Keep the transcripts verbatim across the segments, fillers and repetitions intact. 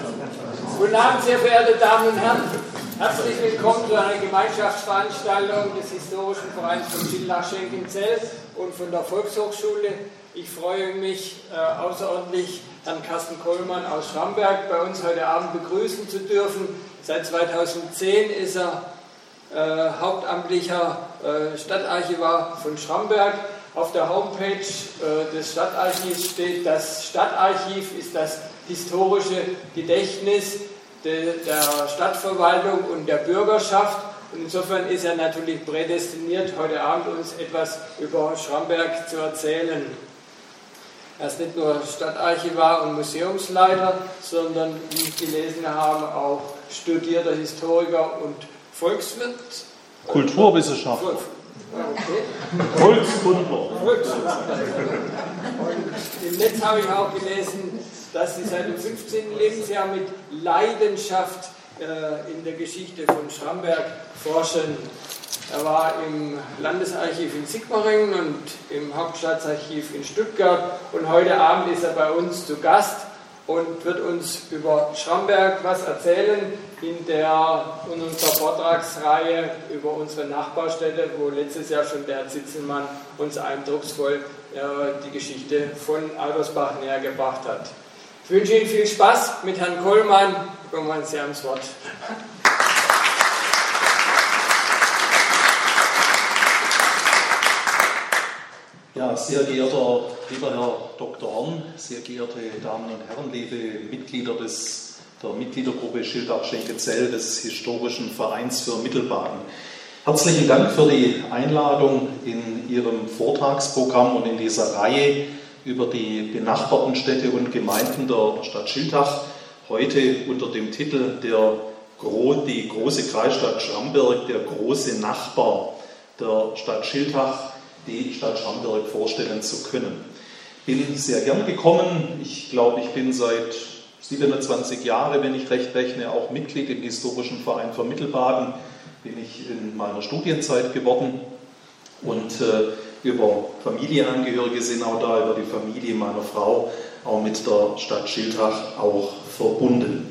Guten Abend, sehr verehrte Damen und Herren. Herzlich willkommen zu einer Gemeinschaftsveranstaltung des Historischen Vereins von Schillach-Schenkenzell und von der Volkshochschule. Ich freue mich äh, außerordentlich, Herrn Carsten Kollmann aus Schramberg bei uns heute Abend begrüßen zu dürfen. Seit zweitausendzehn ist er äh, hauptamtlicher äh, Stadtarchivar von Schramberg. Auf der Homepage äh, des Stadtarchivs steht, das Stadtarchiv ist das historische Gedächtnis de, der Stadtverwaltung und der Bürgerschaft. Und insofern ist er natürlich prädestiniert, heute Abend uns etwas über Schramberg zu erzählen. Er ist nicht nur Stadtarchivar und Museumsleiter, sondern, wie ich gelesen habe, auch studierter Historiker und Volkswirt. Kulturwissenschaftler. Okay. Volkskundler. Volkskundler. Und im Netz habe ich auch gelesen, dass Sie seit dem fünfzehnten Lebensjahr mit Leidenschaft äh, in der Geschichte von Schramberg forschen. Er war im Landesarchiv in Sigmaringen und im Hauptstaatsarchiv in Stuttgart und heute Abend ist er bei uns zu Gast und wird uns über Schramberg was erzählen in, der, in unserer Vortragsreihe über unsere Nachbarstädte, wo letztes Jahr schon der Herr Zitzelmann uns eindrucksvoll äh, die Geschichte von Albersbach näher gebracht hat. Ich wünsche Ihnen viel Spaß mit Herrn Kollmann. Kommen wir Sie ans Wort. Ja, sehr geehrter lieber Herr Doktor Horn, sehr geehrte Damen und Herren, liebe Mitglieder des, der Mitgliedergruppe Schillach-Schenkenzell des Historischen Vereins für Mittelbaden. Herzlichen Dank für die Einladung in Ihrem Vortragsprogramm und in dieser Reihe über die benachbarten Städte und Gemeinden der Stadt Schiltach, heute unter dem Titel der Gro- die große Kreisstadt Schramberg, der große Nachbar der Stadt Schiltach, die Stadt Schramberg vorstellen zu können. Ich bin sehr gern gekommen. Ich glaube, ich bin seit siebenundzwanzig Jahren, wenn ich recht rechne, auch Mitglied im Historischen Verein für Mittelbaden. Bin ich in meiner Studienzeit geworden und äh, über Familienangehörige sind auch da, über die Familie meiner Frau, auch mit der Stadt Schiltach auch verbunden.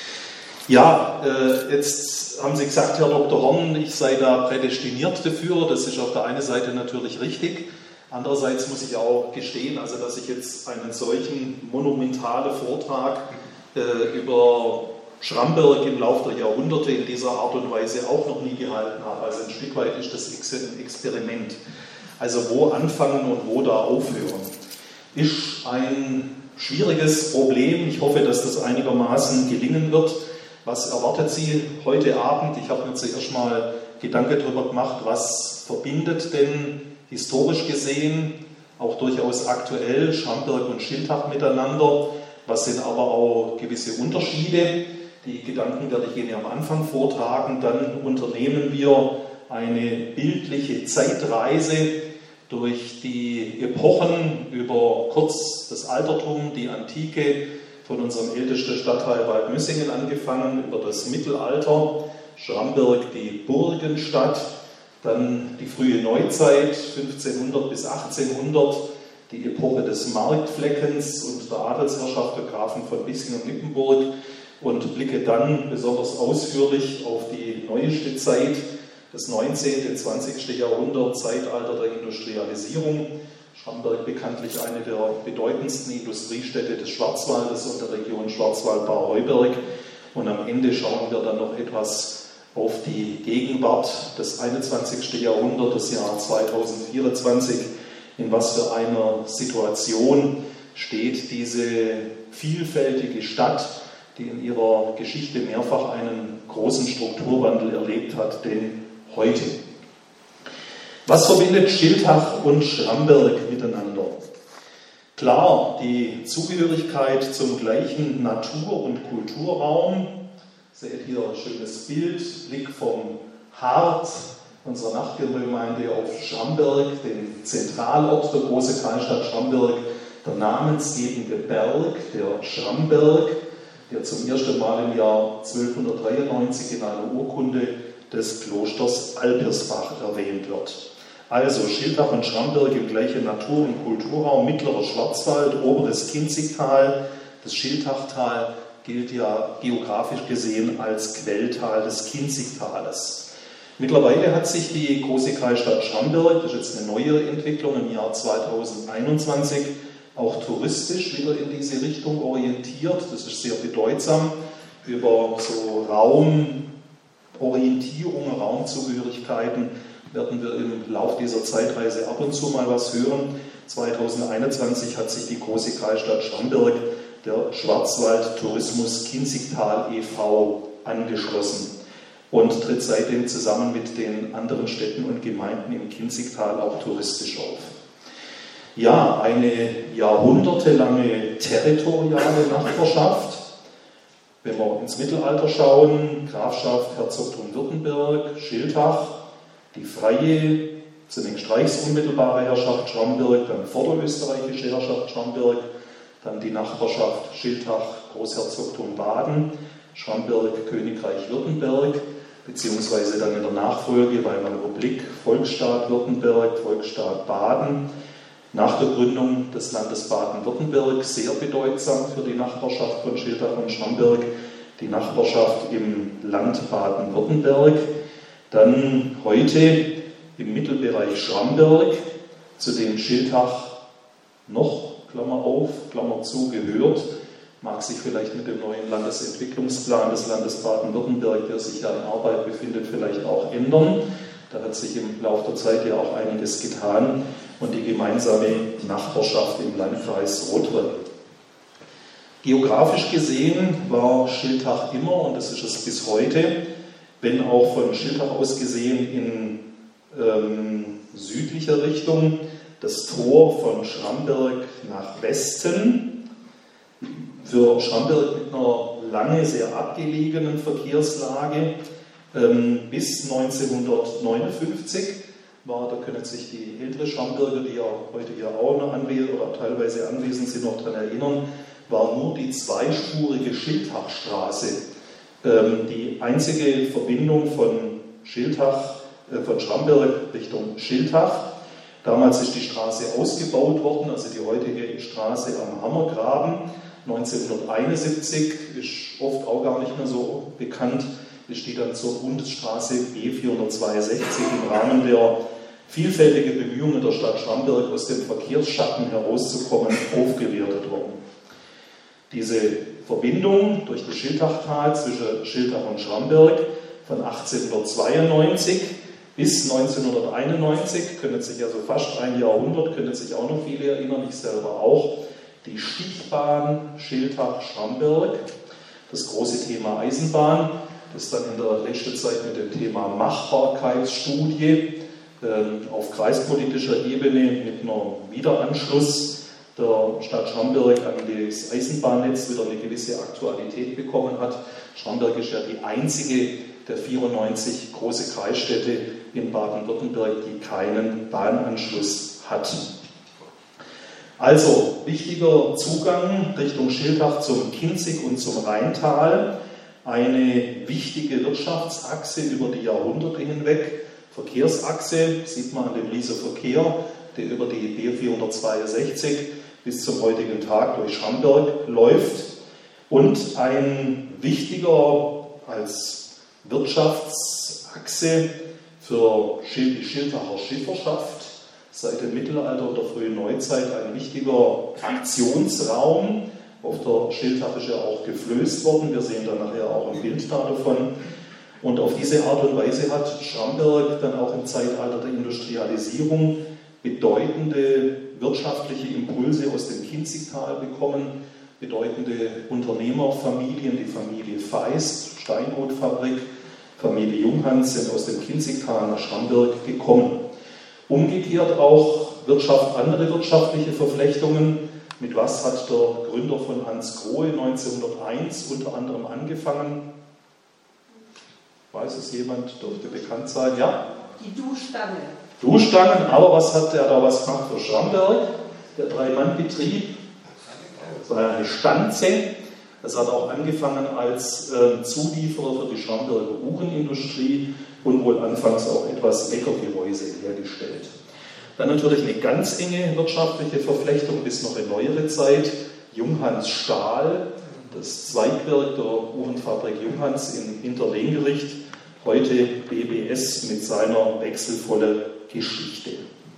Ja, äh, jetzt haben Sie gesagt, Herr Doktor Horn, ich sei da prädestiniert dafür. Das ist auf der einen Seite natürlich richtig. Andererseits muss ich auch gestehen, also dass ich jetzt einen solchen monumentalen Vortrag äh, über Schramberg im Laufe der Jahrhunderte in dieser Art und Weise auch noch nie gehalten habe. Also ein Stück weit ist das ein Experiment. Also wo anfangen und wo da aufhören, ist ein schwieriges Problem. Ich hoffe, dass das einigermaßen gelingen wird. Was erwartet Sie heute Abend? Ich habe mir zuerst mal Gedanken darüber gemacht, was verbindet denn historisch gesehen, auch durchaus aktuell, Schramberg und Schiltach miteinander? Was sind aber auch gewisse Unterschiede? Die Gedanken werde ich Ihnen am Anfang vortragen. Dann unternehmen wir eine bildliche Zeitreise durch die Epochen, über kurz das Altertum, die Antike, von unserem ältesten Stadtteil Waldmüssingen angefangen, über das Mittelalter, Schramberg die Burgenstadt, dann die frühe Neuzeit, fünfzehnhundert bis achtzehnhundert, die Epoche des Marktfleckens und der Adelsherrschaft der Grafen von Bissing und Nippenburg und blicke dann besonders ausführlich auf die neueste Zeit, das neunzehnten, zwanzigsten Jahrhundert, Zeitalter der Industrialisierung. Schramberg bekanntlich eine der bedeutendsten Industriestädte des Schwarzwaldes und der Region Schwarzwald-Baar-Heuberg. Und am Ende schauen wir dann noch etwas auf die Gegenwart des einundzwanzigsten Jahrhunderts, das Jahr zweitausendvierundzwanzig. In was für einer Situation steht diese vielfältige Stadt, die in ihrer Geschichte mehrfach einen großen Strukturwandel erlebt hat, denn heute. Was verbindet Schiltach und Schramberg miteinander? Klar, die Zugehörigkeit zum gleichen Natur- und Kulturraum. Seht hier ein schönes Bild, Blick vom Hart, unserer Nachbargemeinde, auf Schramberg, den Zentralort der großen Kreisstadt Schramberg, der namensgebende Berg, der Schramberg, der zum ersten Mal im Jahr zwölfhundertdreiundneunzig in einer Urkunde des Klosters Alpirsbach erwähnt wird. Also Schiltach und Schramberg im gleichen Natur- und Kulturraum, mittlerer Schwarzwald, oberes Kinzigtal, das Schiltachtal, gilt ja geografisch gesehen als Quelltal des Kinzigtales. Mittlerweile hat sich die große Kreisstadt Schramberg, das ist jetzt eine neuere Entwicklung im Jahr zweitausendeinundzwanzig, auch touristisch wieder in diese Richtung orientiert. Das ist sehr bedeutsam. Über so Raumorientierung, Raumzugehörigkeiten werden wir im Lauf dieser Zeitreise ab und zu mal was hören. zweitausendeinundzwanzig hat sich die große Kreisstadt Schramberg der Schwarzwald Tourismus Kinzigtal e V angeschlossen und tritt seitdem zusammen mit den anderen Städten und Gemeinden im Kinzigtal auch touristisch auf. Ja, eine jahrhundertelange territoriale Nachbarschaft. Wenn wir ins Mittelalter schauen, Grafschaft Herzogtum Württemberg, Schiltach, die freie, zunächst reichsunmittelbare Herrschaft Schramberg, dann vorderösterreichische Herrschaft Schramberg, dann die Nachbarschaft Schiltach, Großherzogtum Baden, Schramberg, Königreich Württemberg, beziehungsweise dann in der Nachfolge Weimarer Republik, Volksstaat Württemberg, Volksstaat Baden. Nach der Gründung des Landes Baden-Württemberg sehr bedeutsam für die Nachbarschaft von Schiltach und Schramberg, die Nachbarschaft im Land Baden-Württemberg. Dann heute im Mittelbereich Schramberg, zu dem Schiltach noch, Klammer auf, Klammer zu, gehört, mag sich vielleicht mit dem neuen Landesentwicklungsplan des Landes Baden-Württemberg, der sich ja in Arbeit befindet, vielleicht auch ändern. Da hat sich im Laufe der Zeit ja auch einiges getan und die gemeinsame Nachbarschaft im Landkreis Rottweil. Geografisch gesehen war Schiltach immer, und das ist es bis heute, wenn auch von Schiltach aus gesehen in ähm, südlicher Richtung, das Tor von Schramberg nach Westen. Für Schramberg mit einer lange sehr abgelegenen Verkehrslage. Ähm, bis neunzehnhundertneunundfünfzig war, da können sich die ältere Schramberger, die ja heute hier auch noch anwesend oder teilweise anwesend sind, noch daran erinnern, war nur die zweispurige Schiltachstraße ähm, die einzige Verbindung von Schiltach, äh, von Schramberg Richtung Schiltach. Damals ist die Straße ausgebaut worden, also die heutige Straße am Hammergraben. neunzehnhunderteinundsiebzig ist oft auch gar nicht mehr so bekannt, ist die dann zur Bundesstraße B vierhundertzweiundsechzig im Rahmen der vielfältigen Bemühungen der Stadt Schramberg, aus dem Verkehrsschatten herauszukommen, aufgewertet worden. Diese Verbindung durch das Schiltachtal zwischen Schiltach und Schramberg von achtzehnhundertzweiundneunzig bis neunzehnhunderteinundneunzig, können sich also fast ein Jahrhundert, können sich auch noch viele erinnern, ich selber auch, die Stichbahn Schiltach-Schramberg, das große Thema Eisenbahn, das dann in der letzten Zeit mit dem Thema Machbarkeitsstudie äh, auf kreispolitischer Ebene mit einem Wiederanschluss der Stadt Schramberg an das Eisenbahnnetz wieder eine gewisse Aktualität bekommen hat. Schramberg ist ja die einzige der vierundneunzig große Kreisstädte in Baden-Württemberg, die keinen Bahnanschluss hat. Also wichtiger Zugang Richtung Schiltach zum Kinzig und zum Rheintal, eine wichtige Wirtschaftsachse über die Jahrhunderte hinweg, Verkehrsachse, sieht man an dem Rieser Verkehr, der über die B vierhundertzweiundsechzig bis zum heutigen Tag durch Schramberg läuft, und ein wichtiger als Wirtschaftsachse für die Schiltacher Schifferschaft, seit dem Mittelalter und der frühen Neuzeit ein wichtiger Aktionsraum. Auf der Schiltach ist ja auch geflößt worden, wir sehen dann nachher auch ein Bild da davon. Und auf diese Art und Weise hat Schramberg dann auch im Zeitalter der Industrialisierung bedeutende wirtschaftliche Impulse aus dem Kinzigtal bekommen, bedeutende Unternehmerfamilien, die Familie Feist, Steinrotfabrik, Familie Junghans sind aus dem Kinzigtal nach Schramberg gekommen. Umgekehrt auch Wirtschaft, andere wirtschaftliche Verflechtungen. Mit was hat der Gründer von Hans Grohe neunzehnhunderteins unter anderem angefangen? Weiß es jemand? Dürfte bekannt sein. Ja? Die Duschstange. Duschstangen, aber was hat der da was gemacht für Schramberg? Der Drei-Mann-Betrieb. Das war eine Stanze. Das hat auch angefangen als äh, Zulieferer für die Schramberger Uhrenindustrie und wohl anfangs auch etwas Weckergehäuse hergestellt. Dann natürlich eine ganz enge wirtschaftliche Verflechtung bis noch in neuere Zeit. Junghans Stahl, das Zweigwerk der Uhrenfabrik Junghans in Hinterlehngericht, heute B B S mit seiner wechselvollen Geschichte.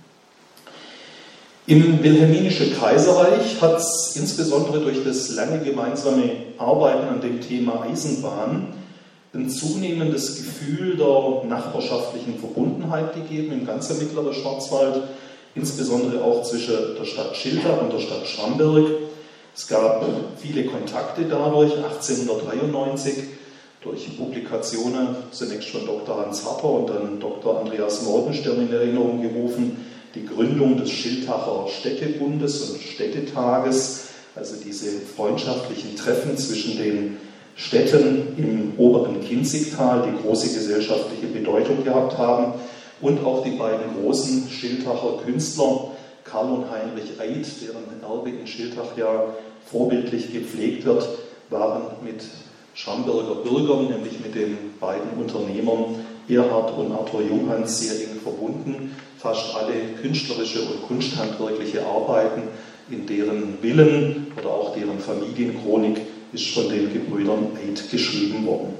Im Wilhelminischen Kaiserreich hat es insbesondere durch das lange gemeinsame Arbeiten an dem Thema Eisenbahn ein zunehmendes Gefühl der nachbarschaftlichen Verbundenheit gegeben im ganzen mittleren Schwarzwald, insbesondere auch zwischen der Stadt Schiltach und der Stadt Schramberg. Es gab viele Kontakte dadurch, achtzehnhundertdreiundneunzig, durch Publikationen, zunächst von Doktor Hans Harper und dann Doktor Andreas Morgenstern in Erinnerung gerufen, die Gründung des Schiltacher Städtebundes und Städtetages, also diese freundschaftlichen Treffen zwischen den Städten im oberen Kinzigtal, die große gesellschaftliche Bedeutung gehabt haben, und auch die beiden großen Schiltacher Künstler, Karl und Heinrich Eid, deren Erbe in Schiltach ja vorbildlich gepflegt wird, waren mit Schramberger Bürgern, nämlich mit den beiden Unternehmern Erhard und Arthur Junghans, sehr eng verbunden. Fast alle künstlerische und kunsthandwerkliche Arbeiten, in deren Villen oder auch deren Familienchronik ist von den Gebrüdern Eid geschrieben worden.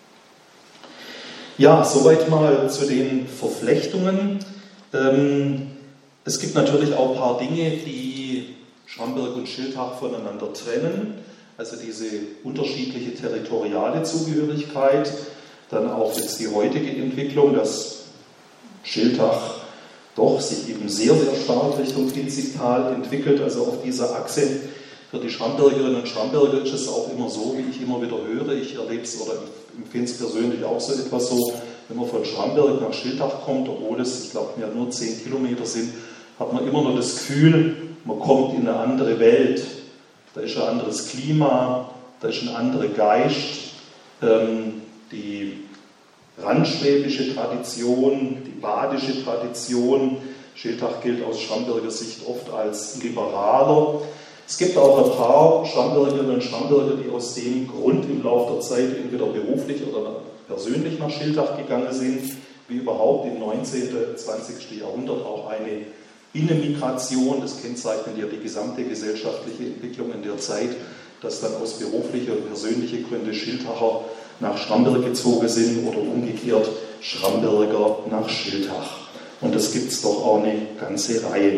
Ja, soweit mal zu den Verflechtungen. Ähm, es gibt natürlich auch ein paar Dinge, die Schramberg und Schiltach voneinander trennen. Also diese unterschiedliche territoriale Zugehörigkeit, dann auch jetzt die heutige Entwicklung, dass Schiltach doch sich eben sehr, sehr stark Richtung Kinzigtal entwickelt, also auf dieser Achse. Für die Schrambergerinnen und Schramberger ist es auch immer so, wie ich immer wieder höre, ich erlebe es oder empfinde es persönlich auch so etwas so, wenn man von Schramberg nach Schiltach kommt, obwohl es, ich glaube, ja nur zehn Kilometer sind, hat man immer nur das Gefühl, man kommt in eine andere Welt. Da ist ein anderes Klima, da ist ein anderer Geist, ähm, die randschwäbische Tradition, die badische Tradition. Schiltach gilt aus Schramberger Sicht oft als liberaler. Es gibt auch ein paar Schrambergerinnen und Schramberger, die aus dem Grund im Laufe der Zeit entweder beruflich oder persönlich nach Schiltach gegangen sind, wie überhaupt im neunzehnten und zwanzigsten Jahrhundert auch eine Binnenmigration. Das kennzeichnet ja die gesamte gesellschaftliche Entwicklung in der Zeit, dass dann aus beruflicher und persönlicher Gründe Schiltacher nach Schramberg gezogen sind oder umgekehrt Schramberger nach Schiltach. Und das gibt es doch auch eine ganze Reihe.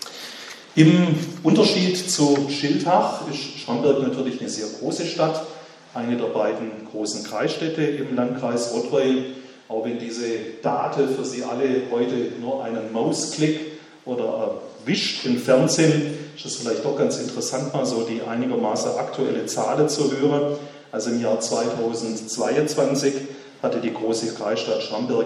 Im Unterschied zu Schiltach ist Schramberg natürlich eine sehr große Stadt, eine der beiden großen Kreisstädte im Landkreis Rottweil. Auch wenn diese Daten für Sie alle heute nur einen Mausklick oder erwischt entfernt sind, ist es vielleicht doch ganz interessant, mal so die einigermaßen aktuelle Zahlen zu hören. Also im Jahr zweitausendzweiundzwanzig hatte die große Kreisstadt Schramberg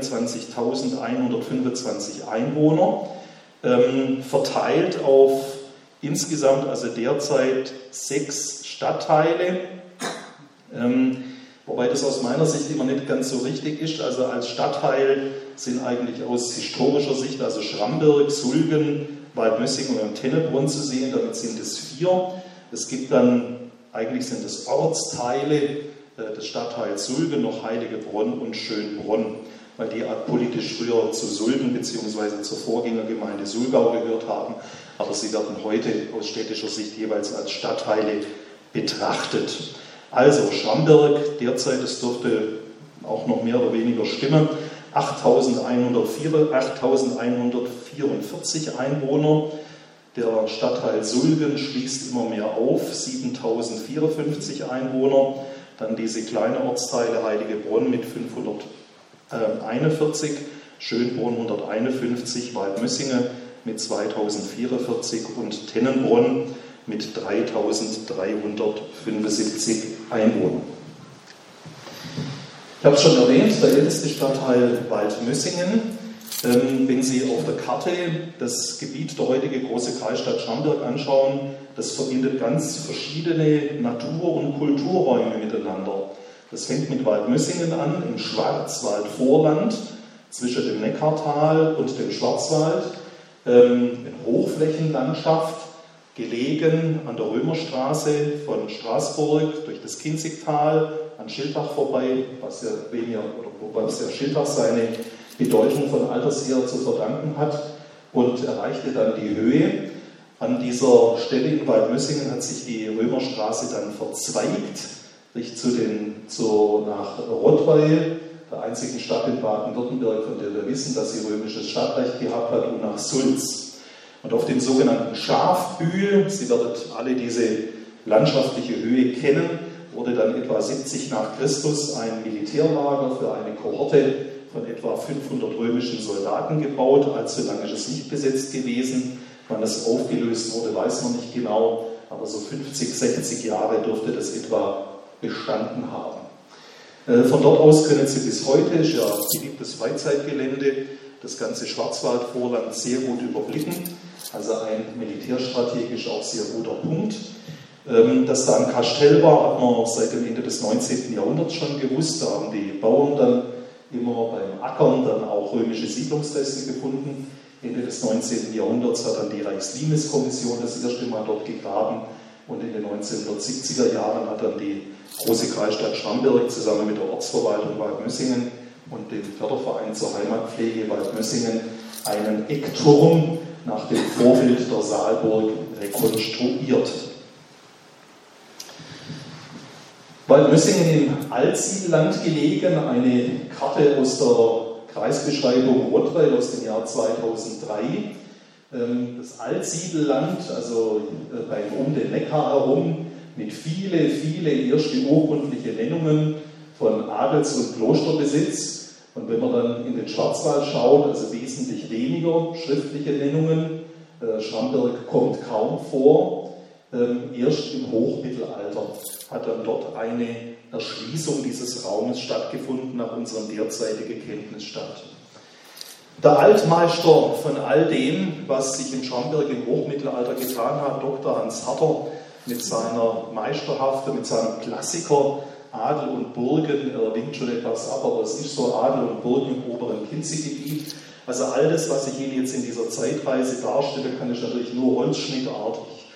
einundzwanzigtausendeinhundertfünfundzwanzig Einwohner, ähm, verteilt auf insgesamt, also derzeit sechs Stadtteile, ähm, wobei das aus meiner Sicht immer nicht ganz so richtig ist. Also als Stadtteil sind eigentlich aus historischer Sicht, also Schramberg, Sulgen, Waldmössingen und Tennenbronn zu sehen, damit sind es vier. Es gibt dann, eigentlich sind es Ortsteile äh, des Stadtteils Sulgen, noch Heiligebronn und Schönbrunn, weil die politisch früher zu Sulgen bzw. zur Vorgängergemeinde Sulgau gehört haben, aber sie werden heute aus städtischer Sicht jeweils als Stadtteile betrachtet. Also Schramberg, derzeit, es dürfte auch noch mehr oder weniger stimmen, achttausendeinhundertvierundvierzig Einwohner. Der Stadtteil Sulgen schließt immer mehr auf, siebentausendvierundfünfzig Einwohner. Dann diese kleinen Ortsteile Heiligebronn mit fünfhunderteinundvierzig, Schönbrunn hunderteinundfünfzig, Waldmössingen mit zweitausendvierundvierzig und Tennenbronn mit dreitausenddreihundertfünfundsiebzig Einwohnern. Ich habe es schon erwähnt, der älteste Stadtteil Waldmössingen. Ähm, wenn Sie auf der Karte das Gebiet der heutigen große Kreisstadt Schramberg anschauen, das verbindet ganz verschiedene Natur- und Kulturräume miteinander. Das fängt mit Waldmössingen an, im Schwarzwaldvorland, zwischen dem Neckartal und dem Schwarzwald, ähm, eine Hochflächenlandschaft, gelegen an der Römerstraße von Straßburg durch das Kinzigtal an Schiltach vorbei, was ja, weniger, oder was ja Schiltach seine Bedeutung von alters her zu verdanken hat, und erreichte dann die Höhe. An dieser Stelle in Waldmössingen hat sich die Römerstraße dann verzweigt, Richtung zu den, zu, nach Rottweil, der einzigen Stadt in Baden-Württemberg, von der wir wissen, dass sie römisches Stadtrecht gehabt hat, und nach Sulz. Und auf dem sogenannten Schafbühl, Sie werdet alle diese landschaftliche Höhe kennen, wurde dann etwa siebzig nach Christus ein Militärlager für eine Kohorte von etwa fünfhundert römischen Soldaten gebaut. Allzu lange ist es nicht besetzt gewesen. Wann es aufgelöst wurde, weiß man nicht genau, aber so fünfzig, sechzig Jahre dürfte das etwa bestanden haben. Von dort aus können Sie bis heute, ist ja beliebtes Freizeitgelände, das ganze Schwarzwaldvorland sehr gut überblicken. Also ein militärstrategisch auch sehr guter Punkt. Dass da ein Kastell war, hat man seit dem Ende des neunzehnten Jahrhunderts schon gewusst. Da haben die Bauern dann immer beim Ackern dann auch römische Siedlungsreste gefunden. Ende des neunzehnten Jahrhunderts hat dann die Reichslimes-Kommission das erste Mal dort gegraben, und in den neunzehnhundertsiebziger Jahren hat dann die große Kreisstadt Schramberg zusammen mit der Ortsverwaltung Waldmössingen und dem Förderverein zur Heimatpflege Waldmössingen einen Eckturm nach dem Vorbild der Saalburg rekonstruiert. Waldmössingen im Altsiedelland gelegen, eine Karte aus der Kreisbeschreibung Rottweil aus dem Jahr zweitausenddrei. Das Altsiedelland, also beim um den Neckar herum, mit viele, viele erste urkundliche Nennungen von Adels- und Klosterbesitz. Und wenn man dann in den Schwarzwald schaut, also wesentlich weniger schriftliche Nennungen. Schramberg kommt kaum vor. Erst im Hochmittelalter hat dann dort eine Erschließung dieses Raumes stattgefunden, nach unserem derzeitigen Kenntnisstand. Der Altmeister von all dem, was sich in Schramberg im Hochmittelalter getan hat, Doktor Hans Harter, mit seiner Meisterhafte, mit seinem Klassiker Adel und Burgen, er winkt schon etwas ab, aber es ist so Adel und Burgen im oberen Kinziggebiet. Also all das, was ich Ihnen jetzt in dieser Zeitreise darstelle, kann ich natürlich nur holzschnittartig.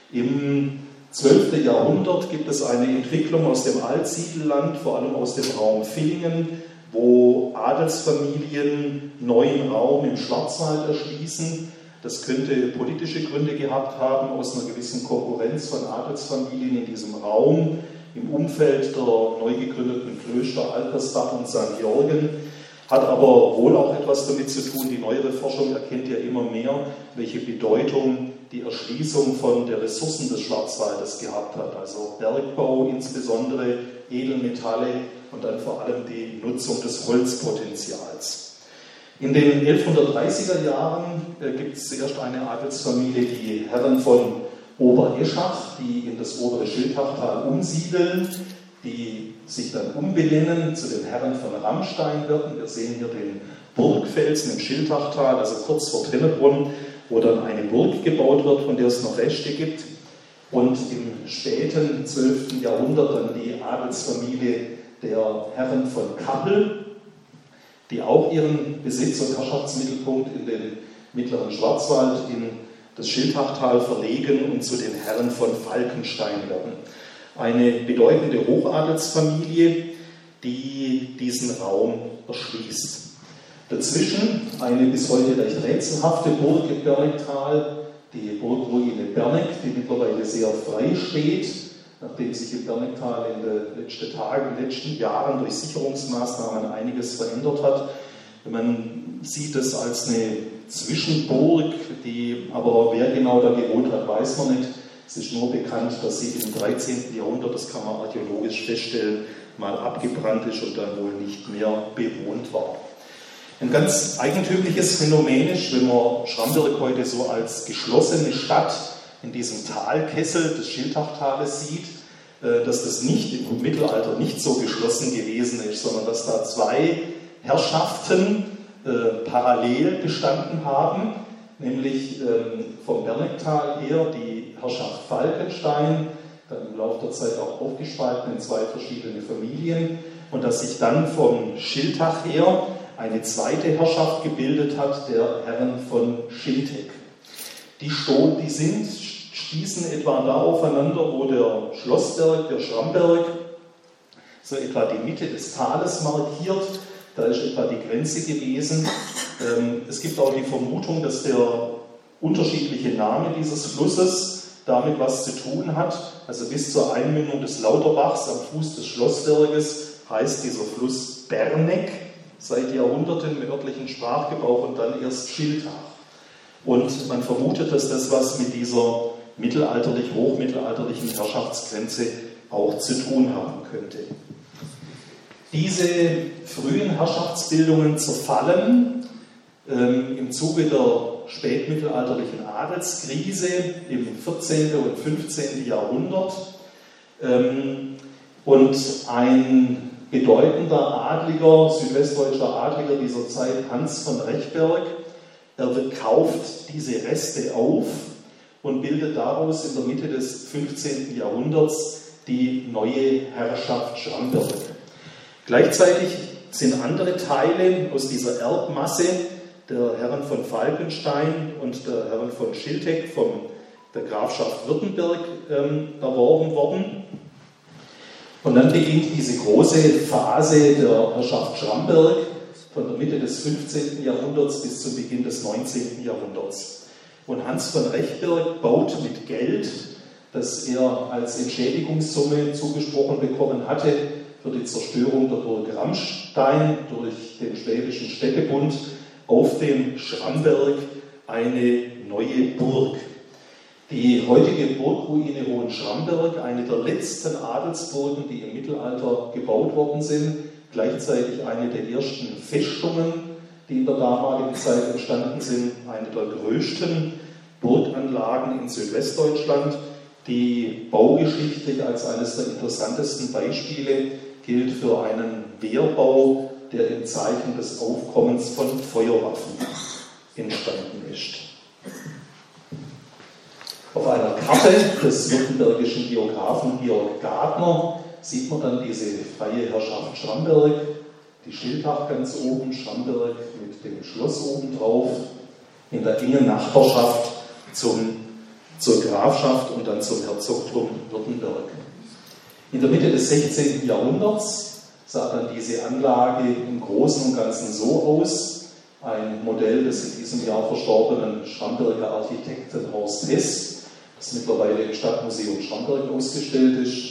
Im zwölften Jahrhundert gibt es eine Entwicklung aus dem Altsiedelland, vor allem aus dem Raum Villingen, wo Adelsfamilien neuen Raum im Schwarzwald erschließen. Das könnte politische Gründe gehabt haben, aus einer gewissen Konkurrenz von Adelsfamilien in diesem Raum, im Umfeld der neu gegründeten Klöster Alpersbach und Sankt Georgen. Hat aber wohl auch etwas damit zu tun, die neuere Forschung erkennt ja immer mehr, welche Bedeutung die Erschließung von der Ressourcen des Schwarzwaldes gehabt hat. Also Bergbau insbesondere, Edelmetalle und dann vor allem die Nutzung des Holzpotenzials. In den elfhundertdreißiger Jahren äh, gibt es zuerst eine Adelsfamilie, die Herren von Obereschach, die in das obere Schiltachtal umsiedeln, die sich dann umbenennen zu den Herren von Rammstein werden. Wir sehen hier den Burgfelsen im Schiltachtal, also kurz vor Trennebrunn, wo dann eine Burg gebaut wird, von der es noch Reste gibt. Und im späten zwölften Jahrhundert dann die Adelsfamilie der Herren von Kappel, die auch ihren Besitz- und Herrschaftsmittelpunkt in den mittleren Schwarzwald in das Schiltachtal verlegen und zu den Herren von Falkenstein werden. Eine bedeutende Hochadelsfamilie, die diesen Raum erschließt. Dazwischen eine bis heute recht rätselhafte Burg im Bernegtal, die Burgruine Berneck, die mittlerweile sehr frei steht, nachdem sich im Bernegtal in den letzten Tagen, in den letzten Jahren durch Sicherungsmaßnahmen einiges verändert hat. Man sieht es als eine Zwischenburg, die aber wer genau da gewohnt hat, weiß man nicht. Es ist nur bekannt, dass sie im dreizehnten Jahrhundert, das kann man archäologisch feststellen, mal abgebrannt ist und dann wohl nicht mehr bewohnt war. Ein ganz eigentümliches Phänomen ist, wenn man Schramberg heute so als geschlossene Stadt in diesem Talkessel des Schiltachtales sieht, dass das nicht im Mittelalter nicht so geschlossen gewesen ist, sondern dass da zwei Herrschaften äh, parallel bestanden haben, nämlich ähm, vom Bernegtal her die Herrschaft Falkenstein, dann im Laufe der Zeit auch aufgespalten in zwei verschiedene Familien, und dass sich dann vom Schiltach her eine zweite Herrschaft gebildet hat, der Herren von Schiltek. Die, Sto- die sind, stießen etwa da aufeinander, wo der Schlossberg, der Schramberg, so etwa die Mitte des Tales markiert. Da ist etwa die Grenze gewesen. Es gibt auch die Vermutung, dass der unterschiedliche Namen dieses Flusses damit was zu tun hat. Also bis zur Einmündung des Lauterbachs am Fuß des Schlossberges heißt dieser Fluss Berneck seit Jahrhunderten im örtlichen Sprachgebrauch und dann erst Schiltach. Und man vermutet, dass das was mit dieser mittelalterlich, hochmittelalterlichen Herrschaftsgrenze auch zu tun haben könnte. Diese frühen Herrschaftsbildungen zerfallen ähm, im Zuge der spätmittelalterlichen Adelskrise im vierzehnten und fünfzehnten Jahrhundert. Ähm, und ein bedeutender Adliger, südwestdeutscher Adliger dieser Zeit, Hans von Rechberg, er kauft diese Reste auf und bildet daraus in der Mitte des fünfzehnten Jahrhunderts die neue Herrschaft Schramberg. Gleichzeitig sind andere Teile aus dieser Erbmasse der Herren von Falkenstein und der Herren von Schilteck von der Grafschaft Württemberg ähm, erworben worden. Und dann beginnt diese große Phase der Herrschaft Schramberg von der Mitte des fünfzehnten Jahrhunderts bis zum Beginn des neunzehnten Jahrhunderts. Und Hans von Rechberg baut mit Geld, das er als Entschädigungssumme zugesprochen bekommen hatte, für die Zerstörung der Burg Rammstein durch den Schwäbischen Städtebund auf dem Schramberg eine neue Burg. Die heutige Burgruine Hohenschramberg, eine der letzten Adelsburgen, die im Mittelalter gebaut worden sind, gleichzeitig eine der ersten Festungen, die in der damaligen Zeit entstanden sind, eine der größten Burganlagen in Südwestdeutschland, die baugeschichtlich als eines der interessantesten Beispiele gilt für einen Wehrbau, der im Zeichen des Aufkommens von Feuerwaffen entstanden ist. Auf einer Karte des württembergischen Geographen Georg Gardner sieht man dann diese freie Herrschaft Schramberg, die Schiltach ganz oben, Schramberg mit dem Schloss oben drauf, in der engen Nachbarschaft zum, zur Grafschaft und dann zum Herzogtum Württemberg. In der Mitte des sechzehnten Jahrhunderts sah dann diese Anlage im Großen und Ganzen so aus. Ein Modell des in diesem Jahr verstorbenen Schramberger Architekten Horst Hess, das mittlerweile im Stadtmuseum Schramberg ausgestellt ist.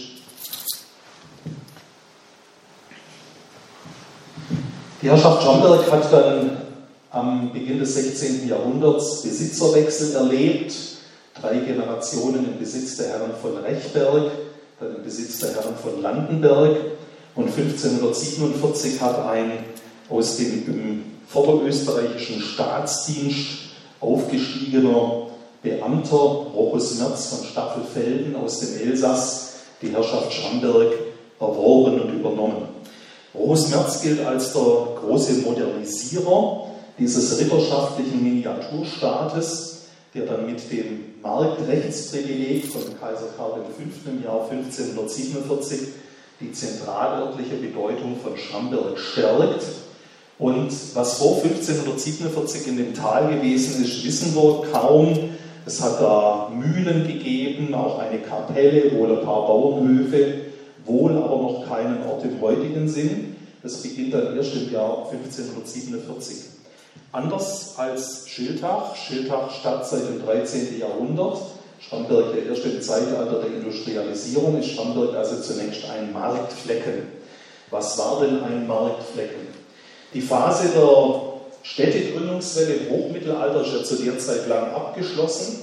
Die Herrschaft Schramberg hat dann am Beginn des sechzehnten Jahrhunderts Besitzerwechsel erlebt. Drei Generationen im Besitz der Herren von Rechberg, dann im Besitz der Herren von Landenberg. Und fünfzehnhundertsiebenundvierzig hat ein aus dem im vorderösterreichischen Staatsdienst aufgestiegener Beamter, Rochus Merz von Staffelfelden aus dem Elsass, die Herrschaft Schramberg erworben und übernommen. Rochus Merz gilt als der große Modernisierer dieses ritterschaftlichen Miniaturstaates, der dann mit dem Marktrechtsprivileg von Kaiser Karl der Fünfte im Jahr fünfzehnhundertsiebenundvierzig die zentralörtliche Bedeutung von Schramberg stärkt. Und was vor fünfzehnhundertsiebenundvierzig in dem Tal gewesen ist, wissen wir kaum. Es hat da Mühlen gegeben, auch eine Kapelle, wohl ein paar Bauernhöfe, wohl aber noch keinen Ort im heutigen Sinn. Das beginnt dann erst im Jahr fünfzehnhundertsiebenundvierzig. Anders als Schiltach, Schiltach Stadt seit dem dreizehnten Jahrhundert, Schramberg der erste im Zeitalter der Industrialisierung, ist Schramberg also zunächst ein Marktflecken. Was war denn ein Marktflecken? Die Phase der Städtegründungswelle im Hochmittelalter ist ja zu der Zeit lang abgeschlossen.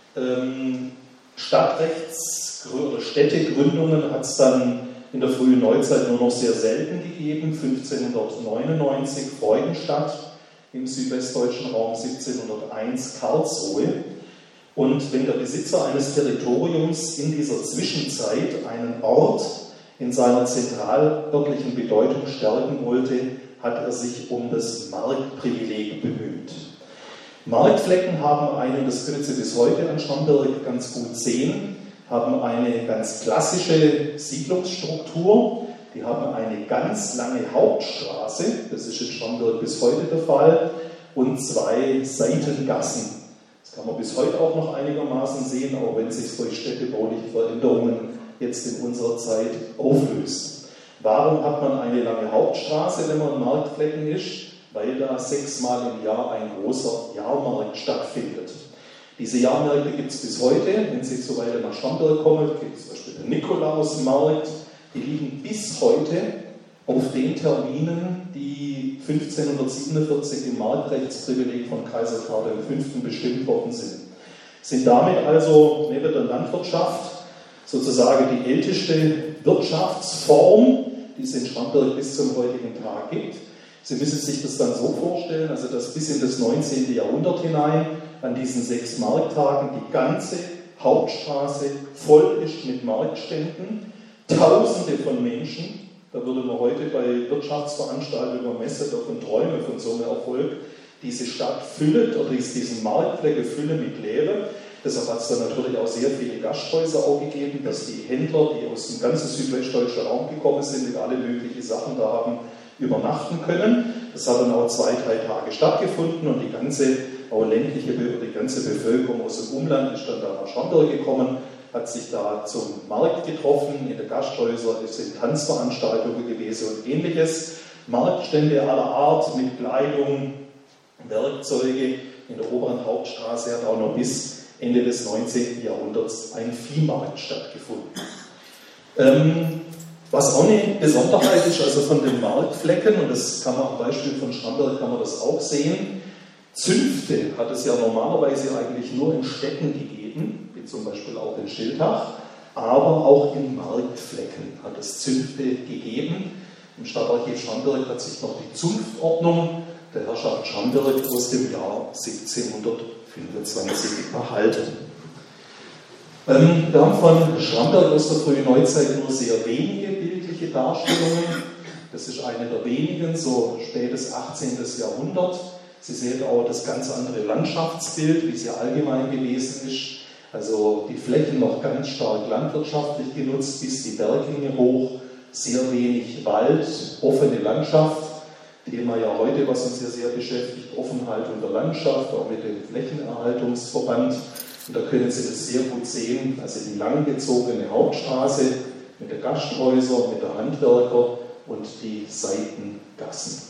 Ähm, Stadtrechts- oder Städtegründungen hat es dann in der frühen Neuzeit nur noch sehr selten gegeben. fünfzehnhundertneunundneunzig Freudenstadt, im südwestdeutschen Raum siebzehnhunderteins Karlsruhe. Und wenn der Besitzer eines Territoriums in dieser Zwischenzeit einen Ort in seiner zentralörtlichen Bedeutung stärken wollte, hat er sich um das Marktprivileg bemüht. Marktflecken haben einen, das können Sie bis heute an Schramberg ganz gut sehen, haben eine ganz klassische Siedlungsstruktur. Die haben eine ganz lange Hauptstraße, das ist in Schramberg bis heute der Fall, und zwei Seitengassen. Das kann man bis heute auch noch einigermaßen sehen, auch wenn sich durch städtebauliche Veränderungen jetzt in unserer Zeit auflöst. Warum hat man eine lange Hauptstraße, wenn man in Marktflecken ist? Weil da sechsmal im Jahr ein großer Jahrmarkt stattfindet. Diese Jahrmärkte gibt es bis heute. Wenn Sie zu Weile nach Schramberg kommen, gibt es zum Beispiel den Nikolausmarkt. Die liegen bis heute auf den Terminen, die fünfzehnhundertsiebenundvierzig im Marktrechtsprivileg von Kaiser Karl der Fünfte bestimmt worden sind. Sind damit also neben der Landwirtschaft sozusagen die älteste Wirtschaftsform, die es in Schramberg bis zum heutigen Tag gibt. Sie müssen sich das dann so vorstellen, also dass bis in das neunzehnte Jahrhundert hinein an diesen sechs Markttagen die ganze Hauptstraße voll ist mit Marktständen, Tausende von Menschen. Da würde man heute bei Wirtschaftsveranstaltungen, Messe davon träumen, von so einem Erfolg, diese Stadt füllt oder diesen Marktflecke füllen mit Leere. Deshalb hat es dann natürlich auch sehr viele Gasthäuser auch gegeben, dass die Händler, die aus dem ganzen südwestdeutschen Raum gekommen sind, mit alle möglichen Sachen da haben übernachten können. Das hat dann auch zwei, drei Tage stattgefunden und die ganze, auch ländliche, die ganze Bevölkerung aus dem Umland ist dann da nach Schramberg gekommen, hat sich da zum Markt getroffen, in den Gasthäusern, es sind Tanzveranstaltungen gewesen und ähnliches. Marktstände aller Art mit Kleidung, Werkzeuge. In der oberen Hauptstraße hat auch noch bis Ende des neunzehnten Jahrhunderts ein Viehmarkt stattgefunden. Ähm, was auch eine Besonderheit ist, also von den Marktflecken, und das kann man am Beispiel von Schramberg kann man das auch sehen, Zünfte hat es ja normalerweise eigentlich nur in Städten gegeben, wie zum Beispiel auch in Schiltach, aber auch in Marktflecken hat es Zünfte gegeben. Im Stadtarchiv Schramberg hat sich noch die Zunftordnung der Herrschaft Schramberg aus dem Jahr siebzehnhundertfünfundzwanzig erhalten. Ähm, wir haben von Schramberg aus der frühen Neuzeit nur sehr wenige bildliche Darstellungen. Das ist eine der wenigen, so spätes achtzehnten Jahrhundert. Sie sehen auch das ganz andere Landschaftsbild, wie es ja allgemein gewesen ist. Also die Flächen noch ganz stark landwirtschaftlich genutzt, bis die Berglinge hoch, sehr wenig Wald, offene Landschaft. Thema ja heute, was uns ja sehr beschäftigt, Offenhaltung der Landschaft, auch mit dem Flächenerhaltungsverband. Und da können Sie das sehr gut sehen, also die langgezogene Hauptstraße mit den Gasthäusern, mit der Handwerker und die Seitengassen.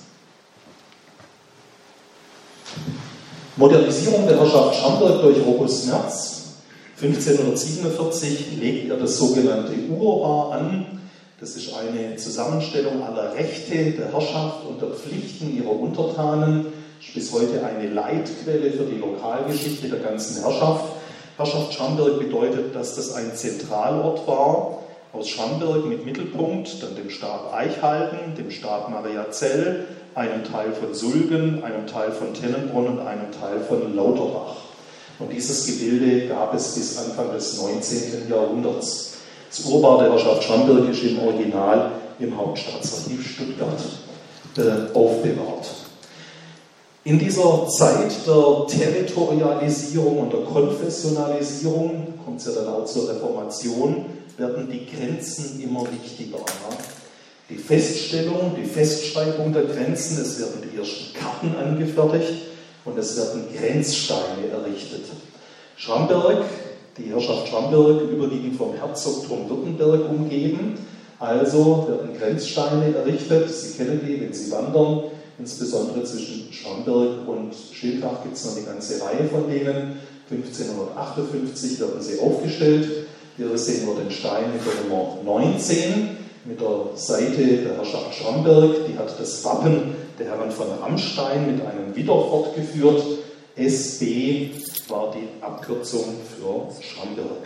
Modernisierung der Herrschaft Schramberg durch August Merz. fünfzehnhundertsiebenundvierzig legt er das sogenannte Urbar an. Das ist eine Zusammenstellung aller Rechte der Herrschaft und der Pflichten ihrer Untertanen. Das ist bis heute eine Leitquelle für die Lokalgeschichte der ganzen Herrschaft. Herrschaft Schramberg bedeutet, dass das ein Zentralort war, aus Schramberg mit Mittelpunkt, dann dem Stab Eichhalten, dem Stab Mariazell, einem Teil von Sulgen, einem Teil von Tennenbronn und einem Teil von Lauterbach. Und dieses Gebilde gab es bis Anfang des neunzehnten Jahrhunderts. Das Urbar der Herrschaft Schramberg ist im Original im Hauptstaatsarchiv Stuttgart äh, aufbewahrt. In dieser Zeit der Territorialisierung und der Konfessionalisierung, kommt es ja dann auch zur Reformation, werden die Grenzen immer wichtiger. Ja? Die Feststellung, die Festschreibung der Grenzen, es werden die ersten Karten angefertigt und es werden Grenzsteine errichtet. Schramberg, die Herrschaft Schramberg, überwiegend vom Herzogtum Württemberg umgeben, also werden Grenzsteine errichtet. Sie kennen die, wenn Sie wandern, insbesondere zwischen Schramberg und Schiltach gibt es noch eine ganze Reihe von denen. fünfzehnhundertachtundfünfzig werden sie aufgestellt. Hier sehen wir den Stein mit der Nummer neunzehn, mit der Seite der Herrschaft Schramberg. Die hat das Wappen der Herren von Rammstein mit einem Widder fortgeführt. S B war die Abkürzung für Schramberg.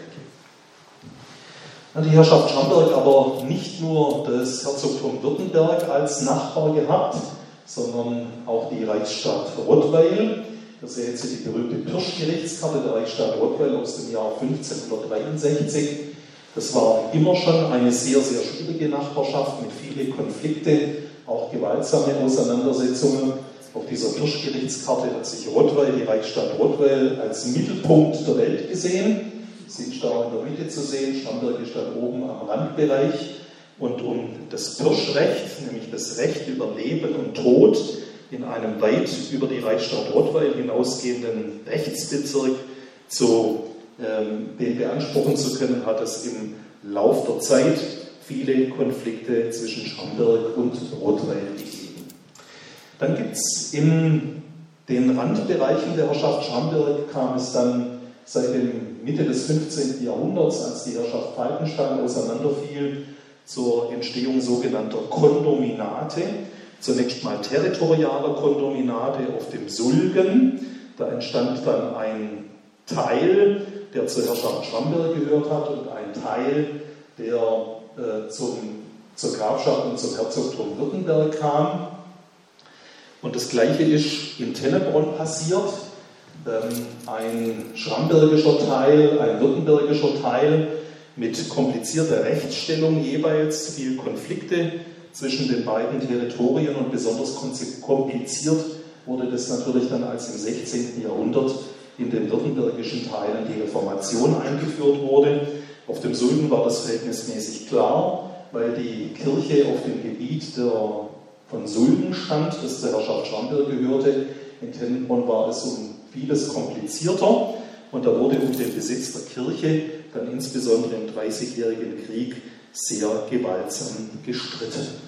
Die Herrschaft Schramberg aber nicht nur das Herzogtum Württemberg als Nachbar gehabt, sondern auch die Reichsstadt Rottweil. Da sehen Sie die berühmte Pirschgerichtskarte der Reichsstadt Rottweil aus dem Jahr fünfzehnhundertdreiundsechzig. Das war immer schon eine sehr, sehr schwierige Nachbarschaft mit vielen Konflikten, auch gewaltsame Auseinandersetzungen. Auf dieser Pirschgerichtskarte hat sich Rottweil, die Reichsstadt Rottweil, als Mittelpunkt der Welt gesehen. Sie ist da auch in der Mitte zu sehen, Schramberg ist dann oben am Randbereich. Und um das Pirschrecht, nämlich das Recht über Leben und Tod, in einem weit über die Reichsstadt Rottweil hinausgehenden Rechtsbezirk zu ähm, den beanspruchen zu können, hat es im Lauf der Zeit viele Konflikte zwischen Schramberg und Rottweil gegeben. Dann gibt es in den Randbereichen der Herrschaft Schramberg kam es dann seit dem Mitte des fünfzehnten Jahrhunderts, als die Herrschaft Falkenstein auseinanderfiel, zur Entstehung sogenannter Kondominate. Zunächst mal territoriale Kondominate auf dem Sulgen. Da entstand dann ein Teil, der zur Herrschaft Schramberg gehört hat, und ein Teil, der äh, zum, zur Grafschaft und zum Herzogtum Württemberg kam. Und das Gleiche ist in Tennebronn passiert. Ähm, ein schrambergischer Teil, ein württembergischer Teil mit komplizierter Rechtsstellung jeweils, viel Konflikte zwischen den beiden Territorien, und besonders kompliziert wurde das natürlich dann, als im sechzehnten Jahrhundert in den württembergischen Teilen die Reformation eingeführt wurde. Auf dem Sulgen war das verhältnismäßig klar, weil die Kirche auf dem Gebiet der, von Sulgen stand, das zur Herrschaft Schramberg gehörte. In Tennebronn war es um vieles komplizierter, und da wurde um den Besitz der Kirche dann insbesondere im Dreißigjährigen Krieg sehr gewaltsam gestritten.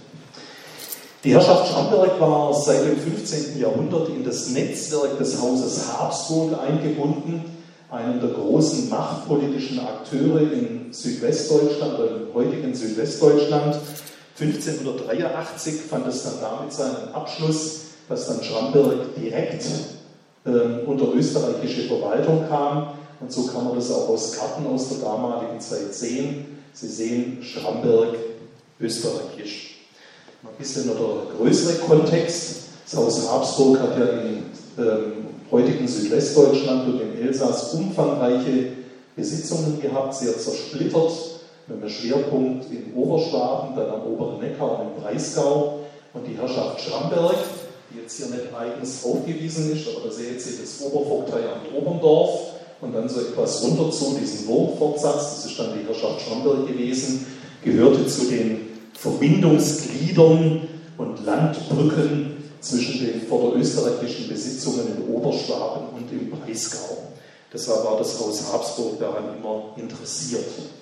Die Herrschaft Schramberg war seit dem fünfzehnten Jahrhundert in das Netzwerk des Hauses Habsburg eingebunden, einem der großen machtpolitischen Akteure in Südwestdeutschland oder im heutigen Südwestdeutschland. fünfzehnhundertdreiundachtzig fand es dann damit seinen Abschluss, dass dann Schramberg direkt äh, unter österreichische Verwaltung kam, und so kann man das auch aus Karten aus der damaligen Zeit sehen. Sie sehen Schramberg österreichisch. Ein bisschen der größere Kontext. Das Haus Habsburg hat ja im ähm, heutigen Südwestdeutschland und im Elsass umfangreiche Besitzungen gehabt, sehr zersplittert, mit einem Schwerpunkt in Oberschwaben, dann am oberen Neckar und im Breisgau. Und die Herrschaft Schramberg, die jetzt hier nicht eigens aufgewiesen ist, aber da seht ihr das Obervogteiamt Oberndorf und dann so etwas runter zu, diesen Wurmfortsatz, das ist dann die Herrschaft Schramberg gewesen, gehörte zu den Verbindungsgliedern und Landbrücken zwischen den vorderösterreichischen Besitzungen in Oberschwaben und im Breisgau. Deshalb war das Haus Habsburg daran immer interessiert.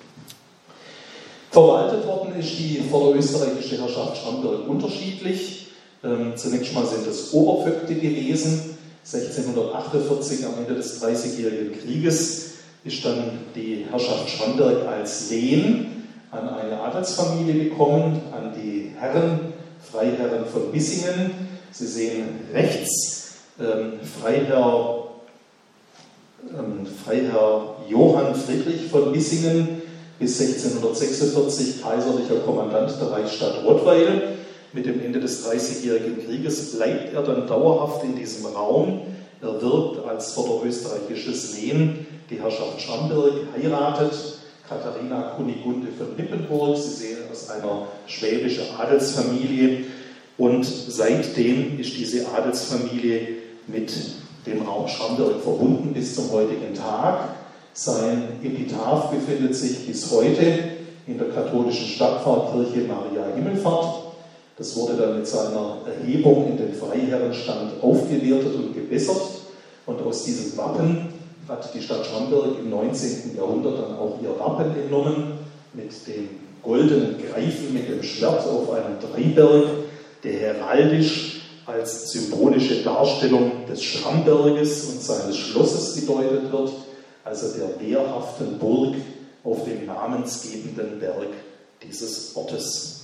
Verwaltet worden ist die vorderösterreichische Herrschaft Schramberg unterschiedlich. Ähm, zunächst mal sind es Obervögte gewesen. sechzehnhundertachtundvierzig, am Ende des Dreißigjährigen Krieges, ist dann die Herrschaft Schramberg als Lehen an eine Adelsfamilie gekommen, an die Herren, Freiherren von Bissingen. Sie sehen rechts ähm, Freiherr, ähm, Freiherr Johann Friedrich von Bissingen, bis sechzehnhundertsechsundvierzig kaiserlicher Kommandant der Reichsstadt Rottweil. Mit dem Ende des Dreißigjährigen Krieges bleibt er dann dauerhaft in diesem Raum. Er wirkt als vorderösterreichisches Lehen. Die Herrschaft Schramberg heiratet Katharina Kunigunde von Nippenburg. Sie sehen, aus einer schwäbischen Adelsfamilie. Und seitdem ist diese Adelsfamilie mit dem Raum Schramberg verbunden bis zum heutigen Tag. Sein Epitaph befindet sich bis heute in der katholischen Stadtpfarrkirche Maria Himmelfahrt. Das wurde dann mit seiner Erhebung in den Freiherrenstand aufgewertet und gebessert. Und aus diesem Wappen hat die Stadt Schramberg im neunzehnten Jahrhundert dann auch ihr Wappen entnommen, mit dem goldenen Greifen mit dem Schwert auf einem Dreiberg, der heraldisch als symbolische Darstellung des Schramberges und seines Schlosses gedeutet wird, also der wehrhaften Burg auf dem namensgebenden Berg dieses Ortes.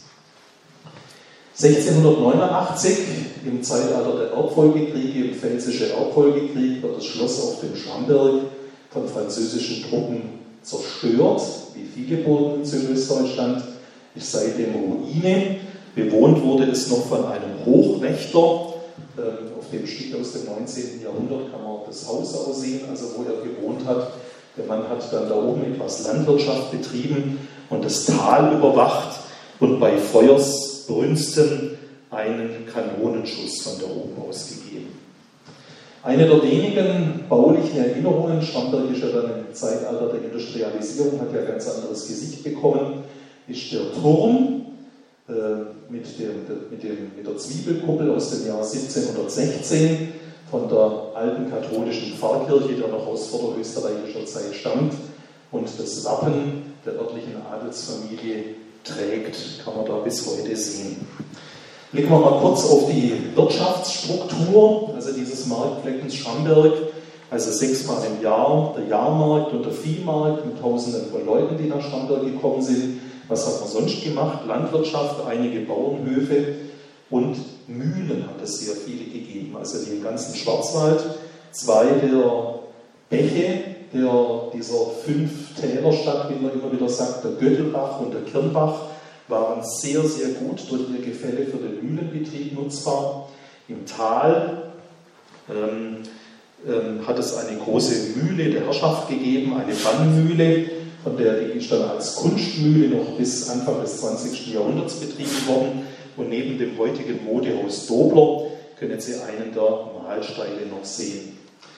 sechzehnhundertneunundachtzig, im Zeitalter der Erbfolgekriege, im Pfälzischen Erbfolgekrieg, wird das Schloss auf dem Schramberg von französischen Truppen zerstört, wie viele Burgen in Südwestdeutschland, ist seitdem Ruine. Bewohnt wurde es noch von einem Hochwächter. Auf dem Stück aus dem neunzehnten Jahrhundert kann man das Haus aussehen, also wo er gewohnt hat. Der Mann hat dann da oben etwas Landwirtschaft betrieben und das Tal überwacht und bei Feuersbrünsten einen Kanonenschuss von da oben aus gegeben. Eine der wenigen baulichen Erinnerungen, Schramberg ist ja dann im Zeitalter der Industrialisierung, hat ja ein ganz anderes Gesicht bekommen, ist der Turm äh, mit, dem, mit, dem, mit der Zwiebelkuppel aus dem Jahr siebzehnhundertsechzehn von der alten katholischen Pfarrkirche, der noch aus vorderösterreichischer Zeit stammt und das Wappen der örtlichen Adelsfamilie trägt, kann man da bis heute sehen. Blicken wir mal kurz auf die Wirtschaftsstruktur, also dieses Marktfleckens Schramberg. Also sechsmal im Jahr der Jahrmarkt und der Viehmarkt mit Tausenden von Leuten, die nach Schramberg gekommen sind. Was hat man sonst gemacht? Landwirtschaft, einige Bauernhöfe und Mühlen hat es sehr viele gegeben. Also im ganzen Schwarzwald zwei der Bäche der, dieser fünf Tälerstadt, wie man immer wieder sagt, der Göttelbach und der Kirnbach, waren sehr, sehr gut durch ihr Gefälle für den Mühlenbetrieb nutzbar. Im Tal ähm, ähm, hat es eine große Mühle der Herrschaft gegeben, eine Bannmühle, von der die ist dann als Kunstmühle noch bis Anfang des zwanzigsten Jahrhunderts betrieben worden. Und neben dem heutigen Modehaus Dobler können Sie einen der Mahlsteine noch sehen.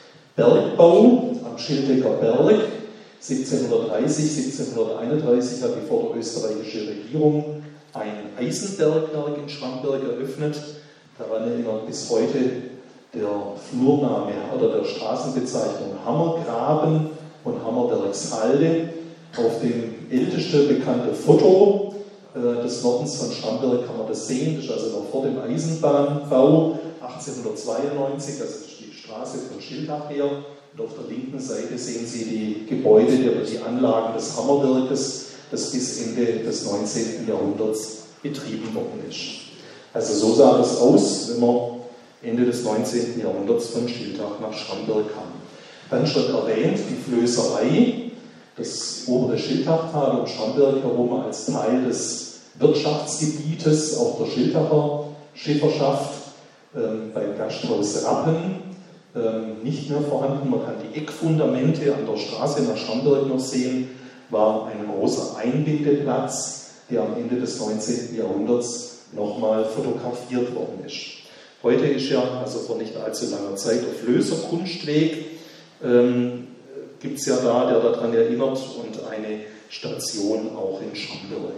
Bergbau am Schildecker Berg. siebzehnhundertdreißig, siebzehnhunderteinunddreißig hat die vorderösterreichische Regierung ein Eisenbergwerk in Schramberg eröffnet. Daran erinnert bis heute der Flurname oder der Straßenbezeichnung Hammergraben und Hammerwerkshalde. Auf dem ältesten bekannten Foto äh, des Nordens von Schramberg kann man das sehen. Das ist also noch vor dem Eisenbahnbau achtzehnhundertzweiundneunzig, also das ist die Straße von Schildach her. Und auf der linken Seite sehen Sie die Gebäude oder die Anlagen des Hammerwerkes, das bis Ende des neunzehnten Jahrhunderts betrieben worden ist. Also so sah das aus, wenn man Ende des neunzehnten Jahrhunderts von Schildach nach Schramberg kam. Dann schon erwähnt die Flößerei, das obere Schildachtal um Schramberg herum als Teil des Wirtschaftsgebietes, auch der Schildacher Schifferschaft, ähm, beim Gasthaus Rappen. Ähm, nicht mehr vorhanden. Man kann die Eckfundamente an der Straße nach Schramberg noch sehen, war ein großer Einbindeplatz, der am Ende des neunzehnten Jahrhunderts nochmal fotografiert worden ist. Heute ist ja, also vor nicht allzu langer Zeit, der Flößer-Kunstweg, ähm, gibt es ja da, der daran erinnert, und eine Station auch in Schramberg.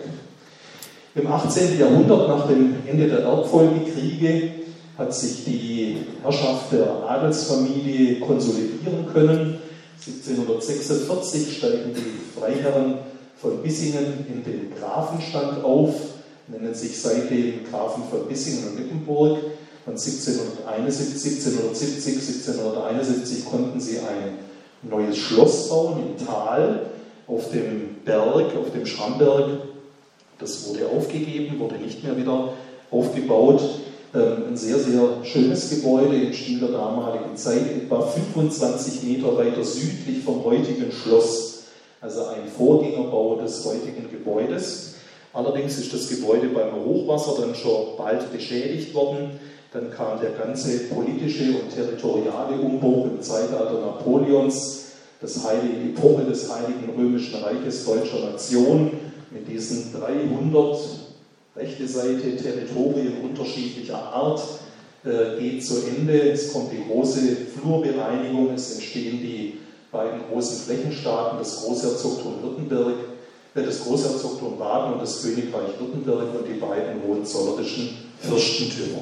Im achtzehnten Jahrhundert, nach dem Ende der Erbfolgekriege, hat sich die Herrschaft der Adelsfamilie konsolidieren können. siebzehnhundertsechsundvierzig steigen die Freiherren von Bissingen in den Grafenstand auf, nennen sich seitdem Grafen von Bissingen und Nippenburg. Und siebzehnhunderteinundsiebzig, siebzehnhundertsiebzig, siebzehnhunderteinundsiebzig konnten sie ein neues Schloss bauen im Tal, auf dem Berg, auf dem Schramberg. Das wurde aufgegeben, wurde nicht mehr wieder aufgebaut. Ein sehr, sehr schönes Gebäude im Stil der damaligen Zeit, etwa fünfundzwanzig Meter weiter südlich vom heutigen Schloss. Also ein Vorgängerbau des heutigen Gebäudes. Allerdings ist das Gebäude beim Hochwasser dann schon bald beschädigt worden. Dann kam der ganze politische und territoriale Umbruch im Zeitalter Napoleons, das heilige Epoche des Heiligen Römischen Reiches deutscher Nation mit diesen dreihundert rechte Seite Territorien unterschiedlicher Art äh, geht zu Ende. Es kommt die große Flurbereinigung, es entstehen die beiden großen Flächenstaaten, das Großherzogtum Württemberg, äh, das Großherzogtum Baden und das Königreich Württemberg und die beiden hohenzollerischen Fürstentümer.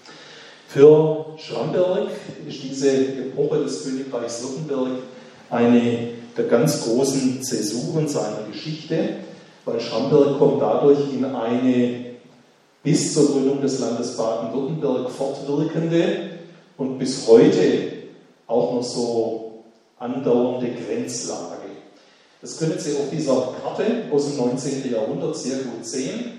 Für Schramberg ist diese Epoche des Königreichs Württemberg eine der ganz großen Zäsuren seiner Geschichte, weil Schramberg kommt dadurch in eine bis zur Gründung des Landes Baden-Württemberg fortwirkende und bis heute auch noch so andauernde Grenzlage. Das können Sie auf dieser Karte aus dem neunzehnten Jahrhundert sehr gut sehen.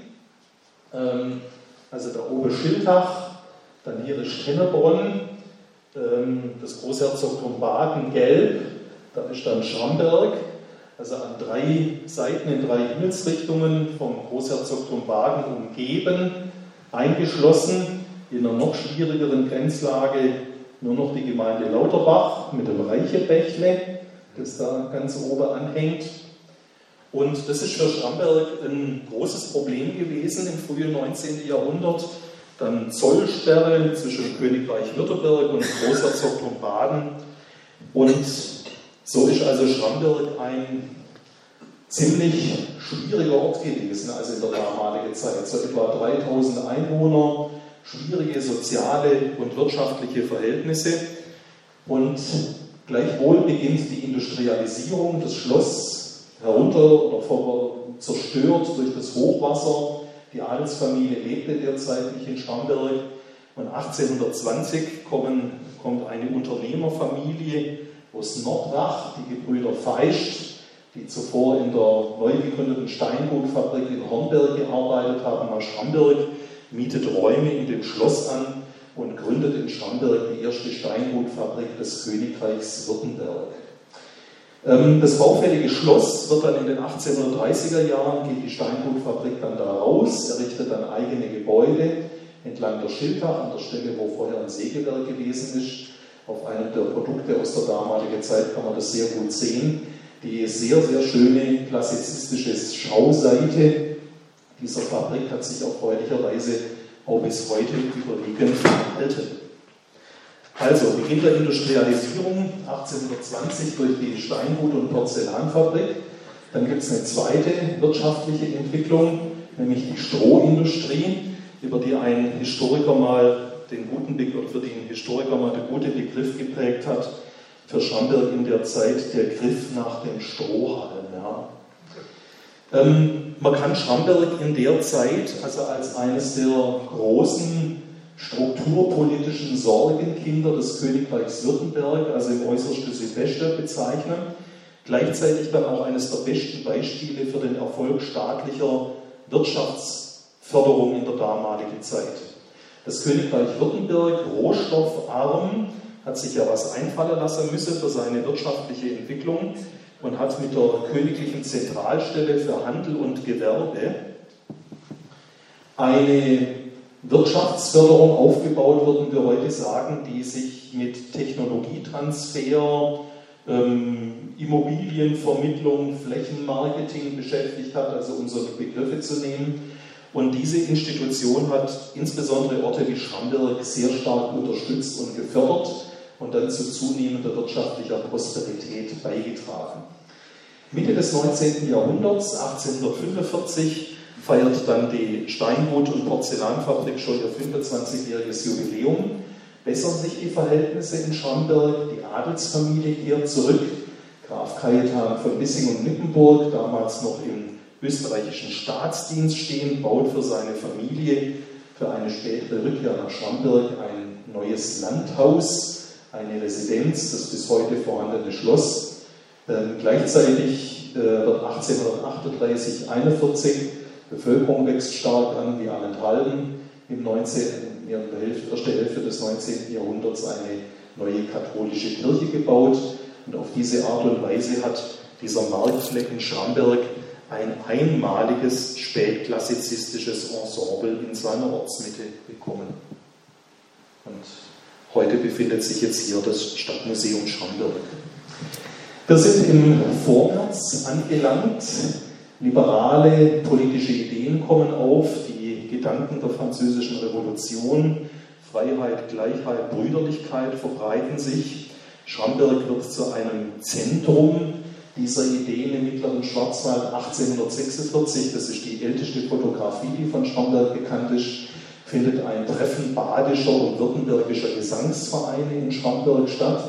Also da oben Schildach, dann hier ist Hennebronn, das Großherzogtum Baden gelb, da ist dann Schramberg. Also an drei Seiten in drei Himmelsrichtungen vom Großherzogtum Baden umgeben, eingeschlossen, in einer noch schwierigeren Grenzlage nur noch die Gemeinde Lauterbach mit dem Reichebächle, das da ganz oben anhängt. Und das ist für Schramberg ein großes Problem gewesen im frühen neunzehnten Jahrhundert. Dann Zollsperre zwischen Königreich Württemberg und Großherzogtum Baden. Und so ist also Schramberg ein ziemlich schwieriger Ort gewesen, also in der damaligen Zeit. So etwa dreitausend Einwohner, schwierige soziale und wirtschaftliche Verhältnisse. Und gleichwohl beginnt die Industrialisierung, das Schloss herunter oder zerstört durch das Hochwasser. Die Adelsfamilie lebte derzeit nicht in Schramberg. Und achtzehnhundertzwanzig kommen, kommt eine Unternehmerfamilie aus Nordrach, die Gebrüder Feischt, die zuvor in der neu gegründeten Steingutfabrik in Hornberg gearbeitet haben, nach Schramberg, mietet Räume in dem Schloss an und gründet in Schramberg die erste Steingutfabrik des Königreichs Württemberg. Das baufällige Schloss wird dann in den achtzehnhundertdreißiger Jahren, geht die Steingutfabrik dann da raus, errichtet dann eigene Gebäude entlang der Schiltach, an der Stelle, wo vorher ein Sägewerk gewesen ist. Auf einem der Produkte aus der damaligen Zeit kann man das sehr gut sehen. Die sehr, sehr schöne klassizistische Schauseite dieser Fabrik hat sich erfreulicherweise auch bis heute überwiegend erhalten. Also, Beginn der Industrialisierung achtzehnhundertzwanzig durch die Steingut- und Porzellanfabrik. Dann gibt es eine zweite wirtschaftliche Entwicklung, nämlich die Strohindustrie, über die ein Historiker mal den guten Begriff, für den Historiker mal den guten Begriff geprägt hat, für Schramberg in der Zeit der Griff nach den Strohhalmen. Ja. Ähm, man kann Schramberg in der Zeit also als eines der großen strukturpolitischen Sorgenkinder des Königreichs Württemberg, also im äußersten Südwesten, bezeichnen. Gleichzeitig dann auch eines der besten Beispiele für den Erfolg staatlicher Wirtschaftsförderung in der damaligen Zeit. Das Königreich Württemberg, rohstoffarm, hat sich ja was einfallen lassen müssen für seine wirtschaftliche Entwicklung und hat mit der Königlichen Zentralstelle für Handel und Gewerbe eine Wirtschaftsförderung aufgebaut, würden wir heute sagen, die sich mit Technologietransfer, ähm, Immobilienvermittlung, Flächenmarketing beschäftigt hat, also um so Begriffe zu nehmen. Und diese Institution hat insbesondere Orte wie Schramberg sehr stark unterstützt und gefördert und dann zu zunehmender wirtschaftlicher Prosperität beigetragen. Mitte des neunzehnten Jahrhunderts, achtzehnhundertfünfundvierzig, feiert dann die Steingut- und Porzellanfabrik schon ihr fünfundzwanzigjähriges Jubiläum. Bessern sich die Verhältnisse in Schramberg, die Adelsfamilie kehrt zurück. Graf Cajetan von Bissing und Nippenburg, damals noch im österreichischen Staatsdienst stehen, baut für seine Familie für eine spätere Rückkehr nach Schramberg ein neues Landhaus, eine Residenz, das bis heute vorhandene Schloss. Ähm, gleichzeitig äh, wird achtzehnhundertachtunddreißig einundvierzig Bevölkerung wächst stark an, wie allenthalben im neunzehnten, in der ersten Hälfte des neunzehnten Jahrhunderts eine neue katholische Kirche gebaut. Und auf diese Art und Weise hat dieser Marktflecken Schramberg ein einmaliges spätklassizistisches Ensemble in seiner Ortsmitte bekommen. Und heute befindet sich jetzt hier das Stadtmuseum Schramberg. Wir sind im Vormärz angelangt. Liberale politische Ideen kommen auf, die Gedanken der französischen Revolution, Freiheit, Gleichheit, Brüderlichkeit verbreiten sich. Schramberg wird zu einem Zentrum dieser Ideen im mittleren Schwarzwald. achtzehnhundertsechsundvierzig, das ist die älteste Fotografie, die von Schramberg bekannt ist, findet ein Treffen badischer und württembergischer Gesangsvereine in Schramberg statt,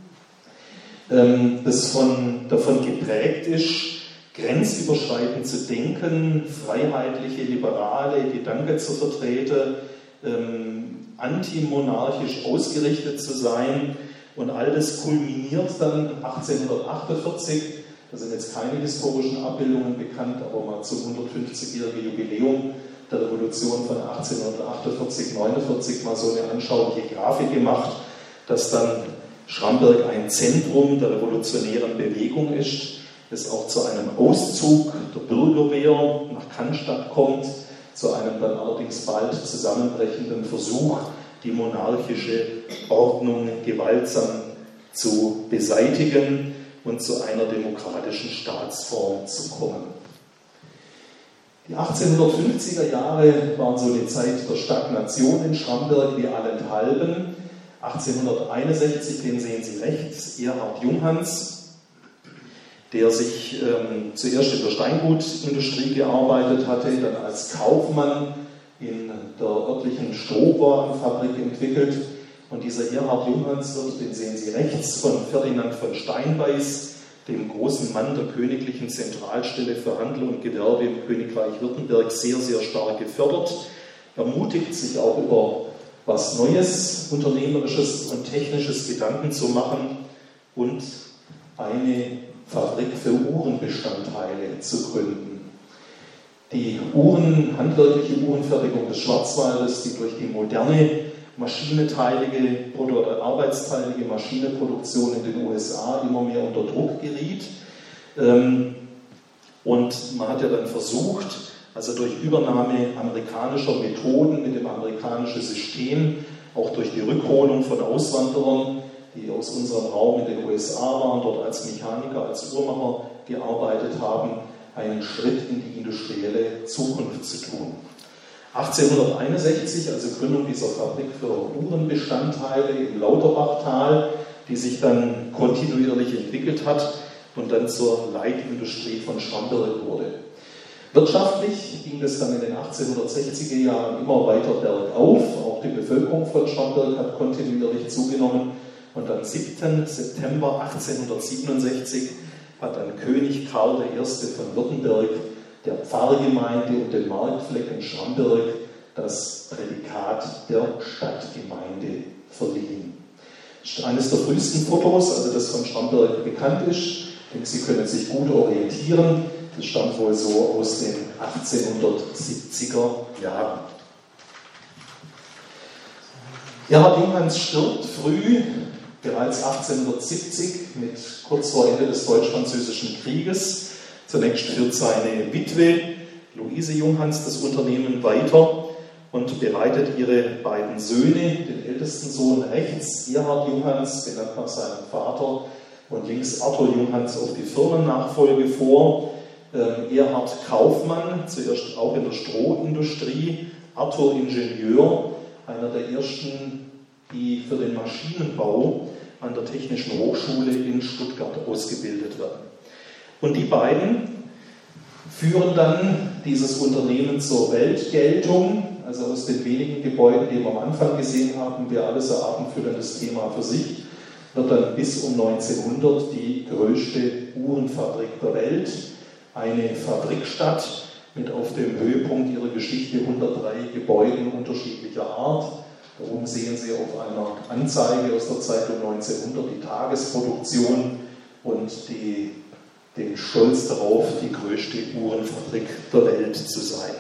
das von, davon geprägt ist, grenzüberschreitend zu denken, freiheitliche, liberale Gedanken zu vertreten, ähm, antimonarchisch ausgerichtet zu sein. Und all das kulminiert dann achtzehnhundertachtundvierzig, da sind jetzt keine historischen Abbildungen bekannt, aber mal zum hundertfünfzigjährigen Jubiläum der Revolution von achtzehnhundertachtundvierzig neunundvierzig mal so eine anschauliche Grafik gemacht, dass dann Schramberg ein Zentrum der revolutionären Bewegung ist, es auch zu einem Auszug der Bürgerwehr nach Cannstatt kommt, zu einem dann allerdings bald zusammenbrechenden Versuch, die monarchische Ordnung gewaltsam zu beseitigen und zu einer demokratischen Staatsform zu kommen. Die achtzehnhundertfünfziger Jahre waren so eine Zeit der Stagnation in Schramberg wie allenthalben. achtzehnhunderteinundsechzig, den sehen Sie rechts, Erhard Junghans, der sich ähm, zuerst in der Steingutindustrie gearbeitet hatte, dann als Kaufmann in der örtlichen Strohwarenfabrik entwickelt. Und dieser Erhard Junghans wird, den sehen Sie rechts, von Ferdinand von Steinbeiß, dem großen Mann der Königlichen Zentralstelle für Handel und Gewerbe im Königreich Württemberg, sehr, sehr stark gefördert. Ermutigt, sich auch über was Neues, Unternehmerisches und Technisches Gedanken zu machen. und eine Fabrik für Uhrenbestandteile zu gründen. Die Uhren, handwerkliche Uhrenfertigung des Schwarzwaldes, die durch die moderne maschinenteilige oder arbeitsteilige Maschinenproduktion in den U S A immer mehr unter Druck geriet. Und man hat ja dann versucht, also durch Übernahme amerikanischer Methoden mit dem amerikanischen System, auch durch die Rückholung von Auswanderern, die aus unserem Raum in den U S A waren, dort als Mechaniker, als Uhrmacher gearbeitet haben, einen Schritt in die industrielle Zukunft zu tun. achtzehnhunderteinundsechzig, also Gründung dieser Fabrik für Uhrenbestandteile im Lauterbachtal, die sich dann kontinuierlich entwickelt hat und dann zur Leitindustrie von Schramberg wurde. Wirtschaftlich ging es dann in den achtzehnhundertsechziger Jahren immer weiter bergauf, auch die Bevölkerung von Schramberg hat kontinuierlich zugenommen und am siebten September achtzehnhundertsiebenundsechzig hat dann König Karl der Erste von Württemberg der Pfarrgemeinde und den Marktflecken Schramberg das Prädikat der Stadtgemeinde verliehen. Das ist eines der frühesten Fotos, also das von Schramberg bekannt ist. Ich denke, Sie können sich gut orientieren. Das stammt wohl so aus den achtzehnhundertsiebziger Jahren. Erhard Junghans stirbt früh, bereits achtzehnhundertsiebzig, mit kurz vor Ende des Deutsch-Französischen Krieges. Zunächst führt seine Witwe Luise Junghans das Unternehmen weiter und bereitet ihre beiden Söhne, den ältesten Sohn rechts, Erhard Junghans, benannt nach seinem Vater, und links Arthur Junghans auf die Firmennachfolge vor. Ähm, Erhard Kaufmann, zuerst auch in der Strohindustrie, Arthur Ingenieur, einer der ersten, die für den Maschinenbau an der Technischen Hochschule in Stuttgart ausgebildet werden. Und die beiden führen dann dieses Unternehmen zur Weltgeltung, also aus den wenigen Gebäuden, die wir am Anfang gesehen haben, wäre alles ein abendfüllendes Thema für sich, wird dann bis um neunzehnhundert die größte Uhrenfabrik der Welt, eine Fabrikstadt mit auf dem Höhepunkt ihrer Geschichte hundertdrei Gebäuden unterschiedlicher Art. Da oben sehen Sie auf einer Anzeige aus der Zeit um neunzehnhundert die Tagesproduktion und die, den Stolz darauf, die größte Uhrenfabrik der Welt zu sein.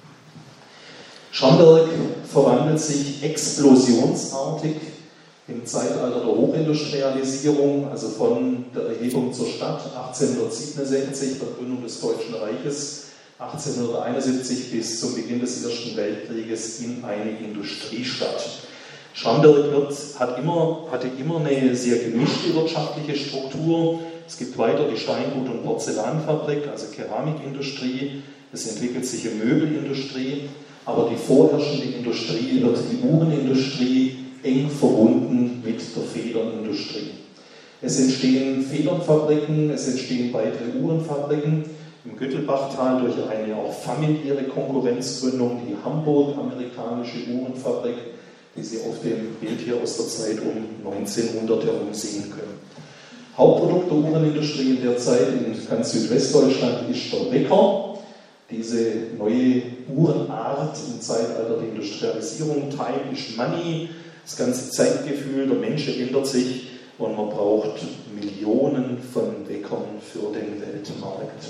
Schramberg verwandelt sich explosionsartig im Zeitalter der Hochindustrialisierung, also von der Erhebung zur Stadt achtzehnhundertsiebenundsechzig, der Gründung des Deutschen Reiches, achtzehnhunderteinundsiebzig bis zum Beginn des Ersten Weltkrieges in eine Industriestadt. Schramberg wird, hat immer, hatte immer eine sehr gemischte wirtschaftliche Struktur. Es gibt weiter die Steingut- und Porzellanfabrik, also Keramikindustrie. Es entwickelt sich eine Möbelindustrie, aber die vorherrschende Industrie wird die Uhrenindustrie, eng verbunden mit der Federnindustrie. Es entstehen Federnfabriken, es entstehen weitere Uhrenfabriken. Im Güttelbachtal durch eine auch familiäre Konkurrenzgründung die Hamburg-amerikanische Uhrenfabrik, die Sie auf dem Bild hier aus der Zeit um neunzehnhundert herum sehen können. Hauptprodukt der Uhrenindustrie in der Zeit in ganz Südwestdeutschland ist der Wecker. Diese neue Uhrenart im Zeitalter der Industrialisierung, Time is Money, das ganze Zeitgefühl der Menschen ändert sich und man braucht Millionen von Weckern für den Weltmarkt.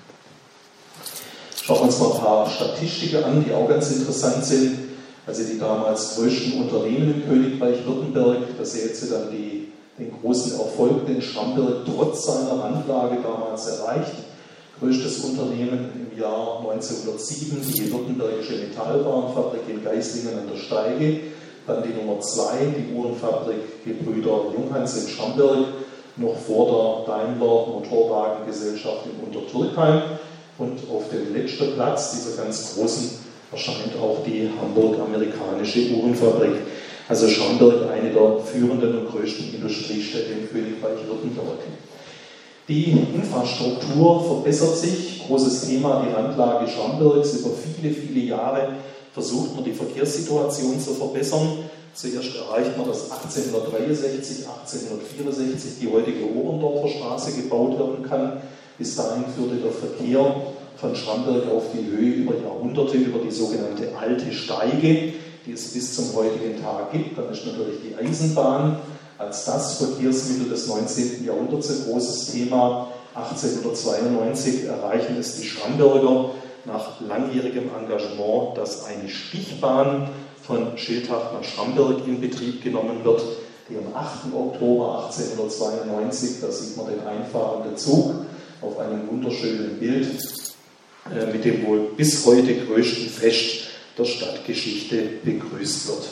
Schauen wir uns mal ein paar Statistiken an, die auch ganz interessant sind. Also die damals größten Unternehmen im Königreich Württemberg, da sehen Sie dann die, den großen Erfolg, den Schramberg trotz seiner Randlage damals erreicht. Größtes Unternehmen im Jahr neunzehnhundertsieben, die Württembergische Metallwarenfabrik in Geislingen an der Steige. Dann die Nummer zwei, die Uhrenfabrik Gebrüder Junghans in Schramberg, noch vor der Daimler Motorwagengesellschaft in Untertürkheim. Und auf dem letzten Platz dieser ganz großen erscheint auch die Hamburg-amerikanische Uhrenfabrik. Also Schramberg, eine der führenden und größten Industriestädte im Königreich Württemberg. Die Infrastruktur verbessert sich, großes Thema, die Randlage Schrambergs. Über viele, viele Jahre versucht man die Verkehrssituation zu verbessern. Zuerst erreicht man, dass achtzehnhundertdreiundsechzig, achtzehnhundertvierundsechzig die heutige Oberndorfer Straße gebaut werden kann. Bis dahin führte der Verkehr von Schramberg auf die Höhe über Jahrhunderte, über die sogenannte Alte Steige, die es bis zum heutigen Tag gibt. Dann ist natürlich die Eisenbahn als das Verkehrsmittel des neunzehnten Jahrhunderts ein großes Thema. achtzehnhundertzweiundneunzig erreichen es die Schramberger nach langjährigem Engagement, dass eine Stichbahn von Schiltach nach Schramberg in Betrieb genommen wird, die am achten Oktober achtzehnhundertzweiundneunzig, da sieht man den einfahrenden Zug auf einem wunderschönen Bild, äh, mit dem wohl bis heute größten Fest der Stadtgeschichte begrüßt wird.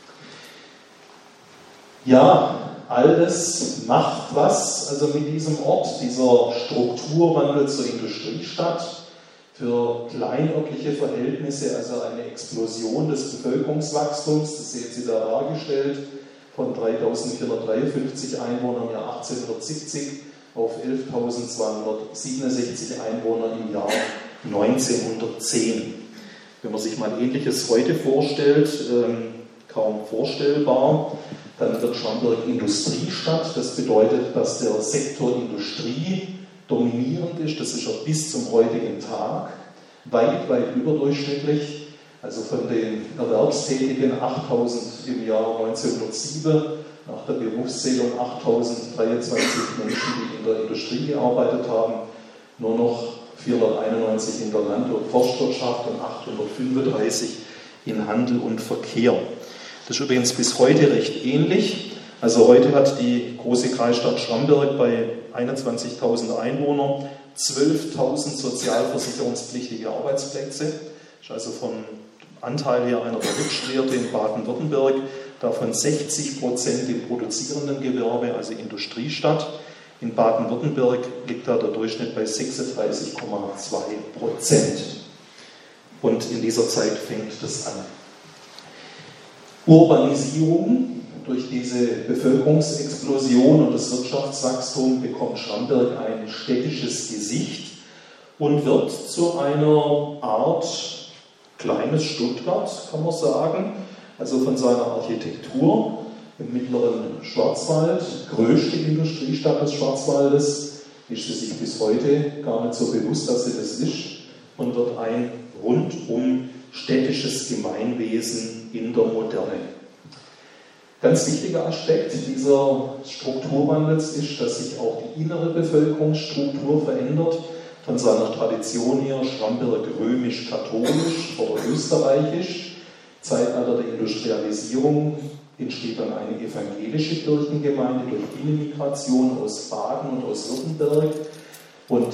Ja, alles macht was, also mit diesem Ort, dieser Strukturwandel zur Industriestadt, für kleinörtliche Verhältnisse, also eine Explosion des Bevölkerungswachstums, das sehen Sie da dargestellt, von dreitausendvierhundertdreiundfünfzig Einwohnern im Jahr achtzehnhundertsiebzig auf elftausendzweihundertsiebenundsechzig Einwohner im Jahr neunzehnhundertzehn. Wenn man sich mal Ähnliches heute vorstellt, ähm, kaum vorstellbar, dann wird Schramberg Industriestadt. Das bedeutet, dass der Sektor Industrie dominierend ist. Das ist ja bis zum heutigen Tag weit, weit überdurchschnittlich. Also von den Erwerbstätigen achttausend im Jahr neunzehnhundertsieben, nach der Berufszählung achttausenddreiundzwanzig Menschen, die in der Industrie gearbeitet haben, nur noch vierhunderteinundneunzig in der Land- und Forstwirtschaft und achthundertfünfunddreißig in Handel und Verkehr. Das ist übrigens bis heute recht ähnlich. Also heute hat die große Kreisstadt Schramberg bei einundzwanzigtausend Einwohnern zwölftausend sozialversicherungspflichtige Arbeitsplätze. Das ist also von Anteil her einer der Höchstwerte in Baden-Württemberg, davon sechzig Prozent im produzierenden Gewerbe, also Industriestadt. In Baden-Württemberg liegt da der Durchschnitt bei sechsunddreißig Komma zwei Prozent. Und in dieser Zeit fängt das an. Urbanisierung durch diese Bevölkerungsexplosion und das Wirtschaftswachstum bekommt Schramberg ein städtisches Gesicht und wird zu einer Art kleines Stuttgart, kann man sagen, also von seiner Architektur im mittleren Schwarzwald, größte Industriestadt des Schwarzwaldes, ist sie sich bis heute gar nicht so bewusst, dass sie das ist, und wird ein rundum städtisches Gemeinwesen in der Moderne. Ganz wichtiger Aspekt dieser Strukturwandels ist, dass sich auch die innere Bevölkerungsstruktur verändert. Von seiner Tradition her Schramberg römisch-katholisch oder österreichisch. Zeitalter der Industrialisierung entsteht dann eine evangelische Kirchengemeinde durch Binnenmigration aus Baden und aus Württemberg. Und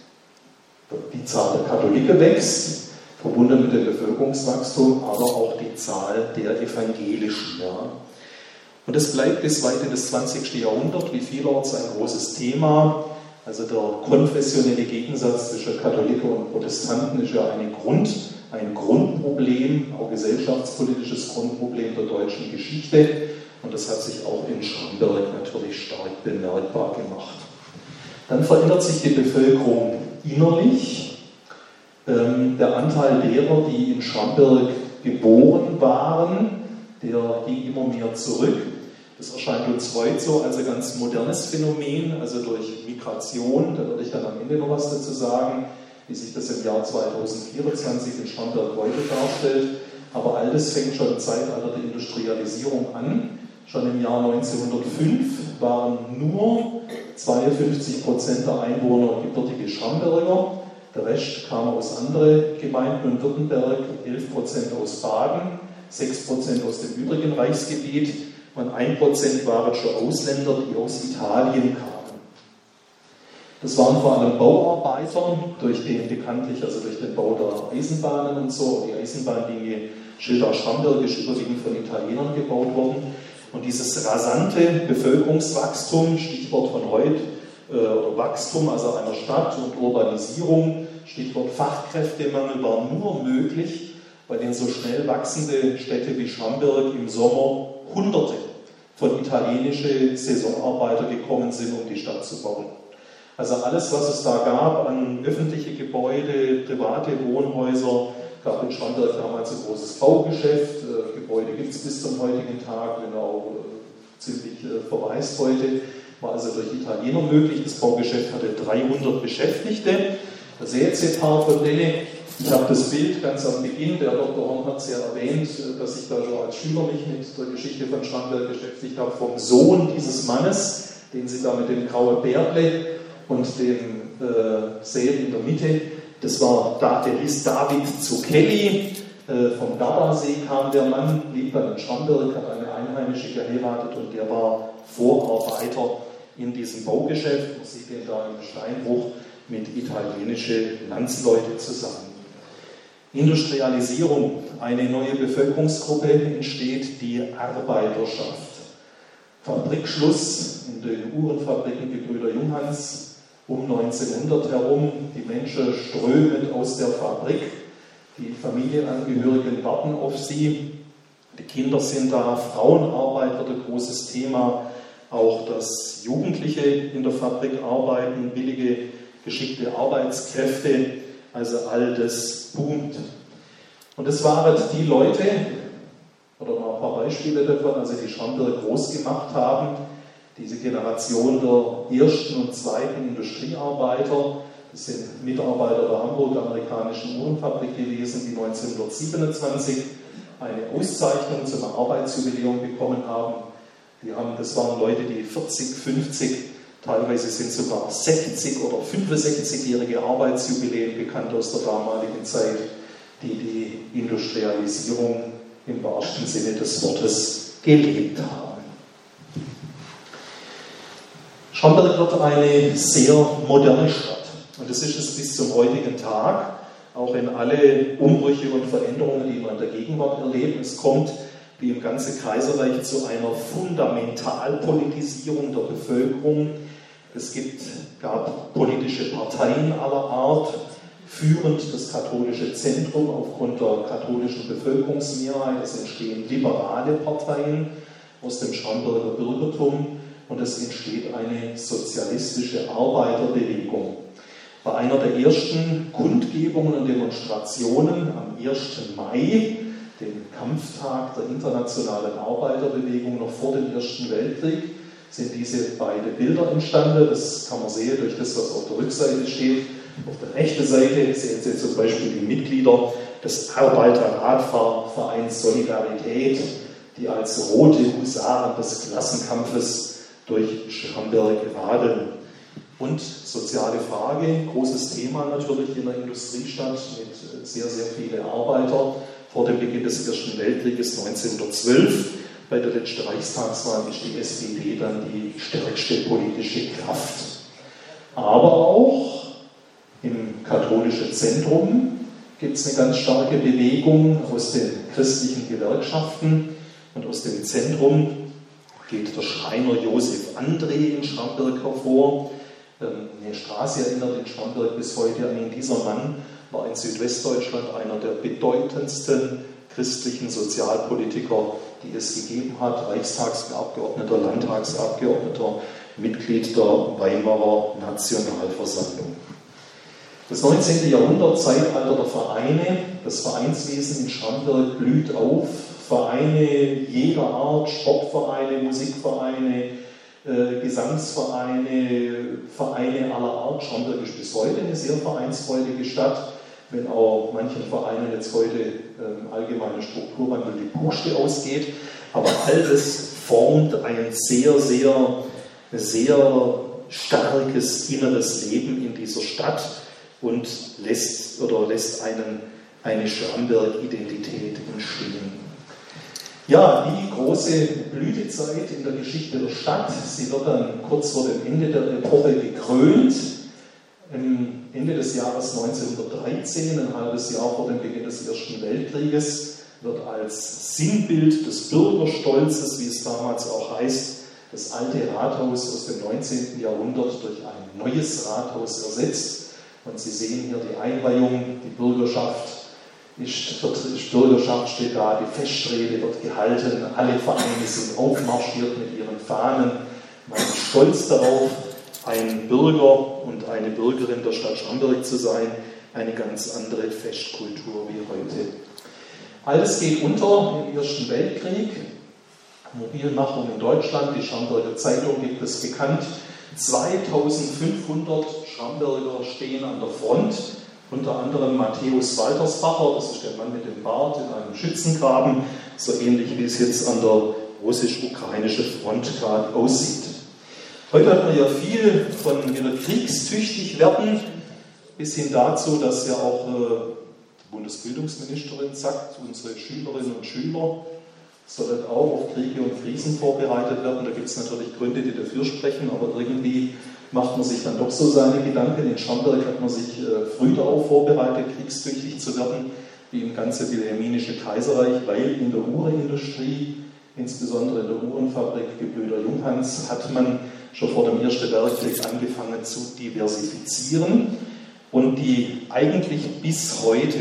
die Zahl der Katholiken wächst, verbunden mit dem Bevölkerungswachstum, aber auch die Zahl der Evangelischen. Ja. Und es bleibt bis weit in das zwanzigste Jahrhundert, wie vielerorts, ein großes Thema. Also der konfessionelle Gegensatz zwischen Katholiken und Protestanten ist ja eine Grund, ein Grundproblem, auch gesellschaftspolitisches Grundproblem der deutschen Geschichte. Und das hat sich auch in Schramberg natürlich stark bemerkbar gemacht. Dann verändert sich die Bevölkerung innerlich. Ähm, der Anteil derer, die in Schramberg geboren waren, der ging immer mehr zurück. Das erscheint uns heute so als ein ganz modernes Phänomen, also durch Migration, da werde ich dann am Ende noch was dazu sagen, wie sich das im Jahr zweitausendvierundzwanzig in Schramberg heute darstellt. Aber all das fängt schon im Zeitalter der Industrialisierung an. Schon im Jahr neunzehnhundertfünf waren nur zweiundfünfzig Prozent der Einwohner gebürtige Schramberger. Der Rest kam aus anderen Gemeinden in Württemberg, elf Prozent aus Baden, sechs Prozent aus dem übrigen Reichsgebiet und ein Prozent waren schon Ausländer, die aus Italien kamen. Das waren vor allem Bauarbeiter, durch den bekanntlich, also durch den Bau der Eisenbahnen und so. Die Eisenbahnlinie Schiltach-Schramberg ist überwiegend von Italienern gebaut worden. Und dieses rasante Bevölkerungswachstum, Stichwort von heute, äh, oder Wachstum, also einer Stadt, und Urbanisierung, Stichwort Fachkräftemangel, war nur möglich, weil in so schnell wachsende Städte wie Schramberg im Sommer Hunderte von italienischen Saisonarbeiter gekommen sind, um die Stadt zu bauen. Also alles, was es da gab an öffentliche Gebäude, private Wohnhäuser, gab in Schramberg damals ein großes Baugeschäft. Äh, Gebäude gibt es bis zum heutigen Tag, wenn auch äh, ziemlich äh, verwaist heute. War also durch Italiener möglich. Das Baugeschäft hatte dreihundert Beschäftigte. Da seht ihr ein paar von denen. Ich habe das Bild ganz am Beginn, der Doktor Horn hat es ja erwähnt, dass ich da schon als Schüler mich mit der Geschichte von Schramberg beschäftigt habe, vom Sohn dieses Mannes, den Sie da mit dem grauen Bärtle und dem äh, sehen in der Mitte. Das war, der hieß David Zucchelli, äh, vom Gardasee kam der Mann, lebt dann in Schramberg, hat eine Einheimische geheiratet und der war Vorarbeiter in diesem Baugeschäft. Man sieht den da im Steinbruch mit italienischen Landsleuten zusammen. Industrialisierung, eine neue Bevölkerungsgruppe entsteht, die Arbeiterschaft. Fabrikschluss in den Uhrenfabriken Gebrüder Junghans um neunzehnhundert herum. Die Menschen strömen aus der Fabrik, die Familienangehörigen warten auf sie, die Kinder sind da, Frauenarbeit wird ein großes Thema, auch dass Jugendliche in der Fabrik arbeiten, billige, geschickte Arbeitskräfte, also all das boomt. Und das waren die Leute, oder noch ein paar Beispiele davon, also die Schramberg groß gemacht haben, diese Generation der ersten und zweiten Industriearbeiter, das sind Mitarbeiter der Hamburg-Amerikanischen Uhrenfabrik gewesen, die neunzehnhundertsiebenundzwanzig eine Auszeichnung zum Arbeitsjubiläum bekommen haben. Die haben. Das waren Leute, die vierzig, fünfzig, teilweise sind sogar sechzig- oder fünfundsechzigjährige Arbeitsjubiläen bekannt aus der damaligen Zeit, die die Industrialisierung im wahrsten Sinne des Wortes gelebt haben. Schramberg wird eine sehr moderne Stadt. Und das ist es bis zum heutigen Tag, auch in alle Umbrüche und Veränderungen, die man in der Gegenwart erlebt. Es kommt, wie im ganzen Kaiserreich, zu einer Fundamentalpolitisierung der Bevölkerung. Es gibt, gab politische Parteien aller Art, führend das katholische Zentrum aufgrund der katholischen Bevölkerungsmehrheit. Es entstehen liberale Parteien aus dem Schramberger Bürgertum und es entsteht eine sozialistische Arbeiterbewegung. Bei einer der ersten Kundgebungen und Demonstrationen am ersten Mai, dem Kampftag der internationalen Arbeiterbewegung noch vor dem Ersten Weltkrieg, sind diese beiden Bilder entstanden. Das kann man sehen durch das, was auf der Rückseite steht. Auf der rechten Seite sehen Sie zum Beispiel die Mitglieder des Arbeiterradfahrvereins Solidarität, die als rote Husaren des Klassenkampfes durch Schramberg radeln. Und soziale Frage, großes Thema natürlich in der Industriestadt mit sehr, sehr vielen Arbeitern. Vor dem Beginn des Ersten Weltkrieges neunzehnhundertzwölf, bei der letzten Reichstagswahl, ist die S P D dann die stärkste politische Kraft. Aber auch im katholischen Zentrum gibt es eine ganz starke Bewegung aus den christlichen Gewerkschaften und aus dem Zentrum geht der Schreiner Josef André in Schramberg hervor. Eine Straße erinnert in Schramberg bis heute an ihn. Dieser Mann war in Südwestdeutschland einer der bedeutendsten christlichen Sozialpolitiker, die es gegeben hat. Reichstagsabgeordneter, Landtagsabgeordneter, Mitglied der Weimarer Nationalversammlung. Das neunzehnte Jahrhundert, Zeitalter der Vereine, das Vereinswesen in Schramberg blüht auf. Vereine jeder Art, Sportvereine, Musikvereine, äh, Gesangsvereine, Vereine aller Art. Schramberg ist bis heute eine sehr vereinsfreudige Stadt, wenn auch manchen Vereinen jetzt heute ähm, allgemeine Strukturwandel die Puste ausgeht. Aber all das formt ein sehr, sehr, sehr starkes inneres Leben in dieser Stadt und lässt, oder lässt einen, eine Schramberg-Identität entstehen. Ja, die große Blütezeit in der Geschichte der Stadt, sie wird dann kurz vor dem Ende der Epoche gekrönt. Im Ende des Jahres neunzehnhundertdreizehn, ein halbes Jahr vor dem Beginn des Ersten Weltkrieges, wird als Sinnbild des Bürgerstolzes, wie es damals auch heißt, das alte Rathaus aus dem neunzehnten Jahrhundert durch ein neues Rathaus ersetzt. Und Sie sehen hier die Einweihung, die Bürgerschaft. Die Bürgerschaft steht da, die Festrede wird gehalten, alle Vereine sind aufmarschiert mit ihren Fahnen. Man ist stolz darauf, ein Bürger und eine Bürgerin der Stadt Schramberg zu sein, eine ganz andere Festkultur wie heute. Alles geht unter im Ersten Weltkrieg. Mobilmachung in Deutschland, die Schramberger Zeitung gibt es bekannt. zweitausendfünfhundert Schramberger stehen an der Front Unter anderem Matthäus Waltersbacher, das ist der Mann mit dem Bart in einem Schützengraben, so ähnlich wie es jetzt an der russisch-ukrainischen Front gerade aussieht. Heute hat man ja viel von wieder kriegstüchtig werden, bis hin dazu, dass ja auch äh, die Bundesbildungsministerin sagt, unsere Schülerinnen und Schüler sollen auch auf Kriege und Krisen vorbereitet werden. Da gibt es natürlich Gründe, die dafür sprechen, aber irgendwie macht man sich dann doch so seine Gedanken. In Schamberg hat man sich äh, früh darauf vorbereitet, kriegstüchtig zu werden, wie im ganzen Wilhelminischen Kaiserreich, weil in der Uhrenindustrie, insbesondere in der Uhrenfabrik Gebrüder Junghans, hat man schon vor dem Ersten Weltkrieg angefangen zu diversifizieren und die eigentlich bis heute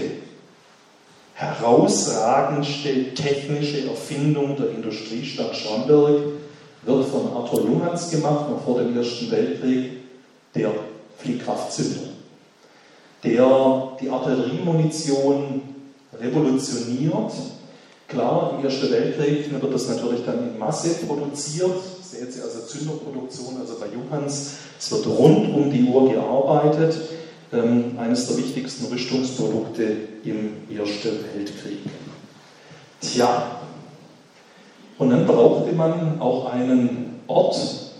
herausragendste technische Erfindung der Industriestadt Schamberg wird von Arthur Junghans gemacht, noch vor dem Ersten Weltkrieg, der Fliehkraftzünder, der die Artilleriemunition revolutioniert. Klar, im Ersten Weltkrieg wird das natürlich dann in Masse produziert, seht ihr also Zünderproduktion, also bei Junghans, es wird rund um die Uhr gearbeitet, ähm, eines der wichtigsten Rüstungsprodukte im Ersten Weltkrieg. Tja, und dann brauchte man auch einen Ort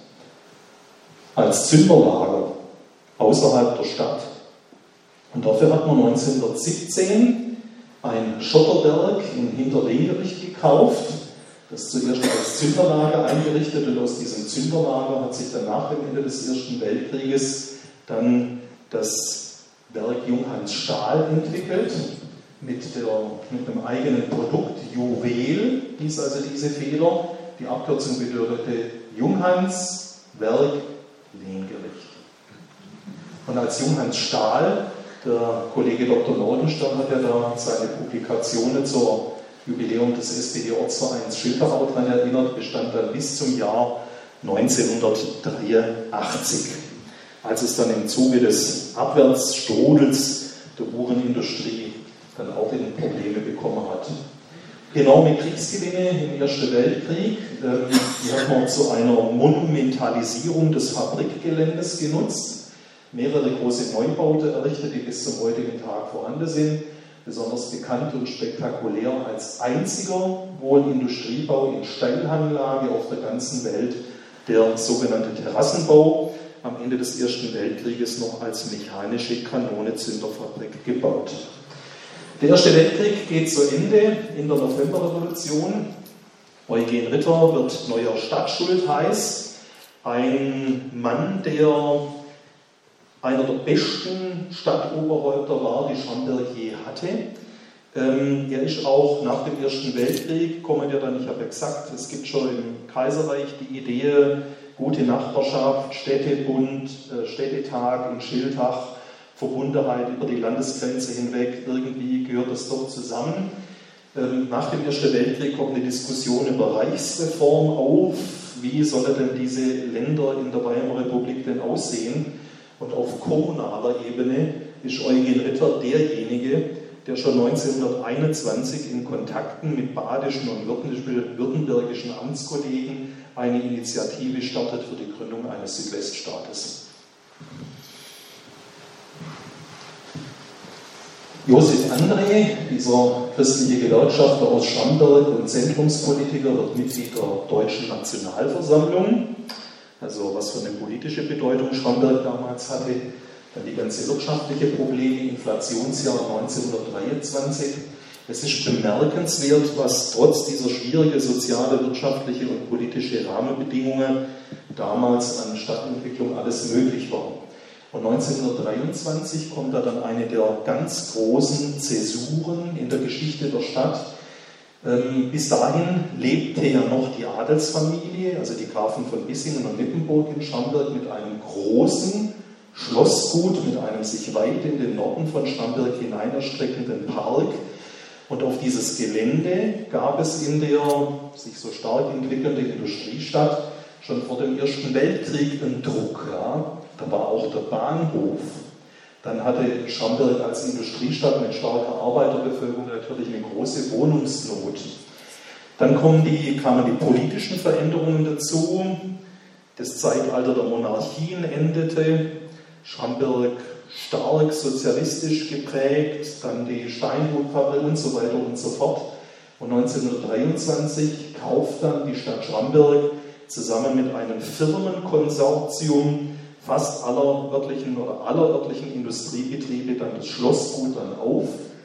als Zünderlager außerhalb der Stadt. Und dafür hat man neunzehnhundertsiebzehn ein Schotterberg in Hinterlengerich gekauft, das zuerst als Zünderlager eingerichtet, und aus diesem Zünderlager hat sich dann nach dem Ende des Ersten Weltkrieges dann das Werk Junghans Stahl entwickelt. Mit, der, mit einem eigenen Produkt, Juwel, hieß also diese Feder. Die Abkürzung bedeutete Junghans Werk Lengerich. Und als Junghans Stahl, der Kollege Doktor Nordenstern hat ja da seine Publikationen zur Jubiläum des S P D-Ortsvereins Schiltach daran erinnert, bestand dann bis zum Jahr neunzehnhundertdreiundachtzig, als es dann im Zuge des Abwärtsstrudels der Uhrenindustrie dann auch in Probleme bekommen hat. Enorme Kriegsgewinne im Ersten Weltkrieg, ähm, die hat man zu einer Monumentalisierung des Fabrikgeländes genutzt. Mehrere große Neubauten errichtet, die bis zum heutigen Tag vorhanden sind. Besonders bekannt und spektakulär als einziger wohl Industriebau in Steilhanglage auf der ganzen Welt, der sogenannte Terrassenbau, am Ende des Ersten Weltkrieges noch als mechanische Kanonenzünderfabrik gebaut. Der Erste Weltkrieg geht zu Ende in der Novemberrevolution. Eugen Ritter wird neuer Stadtschultheiß, ein Mann, der einer der besten Stadtoberhäupter war, die Schamberg je hatte. Ähm, er ist auch nach dem Ersten Weltkrieg, kommen ja dann, ich habe ja gesagt, es gibt schon im Kaiserreich die Idee, gute Nachbarschaft, Städtebund, äh, Städtetag in Schiltach, Verbundenheit über die Landesgrenze hinweg, irgendwie gehört das doch zusammen. Ähm, nach dem Ersten Weltkrieg kommt eine Diskussion über Reichsreform auf. Wie sollen denn diese Länder in der Weimarer Republik denn aussehen? Und auf kommunaler Ebene ist Eugen Ritter derjenige, der schon neunzehnhunderteinundzwanzig in Kontakten mit badischen und württembergischen Amtskollegen eine Initiative startet für die Gründung eines Südweststaates. Josef André, dieser christliche Gewerkschafter aus Schamberg und Zentrumspolitiker, wird Mitglied der Deutschen Nationalversammlung. Also was für eine politische Bedeutung Schamberg damals hatte. Dann die ganze wirtschaftliche Probleme, Inflationsjahr neunzehnhundertdreiundzwanzig. Es ist bemerkenswert, was trotz dieser schwierigen soziale, wirtschaftliche und politische Rahmenbedingungen damals an Stadtentwicklung alles möglich war. Und neunzehnhundertdreiundzwanzig kommt da dann eine der ganz großen Zäsuren in der Geschichte der Stadt. Ähm, bis dahin lebte ja noch die Adelsfamilie, also die Grafen von Bissingen und Nippenburg in Schamberg, mit einem großen Schlossgut, mit einem sich weit in den Norden von Schamberg hinein erstreckenden Park. Und auf dieses Gelände gab es in der sich so stark entwickelnden Industriestadt schon vor dem Ersten Weltkrieg einen Druck. Ja? Da war auch der Bahnhof. Dann hatte Schamberg als Industriestadt mit starker Arbeiterbevölkerung natürlich eine große Wohnungsnot. Dann kommen die, kamen die politischen Veränderungen dazu. Das Zeitalter der Monarchien endete. Schramberg stark sozialistisch geprägt, dann die Steinhutfabrik und so weiter und so fort. Und neunzehnhundertdreiundzwanzig kauft dann die Stadt Schramberg zusammen mit einem Firmenkonsortium fast aller örtlichen oder aller örtlichen Industriebetriebe dann das Schlossgut dann auf,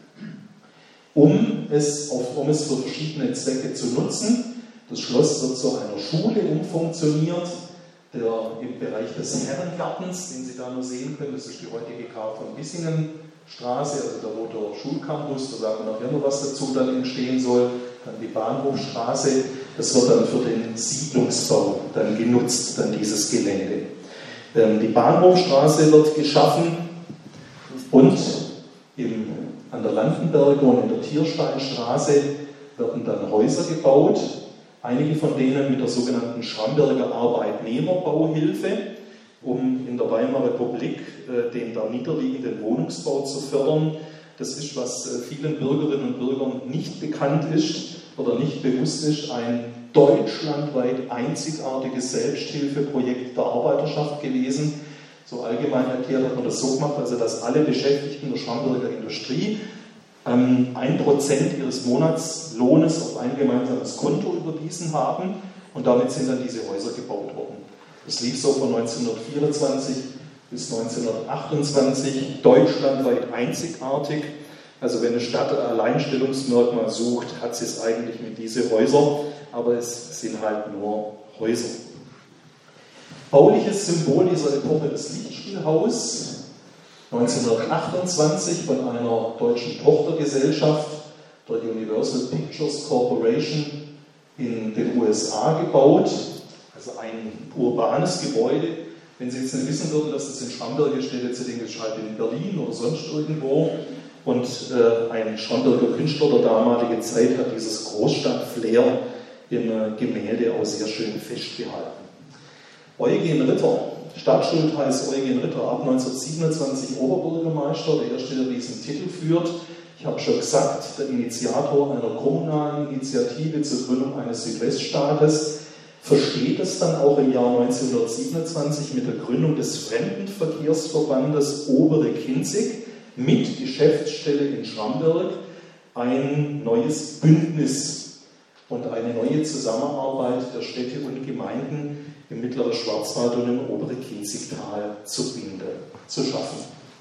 um es, auf, um es für verschiedene Zwecke zu nutzen. Das Schloss wird zu einer Schule umfunktioniert, der im Bereich des Herrengartens, den Sie da nur sehen können, das ist die heutige Karl von Bissingen-Straße, also da wo der Schulcampus, da sagen wir nachher noch was dazu dann entstehen soll, dann die Bahnhofstraße, das wird dann für den Siedlungsbau dann genutzt, dann dieses Gelände. Ähm, die Bahnhofstraße wird geschaffen und im, an der Landenberger und in der Tiersteinstraße werden dann Häuser gebaut, einige von denen mit der sogenannten Schramberger Arbeitnehmerbauhilfe, um in der Weimarer Republik äh, den da niederliegenden Wohnungsbau zu fördern. Das ist, was äh, vielen Bürgerinnen und Bürgern nicht bekannt ist oder nicht bewusst ist, ein deutschlandweit einzigartiges Selbsthilfeprojekt der Arbeiterschaft gewesen. So allgemein erklärt hat man das so gemacht, also dass alle Beschäftigten der Schramberger Industrie ein Prozent ihres Monatslohnes auf ein gemeinsames Konto überwiesen haben und damit sind dann diese Häuser gebaut worden. Das lief so von neunzehnhundertvierundzwanzig bis neunzehnhundertachtundzwanzig, deutschlandweit einzigartig. Also wenn eine Stadt ein Alleinstellungsmerkmal sucht, hat sie es eigentlich mit diesen Häusern, aber es sind halt nur Häuser. Bauliches Symbol dieser Epoche das Lichtspielhaus, neunzehnhundertachtundzwanzig von einer deutschen Tochtergesellschaft der Universal Pictures Corporation in den U S A gebaut, also ein urbanes Gebäude. Wenn Sie jetzt nicht wissen würden, dass das in Schramberg steht, jetzt denken Sie halt in Berlin oder sonst irgendwo. Und äh, ein Schramberger Künstler der damaligen Zeit hat dieses Großstadt-Flair im äh, Gemälde auch sehr schön festgehalten. Eugen Ritter, Stadtschultheiß Eugen Ritter, ab neunzehnhundertsiebenundzwanzig Oberbürgermeister, der erste, der diesen Titel führt. Ich habe schon gesagt, der Initiator einer kommunalen Initiative zur Gründung eines Südweststaates, versteht es dann auch im Jahr neunzehnhundertsiebenundzwanzig mit der Gründung des Fremdenverkehrsverbandes Obere Kinzig mit Geschäftsstelle in Schramberg ein neues Bündnis und eine neue Zusammenarbeit der Städte und Gemeinden im mittleren Schwarzwald und im oberen Kinzigtal zu binden, zu schaffen.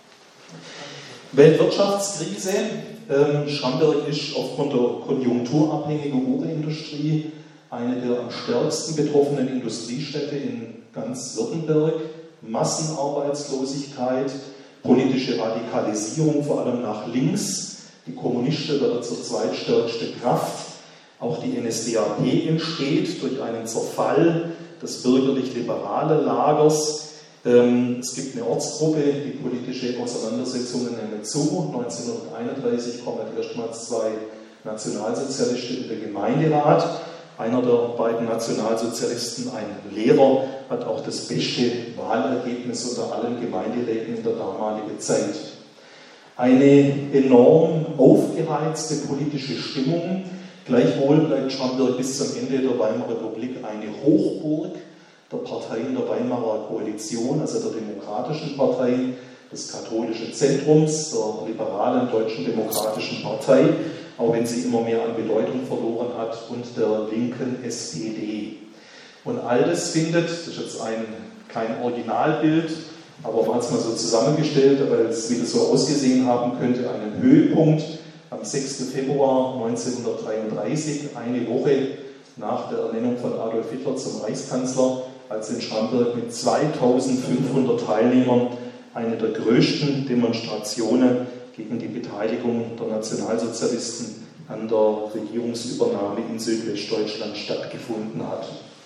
Weltwirtschaftskrise. Ähm, Schramberg ist aufgrund der konjunkturabhängigen Uhrenindustrie eine der am stärksten betroffenen Industriestädte in ganz Württemberg. Massenarbeitslosigkeit, politische Radikalisierung, vor allem nach links. Die Kommunisten werden zur zweitstärkste Kraft. Auch die N S D A P entsteht durch einen Zerfall des bürgerlich-liberalen Lagers. Ähm, es gibt eine Ortsgruppe, die politische Auseinandersetzungen nehmen zu. neunzehnhunderteinunddreißig kommen erstmals zwei Nationalsozialisten in den Gemeinderat. Einer der beiden Nationalsozialisten, ein Lehrer, hat auch das beste Wahlergebnis unter allen Gemeinderäten in der damaligen Zeit. Eine enorm aufgeheizte politische Stimmung. Gleichwohl bleibt Schramberg bis zum Ende der Weimarer Republik eine Hochburg der Parteien der Weimarer Koalition, also der demokratischen Partei, des katholischen Zentrums, der liberalen Deutschen Demokratischen Partei, auch wenn sie immer mehr an Bedeutung verloren hat, und der linken S P D. Und all das findet, das ist jetzt ein, kein Originalbild, aber man hat es mal so zusammengestellt, weil es wieder so ausgesehen haben könnte, einen Höhepunkt am sechsten Februar neunzehnhundertdreiunddreißig, eine Woche nach der Ernennung von Adolf Hitler zum Reichskanzler, als in Schramberg mit zweitausendfünfhundert Teilnehmern eine der größten Demonstrationen gegen die Beteiligung der Nationalsozialisten an der Regierungsübernahme in Südwestdeutschland stattgefunden hat.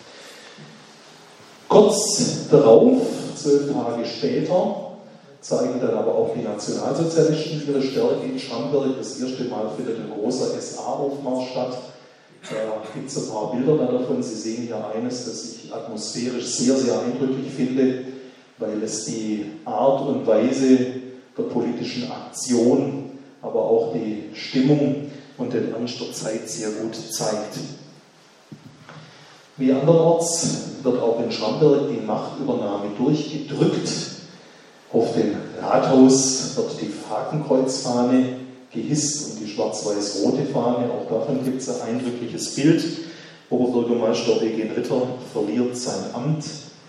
Kurz darauf, zwölf Tage später, zeigen dann aber auch die Nationalsozialisten ihre Stärke in Schramberg. Das erste Mal findet ein großer S A-Aufmarsch statt. Da gibt es ein paar Bilder davon. Sie sehen hier eines, das ich atmosphärisch sehr, sehr eindrücklich finde, weil es die Art und Weise der politischen Aktion, aber auch die Stimmung und den Ernst der Zeit sehr gut zeigt. Wie andernorts wird auch in Schramberg die Machtübernahme durchgedrückt Auf dem Rathaus wird die Hakenkreuzfahne gehisst und die schwarz-weiß-rote Fahne. Auch davon gibt es ein eindrückliches Bild. Oberbürgermeister Eugen Ritter verliert sein Amt.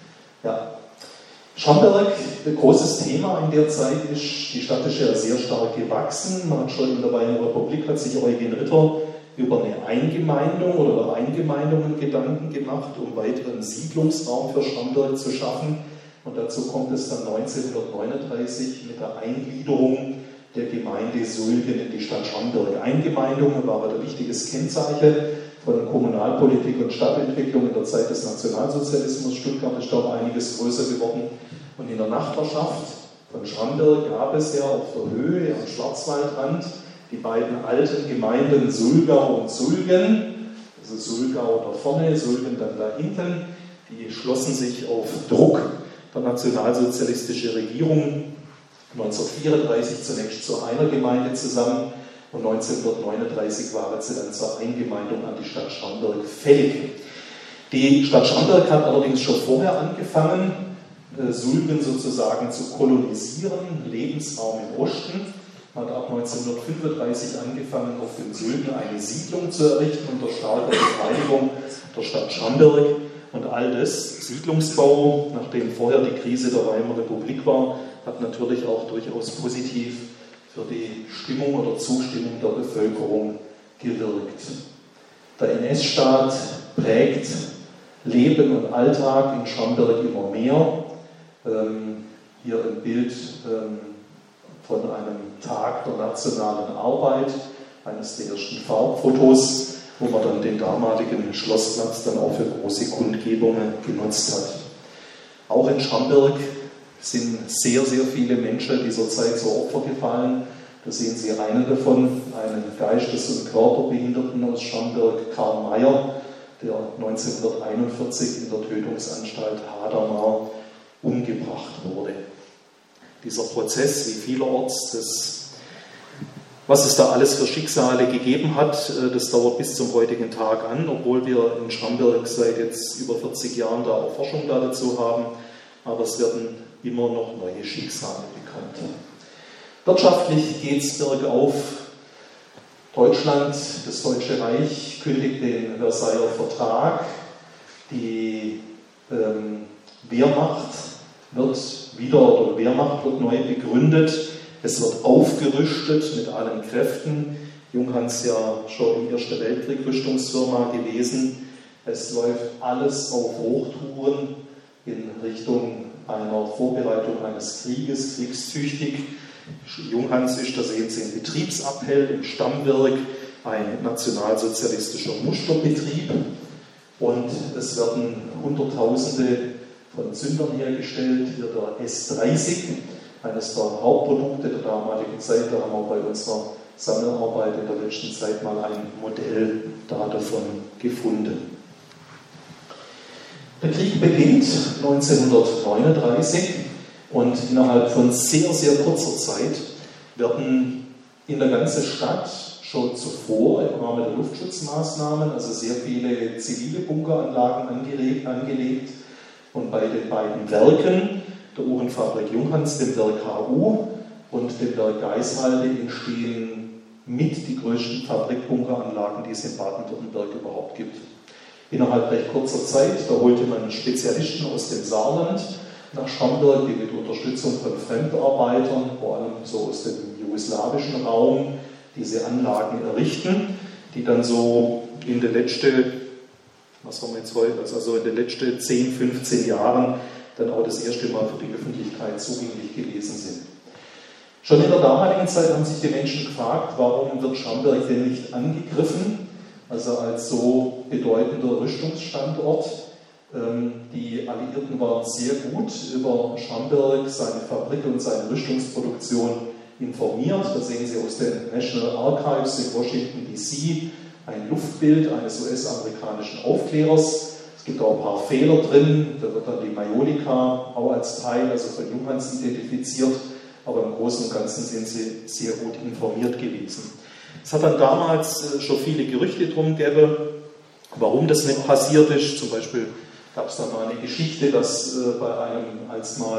Ja. Schamberg, ein großes Thema in der Zeit ist, die Stadt ist ja sehr stark gewachsen. Man hat schon in der Weimarer Republik hat sich Eugen Ritter über eine Eingemeindung oder Eingemeindungen Gedanken gemacht, um weiteren Siedlungsraum für Schamberg zu schaffen. Und dazu kommt es dann neunzehnhundertneununddreißig mit der Eingliederung der Gemeinde Sulgen in die Stadt Schamberg. Eingemeindung war ein wichtiges Kennzeichen von Kommunalpolitik und Stadtentwicklung in der Zeit des Nationalsozialismus. Stuttgart ist da einiges größer geworden. Und in der Nachbarschaft von Schamberg gab es ja auf der Höhe am Schwarzwaldrand die beiden alten Gemeinden Sulgau und Sulgen. Also Sulgau da vorne, Sulgen dann da hinten. Die schlossen sich auf Druck der nationalsozialistischen Regierung neunzehnhundertvierunddreißig zunächst zu einer Gemeinde zusammen und neunzehnhundertneununddreißig waren sie dann zur Eingemeindung an die Stadt Schamberg fällig. Die Stadt Schamberg hat allerdings schon vorher angefangen, Sulgen sozusagen zu kolonisieren, Lebensraum im Osten. Man hat ab neunzehnhundertfünfunddreißig angefangen, auf den Sulgen eine Siedlung zu errichten unter starker Beteiligung der Stadt Schamberg. Und all das, Siedlungsbau, nachdem vorher die Krise der Weimarer Republik war, hat natürlich auch durchaus positiv für die Stimmung oder Zustimmung der Bevölkerung gewirkt. Der N S-Staat prägt Leben und Alltag in Schamberg immer mehr. Ähm, hier ein Bild ähm, von einem Tag der nationalen Arbeit, eines der ersten Farbfotos, wo man dann den damaligen Schlossplatz dann auch für große Kundgebungen genutzt hat. Auch in Schamberg sind sehr, sehr viele Menschen dieser Zeit zu Opfer gefallen. Da sehen Sie einen davon, einen Geistes- und Körperbehinderten aus Schamberg, Karl Mayer, der neunzehnhunderteinundvierzig in der Tötungsanstalt Hadamar umgebracht wurde. Dieser Prozess, wie vielerorts, das, was es da alles für Schicksale gegeben hat, das dauert bis zum heutigen Tag an, obwohl wir in Schamberg seit jetzt über vierzig Jahren da auch Forschung da dazu haben, aber es werden immer noch neue Schicksale bekannt. Wirtschaftlich geht es bergauf. Deutschland, das Deutsche Reich, kündigt den Versailler Vertrag. Die ähm, Wehrmacht wird wieder, oder Wehrmacht wird neu begründet. Es wird aufgerüstet mit allen Kräften. Junghans ja schon im Ersten Weltkrieg Rüstungsfirma gewesen. Es läuft alles auf Hochtouren in Richtung einer Vorbereitung eines Krieges, kriegstüchtig. Junghans ist, da sehen Sie, ein Betriebsappell im Stammwerk, ein nationalsozialistischer Musterbetrieb. Und es werden Hunderttausende von Zündern hergestellt. Hier der S dreißig, eines der Hauptprodukte der damaligen Zeit. Da haben wir bei unserer Sammelarbeit in der letzten Zeit mal ein Modell da davon gefunden. Der Krieg beginnt neunzehnhundertneununddreißig und innerhalb von sehr, sehr kurzer Zeit werden in der ganzen Stadt schon zuvor im Rahmen der Luftschutzmaßnahmen also sehr viele zivile Bunkeranlagen angelegt, angelegt. Und bei den beiden Werken, der Uhrenfabrik Junghans, dem Werk H U und dem Werk Geishalde, entstehen mit die größten Fabrikbunkeranlagen, die es in Baden-Württemberg überhaupt gibt. Innerhalb recht kurzer Zeit, da holte man Spezialisten aus dem Saarland nach Schamberg, die mit Unterstützung von Fremdarbeitern, vor allem so aus dem jugoslawischen Raum, diese Anlagen errichten, die dann so in den letzten, was haben wir jetzt heute, also in den letzten zehn, fünfzehn Jahren dann auch das erste Mal für die Öffentlichkeit zugänglich gewesen sind. Schon in der damaligen Zeit haben sich die Menschen gefragt, warum wird Schamberg denn nicht angegriffen? Also als so bedeutender Rüstungsstandort. Die Alliierten waren sehr gut über Schamberg, seine Fabrik und seine Rüstungsproduktion informiert. Da sehen Sie aus den National Archives in Washington D C ein Luftbild eines U S-amerikanischen Aufklärers. Es gibt auch ein paar Fehler drin, da wird dann die Majolika auch als Teil also von Junghans identifiziert, aber im Großen und Ganzen sind sie sehr gut informiert gewesen. Es hat dann damals schon viele Gerüchte drum gegeben, warum das nicht passiert ist. Zum Beispiel gab es da mal eine Geschichte, dass bei einem als mal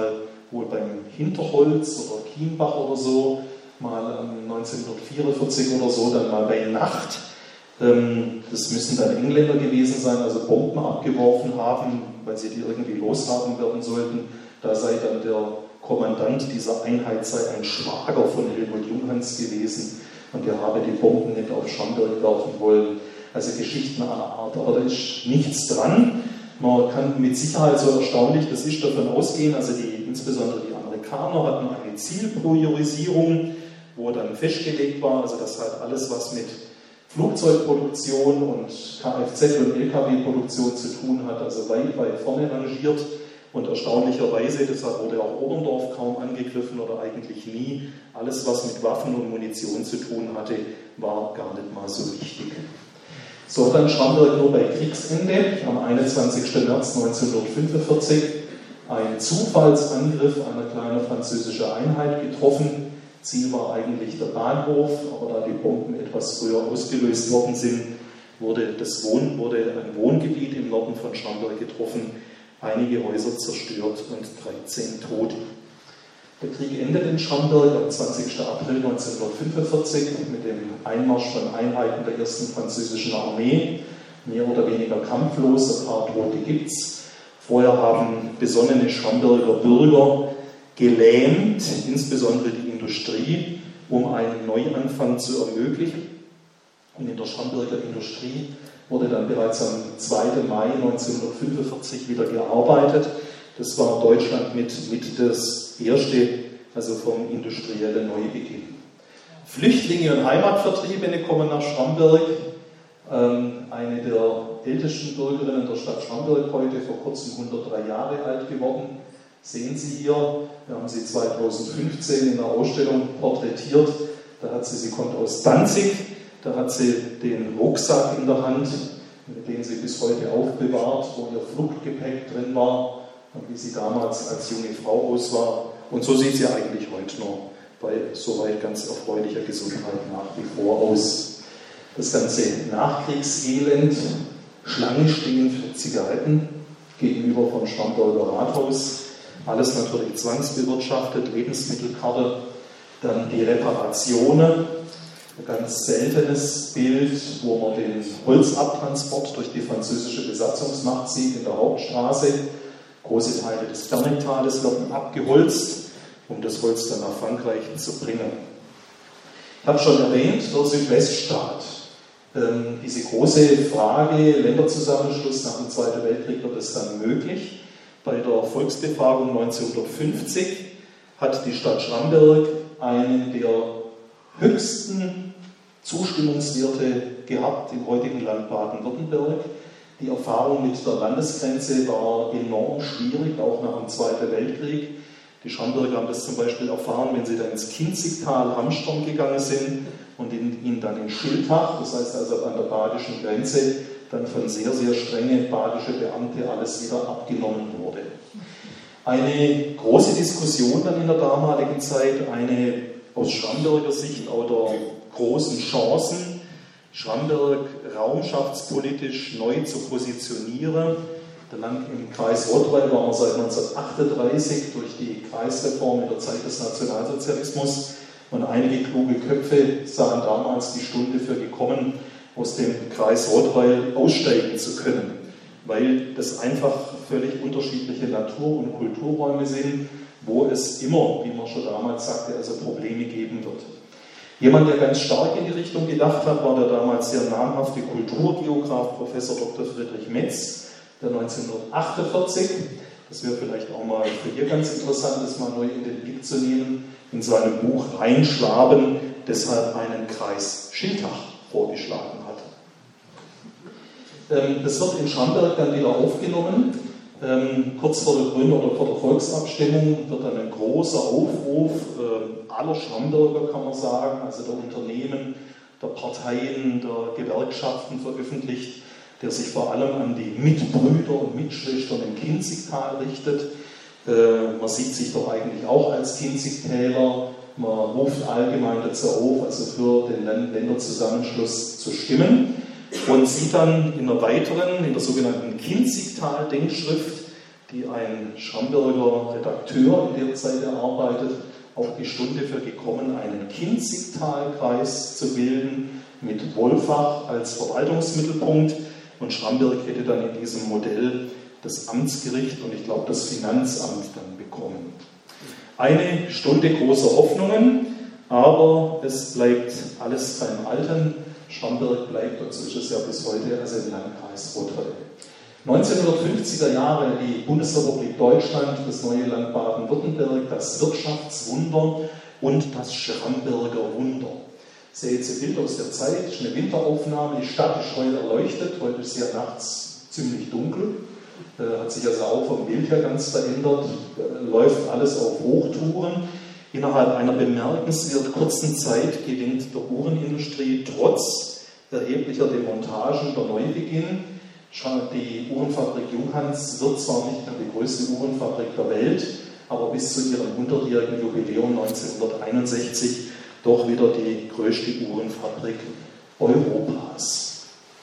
wohl beim Hinterholz oder Kienbach oder so, mal neunzehnhundertvierundvierzig oder so, dann mal bei Nacht. Das müssen dann Engländer gewesen sein, also Bomben abgeworfen haben, weil sie die irgendwie loshaben werden sollten. Da sei dann der Kommandant dieser Einheit sei ein Schwager von Helmut Junghans gewesen und der habe die Bomben nicht auf Schramberg werfen wollen. Also Geschichten einer Art, aber da ist nichts dran. Man kann mit Sicherheit, so erstaunlich das ist, davon ausgehen, also die, insbesondere die Amerikaner hatten eine Zielpriorisierung, wo dann festgelegt war, also das hat alles was mit Flugzeugproduktion und Kfz- und L K W-Produktion zu tun hat, also weit, weit vorne rangiert. Und erstaunlicherweise, deshalb wurde auch Oberndorf kaum angegriffen oder eigentlich nie, alles was mit Waffen und Munition zu tun hatte, war gar nicht mal so wichtig. So hat dann Schramberg nur bei Kriegsende, am einundzwanzigsten März neunzehnhundertfünfundvierzig, einen Zufallsangriff einer kleinen französischen Einheit getroffen. Ziel war eigentlich der Bahnhof, aber da die Bomben etwas früher ausgelöst worden sind, wurde, das Wohn, wurde ein Wohngebiet im Norden von Schramberg getroffen, einige Häuser zerstört und dreizehn Tote. Der Krieg endet in Schramberg am zwanzigsten April neunzehnhundertfünfundvierzig mit dem Einmarsch von Einheiten der ersten französischen Armee, mehr oder weniger kampflos, ein paar Tote gibt es. Vorher haben besonnene Schramberger Bürger gelähmt, insbesondere die Industrie, um einen Neuanfang zu ermöglichen. Und in der Schramberger Industrie wurde dann bereits am zweiten Mai neunzehnhundertfünfundvierzig wieder gearbeitet. Das war Deutschland mit, mit das erste, also vom industriellen Neubeginn. Flüchtlinge und Heimatvertriebene kommen nach Schramberg. Eine der ältesten Bürgerinnen der Stadt Schramberg, heute vor kurzem hundertdrei Jahre alt geworden. Sehen Sie hier, wir haben sie zweitausendfünfzehn in der Ausstellung porträtiert. Da hat sie, sie kommt aus Danzig, da hat sie den Rucksack in der Hand, den sie bis heute aufbewahrt, wo ihr Fluchtgepäck drin war und wie sie damals als junge Frau aus war. Und so sieht sie eigentlich heute noch bei soweit ganz erfreulicher Gesundheit nach wie vor aus. Das ganze Nachkriegselend, Schlange stehen für Zigaretten gegenüber vom Schramberger Rathaus, alles natürlich zwangsbewirtschaftet, Lebensmittelkarte, dann die Reparationen, ein ganz seltenes Bild, wo man den Holzabtransport durch die französische Besatzungsmacht sieht in der Hauptstraße. Große Teile des Fernegtales werden abgeholzt, um das Holz dann nach Frankreich zu bringen. Ich habe schon erwähnt, der Südweststaat. Ähm, diese große Frage, Länderzusammenschluss nach dem Zweiten Weltkrieg, wird es dann möglich? Bei der Volksbefragung neunzehnhundertfünfzig hat die Stadt Schramberg einen der höchsten Zustimmungswerte gehabt im heutigen Land Baden-Württemberg. Die Erfahrung mit der Landesgrenze war enorm schwierig, auch nach dem Zweiten Weltkrieg. Die Schramberger haben das zum Beispiel erfahren, wenn sie dann ins Kinzigtal Hamstern gegangen sind und in, ihnen dann in Schiltach, das heißt also an der badischen Grenze, dann von sehr, sehr strenge badische Beamte alles wieder abgenommen wurde. Eine große Diskussion dann in der damaligen Zeit, eine aus Schramberger Sicht auch der großen Chancen, Schramberg raumschaftspolitisch neu zu positionieren. Der Land im Kreis Rottweil war seit neunzehnhundertachtunddreißig durch die Kreisreform in der Zeit des Nationalsozialismus und einige kluge Köpfe sahen damals die Stunde für gekommen, aus dem Kreis Rottweil aussteigen zu können, weil das einfach völlig unterschiedliche Natur- und Kulturräume sind, wo es immer, wie man schon damals sagte, also Probleme geben wird. Jemand, der ganz stark in die Richtung gedacht hat, war der damals sehr namhafte Kulturgeograf Professor Doktor Friedrich Metz, der neunzehnhundertachtundvierzig, das wäre vielleicht auch mal für hier ganz interessant, das mal neu in den Blick zu nehmen, in seinem Buch Rheinschwaben deshalb einen Kreis Schiltach vorgeschlagen hat. Das wird in Schramberg dann wieder aufgenommen. Kurz vor der Gründung oder vor der Volksabstimmung wird dann ein großer Aufruf aller Schramberger, kann man sagen, also der Unternehmen, der Parteien, der Gewerkschaften veröffentlicht, der sich vor allem an die Mitbrüder und Mitschwestern im Kinzigtal richtet. Man sieht sich doch eigentlich auch als Kinzigtäler. Man ruft allgemein dazu auf, also für den Länderzusammenschluss zu stimmen und sieht dann in der weiteren, in der sogenannten Kinzigtal-Denkschrift, die ein Schramberger Redakteur in der Zeit erarbeitet, auch die Stunde für gekommen, einen Kinzigtalkreis zu bilden, mit Wolfach als Verwaltungsmittelpunkt. Und Schramberg hätte dann in diesem Modell das Amtsgericht und ich glaube das Finanzamt dann bekommen. Eine Stunde großer Hoffnungen, aber es bleibt alles beim Alten. Schramberg bleibt, und so ist es ja bis heute, also im Landkreis Rotterdam. neunzehnhundertfünfziger Jahre, die Bundesrepublik Deutschland, das neue Land Baden-Württemberg, das Wirtschaftswunder und das Schramberger Wunder. Ich sehe jetzt ein Bild aus der Zeit, das ist eine Winteraufnahme, die Stadt ist heute erleuchtet, heute ist es ja nachts ziemlich dunkel, äh, hat sich also auch vom Bild her ganz verändert, äh, läuft alles auf Hochtouren. Innerhalb einer bemerkenswert kurzen Zeit gelingt der Uhrenindustrie trotz erheblicher Demontagen der Neubeginn. Die Uhrenfabrik Junghans wird zwar nicht mehr die größte Uhrenfabrik der Welt, aber bis zu ihrem hundertjährigen Jubiläum neunzehnhunderteinundsechzig doch wieder die größte Uhrenfabrik Europas.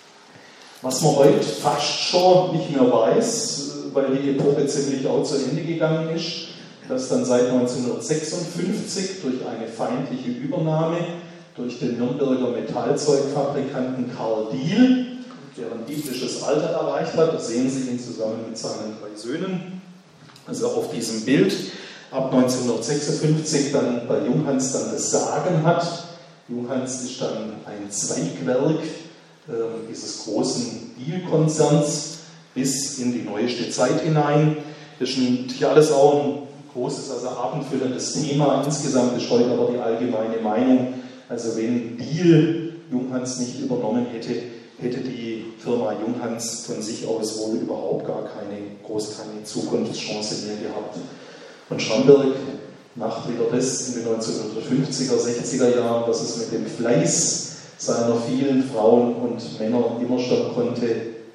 Was man heute fast schon nicht mehr weiß, weil die Epoche ziemlich auch zu Ende gegangen ist, dass dann seit neunzehnhundertsechsundfünfzig durch eine feindliche Übernahme durch den Nürnberger Metallzeugfabrikanten Karl Diehl, der ein biblisches Alter erreicht hat, das sehen Sie ihn zusammen mit seinen drei Söhnen, also auf diesem Bild, ab neunzehnhundertsechsundfünfzig dann bei Junghans dann das Sagen hat. Junghans ist dann ein Zweigwerk äh, dieses großen Diehl-Konzerns bis in die neueste Zeit hinein. Das ist natürlich alles auch ein großes, also abendfüllendes Thema. Insgesamt ist heute aber die allgemeine Meinung, also wenn Diehl Junghans nicht übernommen hätte, hätte die Firma Junghans von sich aus wohl überhaupt gar keine, groß keine Zukunftschance mehr gehabt. Und Schramberg macht wieder das in den neunzehnhundertfünfziger, sechziger Jahren, was es mit dem Fleiß seiner vielen Frauen und Männer immer schon konnte,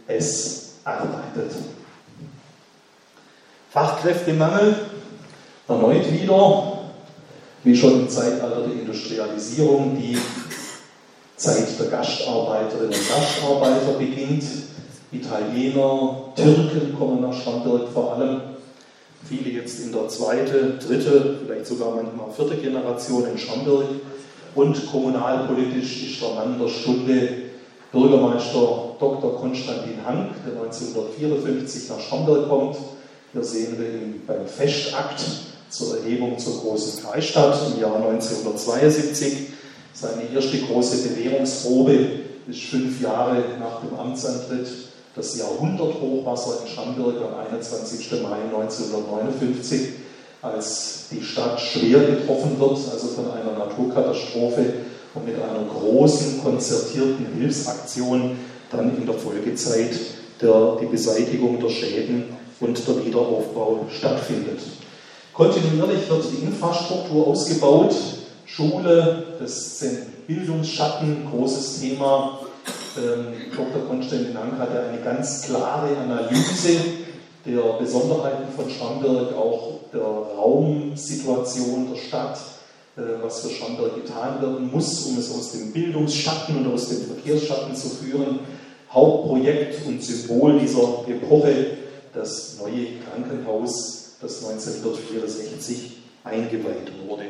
es arbeitet. Fachkräftemangel, erneut wieder, wie schon im Zeitalter der Industrialisierung, die Zeit der Gastarbeiterinnen und Gastarbeiter beginnt. Italiener, Türken kommen nach Schramberg vor allem. Viele jetzt in der zweiten, dritten, vielleicht sogar manchmal vierte Generation in Schramberg. Und kommunalpolitisch ist der Mann der Stunde Bürgermeister Doktor Konstantin Hank, der neunzehnhundertvierundfünfzig nach Schramberg kommt. Hier sehen wir ihn beim Festakt zur Erhebung zur großen Kreisstadt im Jahr neunzehnhundertzweiundsiebzig. Seine erste große Bewährungsprobe ist fünf Jahre nach dem Amtsantritt das Jahrhunderthochwasser in Schramberg am einundzwanzigsten Mai neunzehnhundertneunundfünfzig, als die Stadt schwer getroffen wird, also von einer Naturkatastrophe und mit einer großen konzertierten Hilfsaktion dann in der Folgezeit der, die Beseitigung der Schäden und der Wiederaufbau stattfindet. Kontinuierlich wird die Infrastruktur ausgebaut, Schule, das sind Bildungsschatten, großes Thema. Ähm, Doktor Konstantin Hank hatte eine ganz klare Analyse der Besonderheiten von Schramberg, auch der Raumsituation der Stadt, äh, was für Schramberg getan werden muss, um es aus dem Bildungsschatten und aus dem Verkehrsschatten zu führen. Hauptprojekt und Symbol dieser Epoche, das neue Krankenhaus, das neunzehnhundertvierundsechzig eingeweiht wurde.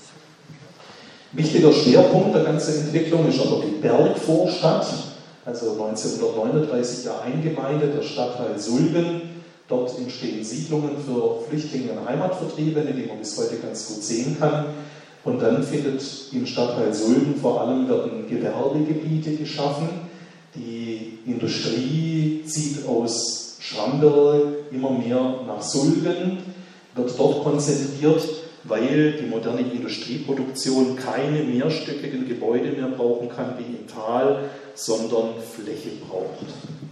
Wichtiger Schwerpunkt der ganzen Entwicklung ist aber die Bergvorstadt, also neunzehnhundertneununddreißig ja eingemeindet, der Stadtteil Sulgen. Dort entstehen Siedlungen für Flüchtlinge und Heimatvertriebene, die man bis heute ganz gut sehen kann. Und dann findet im Stadtteil Sulgen vor allem werden Gewerbegebiete geschaffen. Die Industrie zieht aus Schramberg immer mehr nach Sulgen, wird dort konzentriert, weil die moderne Industrieproduktion keine mehrstöckigen Gebäude mehr brauchen kann wie im Tal, sondern Fläche braucht.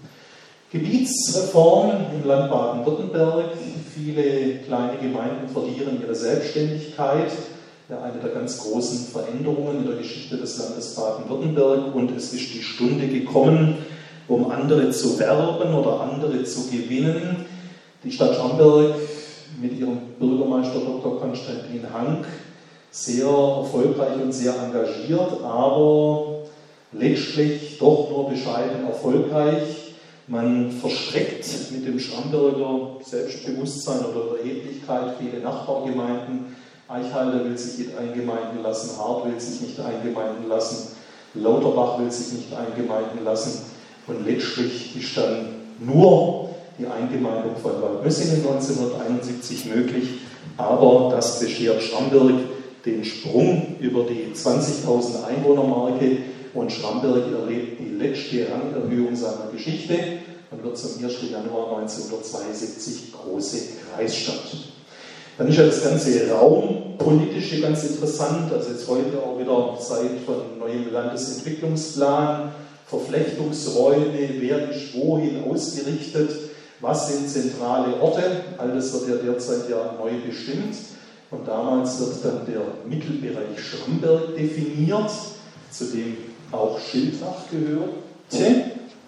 Gebietsreformen im Land Baden-Württemberg. Viele kleine Gemeinden verlieren ihre Selbstständigkeit. Ja, eine der ganz großen Veränderungen in der Geschichte des Landes Baden-Württemberg. Und es ist die Stunde gekommen, um andere zu werben oder andere zu gewinnen. Die Stadt Schramberg mit ihrem Bürgermeister Doktor Konstantin Hank sehr erfolgreich und sehr engagiert, aber letztlich doch nur bescheiden erfolgreich. Man verstreckt mit dem Schramberger Selbstbewusstsein oder Erheblichkeit viele Nachbargemeinden. Eichhalde will sich nicht eingemeinden lassen, Hart will sich nicht eingemeinden lassen, Lauterbach will sich nicht eingemeinden lassen. Und letztlich ist dann nur die Eingemeindung von Waldmössingen neunzehnhunderteinundsiebzig möglich, aber das beschert Schramberg den Sprung über die zwanzigtausend Einwohnermarke und Schramberg erlebt die letzte Rangerhöhung seiner Geschichte und wird zum ersten Januar neunzehnhundertzweiundsiebzig große Kreisstadt. Dann ist ja das ganze Raumpolitische ganz interessant, also jetzt heute auch wieder Zeit von neuem Landesentwicklungsplan, Verflechtungsräume, wer ist wohin ausgerichtet, was sind zentrale Orte, all das wird ja derzeit ja neu bestimmt. Und damals wird dann der Mittelbereich Schramberg definiert, zu dem auch Schiltach gehörte.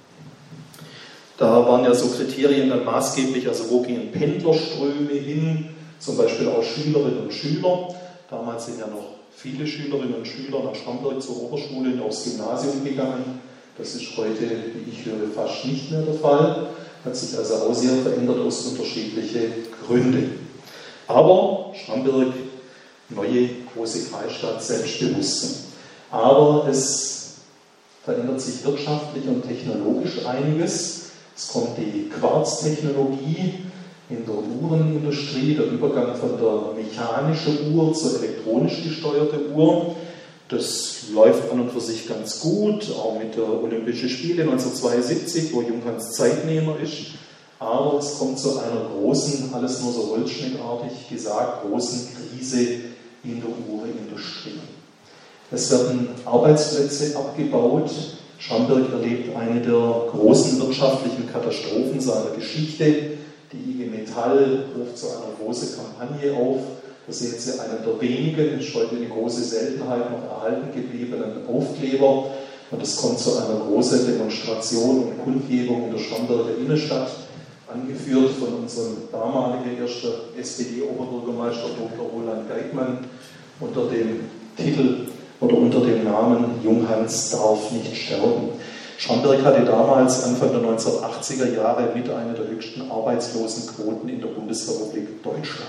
Da waren ja so Kriterien dann maßgeblich, also wo gehen Pendlerströme hin, zum Beispiel auch Schülerinnen und Schüler. Damals sind ja noch viele Schülerinnen und Schüler nach Schramberg zur Oberschule und aufs Gymnasium gegangen. Das ist heute, wie ich höre, fast nicht mehr der Fall. Hat sich also auch sehr verändert aus unterschiedlichen Gründen. Aber Schramberg, neue große Kreisstadt, Selbstbewusstsein. Aber es verändert sich wirtschaftlich und technologisch einiges. Es kommt die Quarztechnologie in der Uhrenindustrie, der Übergang von der mechanischen Uhr zur elektronisch gesteuerten Uhr. Das läuft an und für sich ganz gut, auch mit der Olympischen Spiele neunzehnhundertzweiundsiebzig, wo Junghans Zeitnehmer ist. Aber es kommt zu einer großen, alles nur so holzschnittartig gesagt, großen Krise in der Uhrenindustrie. Es werden Arbeitsplätze abgebaut. Schramberg erlebt eine der großen wirtschaftlichen Katastrophen seiner Geschichte. Die I G Metall ruft zu einer großen Kampagne auf. Da sehen Sie einen der wenigen, ist heute eine große Seltenheit, noch erhalten gebliebenen Aufkleber. Und es kommt zu einer großen Demonstration und Kundgebung in der Schramberger Innenstadt, angeführt von unserem damaligen ersten S P D-Oberbürgermeister Doktor Roland Geigmann unter dem Titel oder unter dem Namen Junghans darf nicht sterben. Schramberg hatte damals Anfang der neunzehnhundertachtziger Jahre mit einer der höchsten Arbeitslosenquoten in der Bundesrepublik Deutschland.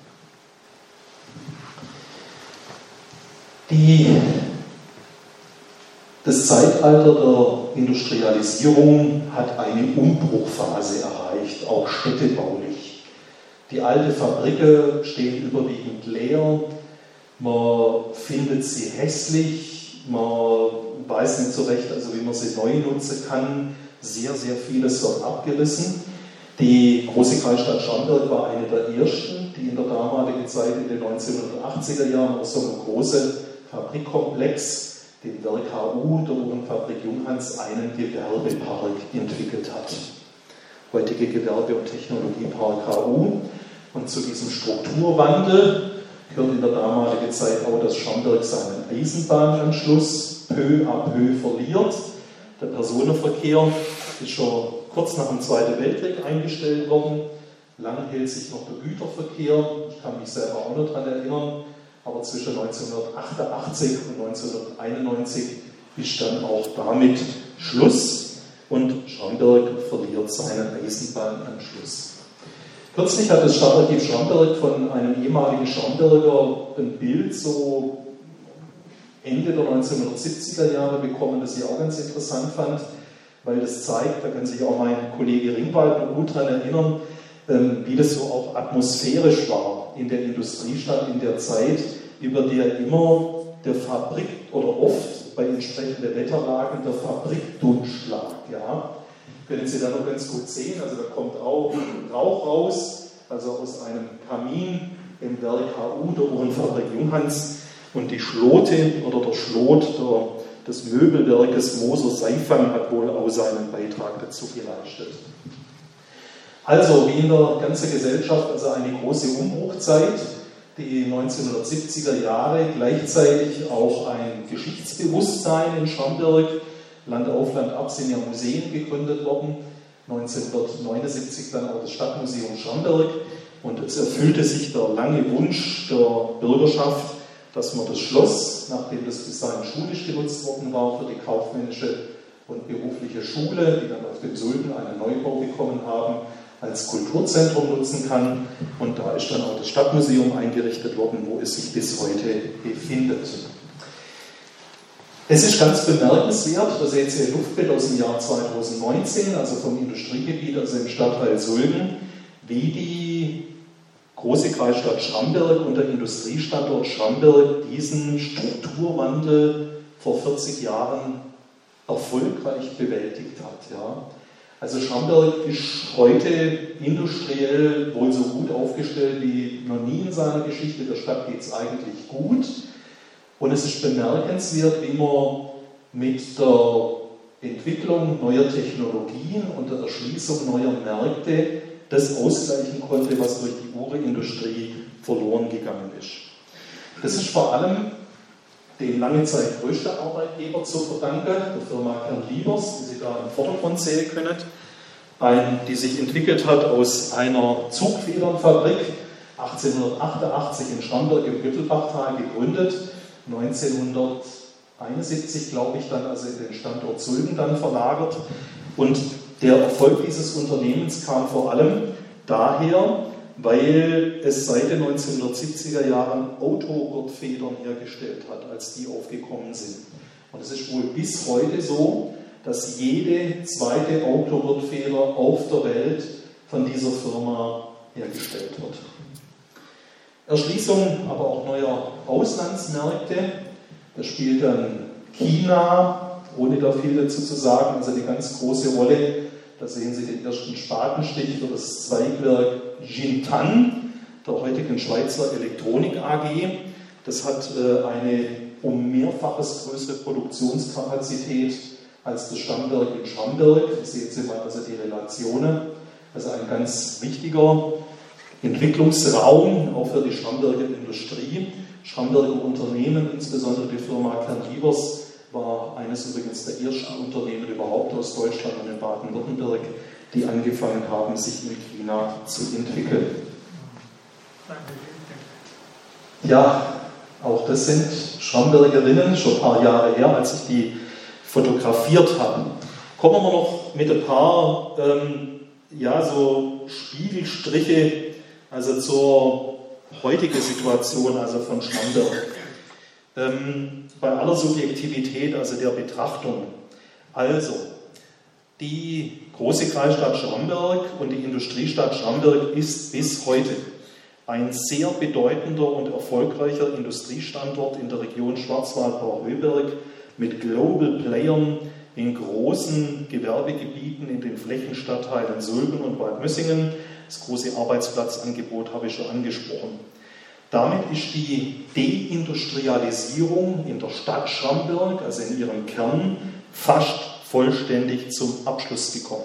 Die, das Zeitalter der Industrialisierung hat eine Umbruchphase erreicht, auch städtebaulich. Die alten Fabriken stehen überwiegend leer, man findet sie hässlich, man weiß nicht so recht, also wie man sie neu nutzen kann. Sehr, sehr vieles wird abgerissen. Die große Kreisstadt Schramberg war eine der ersten, die in der damaligen Zeit, in den neunzehnhundertachtziger Jahren, aus so einem großen Fabrikkomplex, dem Werk H U, der Uhrenfabrik Junghans, einen Gewerbepark entwickelt hat. Heutige Gewerbe- und Technologiepark H U. Und zu diesem Strukturwandel gehört in der damaligen Zeit auch, dass Schramberg seinen Eisenbahnanschluss peu à peu verliert. Der Personenverkehr ist schon kurz nach dem Zweiten Weltkrieg eingestellt worden. Lang hält sich noch der Güterverkehr. Ich kann mich selber auch noch daran erinnern. Aber zwischen neunzehnhundertachtundachtzig und neunzehnhunderteinundneunzig ist dann auch damit Schluss und Schramberg verliert seinen Eisenbahnanschluss. Kürzlich hat das Stadtarchiv Schramberg von einem ehemaligen Schramberger ein Bild so Ende der neunzehnhundertsiebziger Jahre bekommen, das ich auch ganz interessant fand, weil das zeigt, da kann sich auch mein Kollege Ringwald noch gut daran erinnern, wie das so auch atmosphärisch war in der Industriestadt in der Zeit, über der immer der Fabrik oder oft bei entsprechenden Wetterlagen der Fabrikdunst lag. Ja. Können Sie da noch ganz gut sehen, also da kommt auch Rauch raus, also aus einem Kamin im Werk H U, der Uhrenfabrik Junghans, und die Schlote oder der Schlot der, des Möbelwerkes Moser Seifang hat wohl auch seinen Beitrag dazu geleistet. Also wie in der ganzen Gesellschaft, also eine große Umbruchzeit, die neunzehnhundertsiebziger Jahre, gleichzeitig auch ein Geschichtsbewusstsein in Schramberg. Land auf, Land ab sind ja Museen gegründet worden, neunzehnhundertneunundsiebzig dann auch das Stadtmuseum Schramberg, und es erfüllte sich der lange Wunsch der Bürgerschaft, dass man das Schloss, nachdem das bis dahin schulisch genutzt worden war, für die kaufmännische und berufliche Schule, die dann auf dem Sulden einen Neubau bekommen haben, als Kulturzentrum nutzen kann. Und da ist dann auch das Stadtmuseum eingerichtet worden, wo es sich bis heute befindet. Es ist ganz bemerkenswert, da seht ihr ein Luftbild aus dem Jahr zweitausendneunzehn, also vom Industriegebiet, also im Stadtteil Sulden, wie die große Kreisstadt Schramberg und der Industriestandort Schramberg diesen Strukturwandel vor vierzig Jahren erfolgreich bewältigt hat. Ja. Also Schramberg ist heute industriell wohl so gut aufgestellt wie noch nie in seiner Geschichte. Der Stadt geht es eigentlich gut. Und es ist bemerkenswert, wie man mit der Entwicklung neuer Technologien und der Erschließung neuer Märkte das ausgleichen konnte, was durch die Uhrenindustrie verloren gegangen ist. Das ist vor allem den lange Zeit größten Arbeitgeber zu verdanken, der Firma Kernliebers, die Sie da im Vordergrund sehen können, ein, die sich entwickelt hat aus einer Zugfedernfabrik, achtzehnhundertachtundachtzig in Schramberg im Güttelbachtal gegründet, neunzehnhunderteinundsiebzig, glaube ich, dann also in den Standort Sulden dann verlagert. Und der Erfolg dieses Unternehmens kam vor allem daher, weil es seit den neunzehnhundertsiebziger Jahren Autogurtfedern hergestellt hat, als die aufgekommen sind. Und es ist wohl bis heute so, dass jede zweite Autogurtfeder auf der Welt von dieser Firma hergestellt wird. Erschließung aber auch neuer Auslandsmärkte, da spielt dann China, ohne da viel dazu zu sagen, also eine ganz große Rolle. Da sehen Sie den ersten Spatenstich für das Zweigwerk Jintan, der heutigen Schweizer Elektronik A G. Das hat äh, eine um mehrfaches größere Produktionskapazität als das Stammwerk in Schramberg. Hier sehen Sie mal also die Relationen. Also ein ganz wichtiger Entwicklungsraum, auch für die Schramberger Industrie. Schramberger Unternehmen, insbesondere die Firma Kernliebers, war eines übrigens der ersten Unternehmen überhaupt aus Deutschland und in Baden-Württemberg, die angefangen haben, sich in China zu entwickeln. Ja, auch das sind Schrambergerinnen, schon ein paar Jahre her, als ich die fotografiert habe. Kommen wir noch mit ein paar ähm, ja, so Spiegelstriche, also zur heutigen Situation, also von Schramberg. Ähm, bei aller Subjektivität, also der Betrachtung. Also, die große Kreisstadt Schramberg und die Industriestadt Schramberg ist bis heute ein sehr bedeutender und erfolgreicher Industriestandort in der Region Schwarzwald-Baar-Höhberg mit Global Playern in großen Gewerbegebieten in den Flächenstadtteilen Sulden und Waldmössingen. Das große Arbeitsplatzangebot habe ich schon angesprochen. Damit ist die Deindustrialisierung in der Stadt Schramberg, also in ihrem Kern, fast vollständig zum Abschluss gekommen.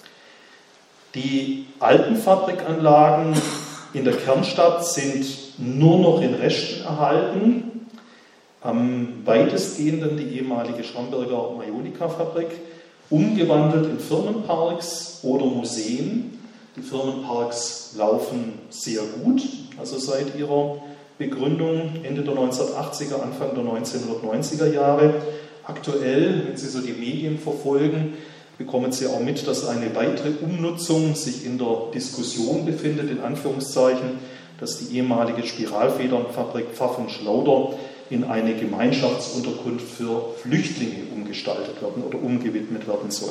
Die alten Fabrikanlagen in der Kernstadt sind nur noch in Resten erhalten. Am weitestgehenden die ehemalige Schramberger Majonika-Fabrik, umgewandelt in Firmenparks oder Museen. Die Firmenparks laufen sehr gut, also seit ihrer Begründung Ende der neunzehnhundertachtziger, Anfang der neunzehnhundertneunziger Jahre. Aktuell, wenn Sie so die Medien verfolgen, bekommen Sie auch mit, dass eine weitere Umnutzung sich in der Diskussion befindet, in Anführungszeichen, dass die ehemalige Spiralfedernfabrik Pfaffenschlauder in eine Gemeinschaftsunterkunft für Flüchtlinge umgestaltet werden oder umgewidmet werden soll.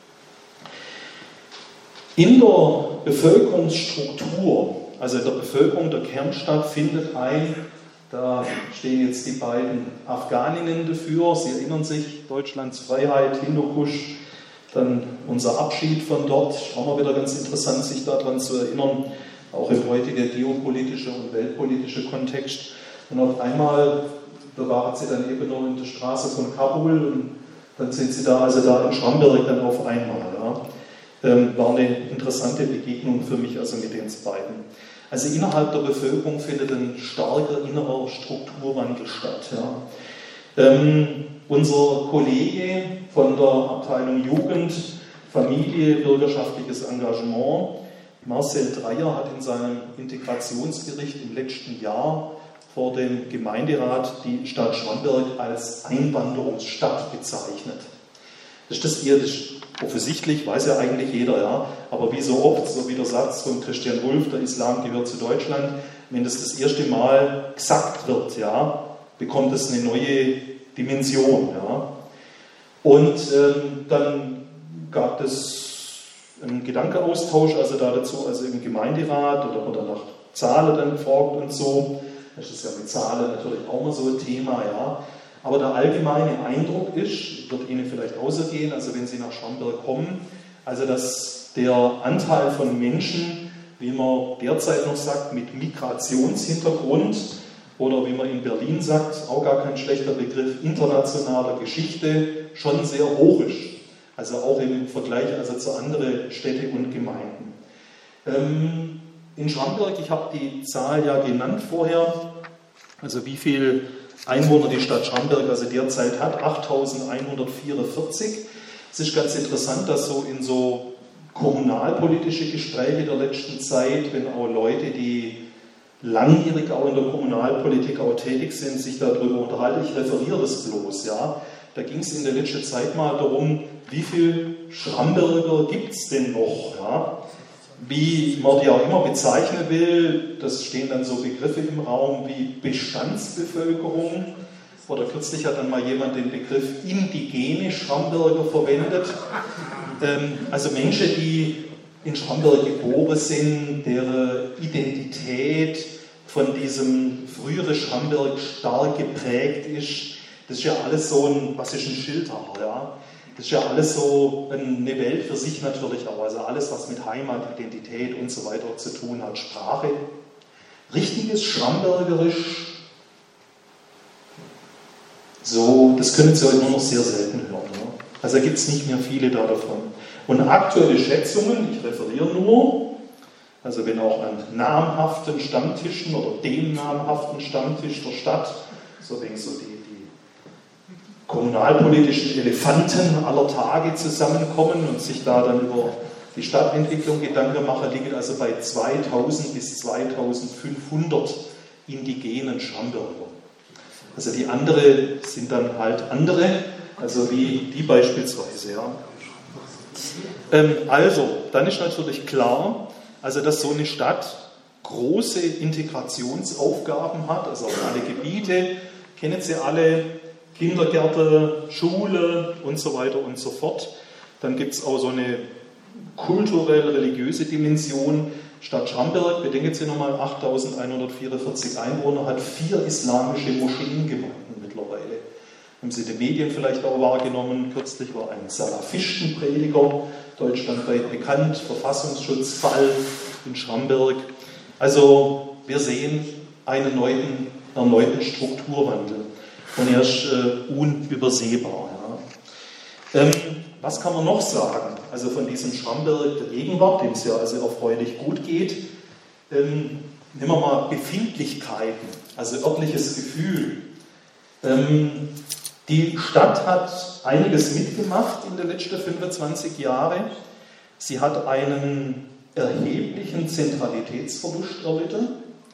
In der Bevölkerungsstruktur, also in der Bevölkerung der Kernstadt, findet ein, da stehen jetzt die beiden Afghaninnen dafür, Sie erinnern sich, Deutschlands Freiheit, Hindukusch, dann unser Abschied von dort, auch mal wieder ganz interessant, sich daran zu erinnern, auch im heutigen geopolitischen und weltpolitischen Kontext. Und auf einmal, da waren sie dann eben noch in der Straße von Kabul und dann sind sie da, also da in Schramberg dann auf einmal. Ja. Ähm, war eine interessante Begegnung für mich, also mit den beiden. Also innerhalb der Bevölkerung findet ein starker innerer Strukturwandel statt. Ja. Ähm, unser Kollege von der Abteilung Jugend, Familie, bürgerschaftliches Engagement, Marcel Dreyer, hat in seinem Integrationsbericht im letzten Jahr vor dem Gemeinderat die Stadt Schramberg als Einwanderungsstadt bezeichnet. Das ist das eher das ist offensichtlich, weiß ja eigentlich jeder, ja. Aber wie so oft, so wie der Satz von Christian Wulff, der Islam gehört zu Deutschland, wenn das das erste Mal gesagt wird, ja, bekommt es eine neue Dimension, ja. Und ähm, dann gab es einen Gedankenaustausch, also da dazu, also im Gemeinderat, oder wurde nach Zahlen dann gefragt und so. Das ist ja mit Zahlen natürlich auch mal so ein Thema, ja. Aber der allgemeine Eindruck ist, wird Ihnen vielleicht außergehen, also wenn Sie nach Schramberg kommen, also dass der Anteil von Menschen, wie man derzeit noch sagt, mit Migrationshintergrund oder wie man in Berlin sagt, auch gar kein schlechter Begriff, internationaler Geschichte, schon sehr hoch ist. Also auch im Vergleich also zu anderen Städten und Gemeinden. Ähm, in Schramberg, ich habe die Zahl ja genannt vorher, also wie viel Einwohner die Stadt Schramberg also derzeit hat, achttausendeinhundertvierundvierzig. Es ist ganz interessant, dass so in so kommunalpolitische Gespräche der letzten Zeit, wenn auch Leute, die langjährig auch in der Kommunalpolitik auch tätig sind, sich darüber unterhalten, ich referiere das bloß, ja. Da ging es in der letzten Zeit mal darum, wie viele Schramberger gibt es denn noch, ja. Wie man die auch immer bezeichnen will, das stehen dann so Begriffe im Raum wie Bestandsbevölkerung. Oder kürzlich hat dann mal jemand den Begriff indigene Schramberger verwendet. Ähm, also Menschen, die in Schramberg geboren sind, deren Identität von diesem früheren Schramberg stark geprägt ist. Das ist ja alles so ein, was ist ein Schilthacher, ja? Das ist ja alles so eine Welt für sich natürlich auch. Also alles, was mit Heimat, Identität und so weiter zu tun hat. Sprache. Richtiges Schrambergerisch. So, das können Sie heute nur noch sehr selten hören. Ne? Also da gibt es nicht mehr viele da davon. Und aktuelle Schätzungen, ich referiere nur, also wenn auch an namhaften Stammtischen oder dem namhaften Stammtisch der Stadt, so wegen so die kommunalpolitischen Elefanten aller Tage zusammenkommen und sich da dann über die Stadtentwicklung Gedanken machen, liegen also bei zweitausend bis zweitausendfünfhundert indigenen Schramberger. Also die andere sind dann halt andere, also wie die beispielsweise. Ja. Ähm, also, dann ist natürlich klar, also dass so eine Stadt große Integrationsaufgaben hat, also auf alle Gebiete, kennen Sie alle, Kindergärten, Schule und so weiter und so fort. Dann gibt es auch so eine kulturell-religiöse Dimension. Stadt Schramberg, bedenken Sie nochmal, achttausendeinhundertvierundvierzig Einwohner, hat vier islamische Moscheengemeinden mittlerweile. Haben Sie in den Medien vielleicht auch wahrgenommen, kürzlich war ein Salafistenprediger, deutschlandweit bekannt, Verfassungsschutzfall in Schramberg. Also wir sehen einen neuen, erneuten Strukturwandel. Und er ist äh, unübersehbar. Ja. Ähm, was kann man noch sagen? Also von diesem Schramberg der Gegenwart, dem es ja also erfreulich gut geht, ähm, nehmen wir mal Befindlichkeiten, also örtliches Gefühl. Ähm, die Stadt hat einiges mitgemacht in den letzten fünfundzwanzig Jahren. Sie hat einen erheblichen Zentralitätsverlust erlitten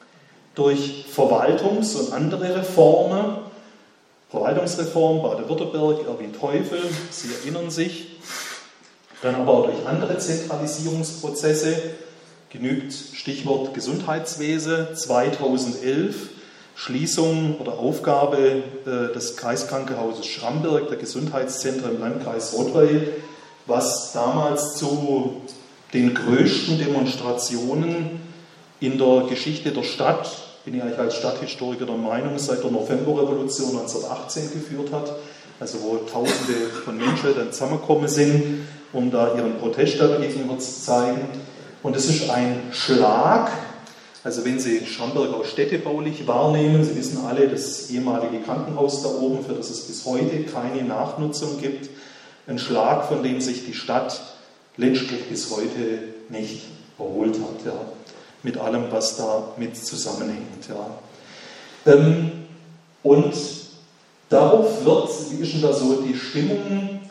durch Verwaltungs- und andere Reformen. Verwaltungsreform, Baden-Württemberg, Erwin Teufel, Sie erinnern sich. Dann aber auch durch andere Zentralisierungsprozesse, genügt Stichwort Gesundheitswesen, zweitausendelf, Schließung oder Aufgabe äh, des Kreiskrankenhauses Schramberg, der Gesundheitszentren im Landkreis Rottweil, was damals zu den größten Demonstrationen in der Geschichte der Stadt, bin ich eigentlich als Stadthistoriker der Meinung, seit der Novemberrevolution neunzehnhundertachtzehn geführt hat, also wo Tausende von Menschen dann zusammengekommen sind, um da ihren Protest dagegen zu zeigen. Und es ist ein Schlag, also wenn Sie Schramberg auch städtebaulich wahrnehmen, Sie wissen alle, das ehemalige Krankenhaus da oben, für das es bis heute keine Nachnutzung gibt, ein Schlag, von dem sich die Stadt letztlich bis heute nicht erholt hat. Ja. Mit allem, was da mit zusammenhängt. Ja. Ähm, und darauf wird, wie ist denn da so die Stimmung,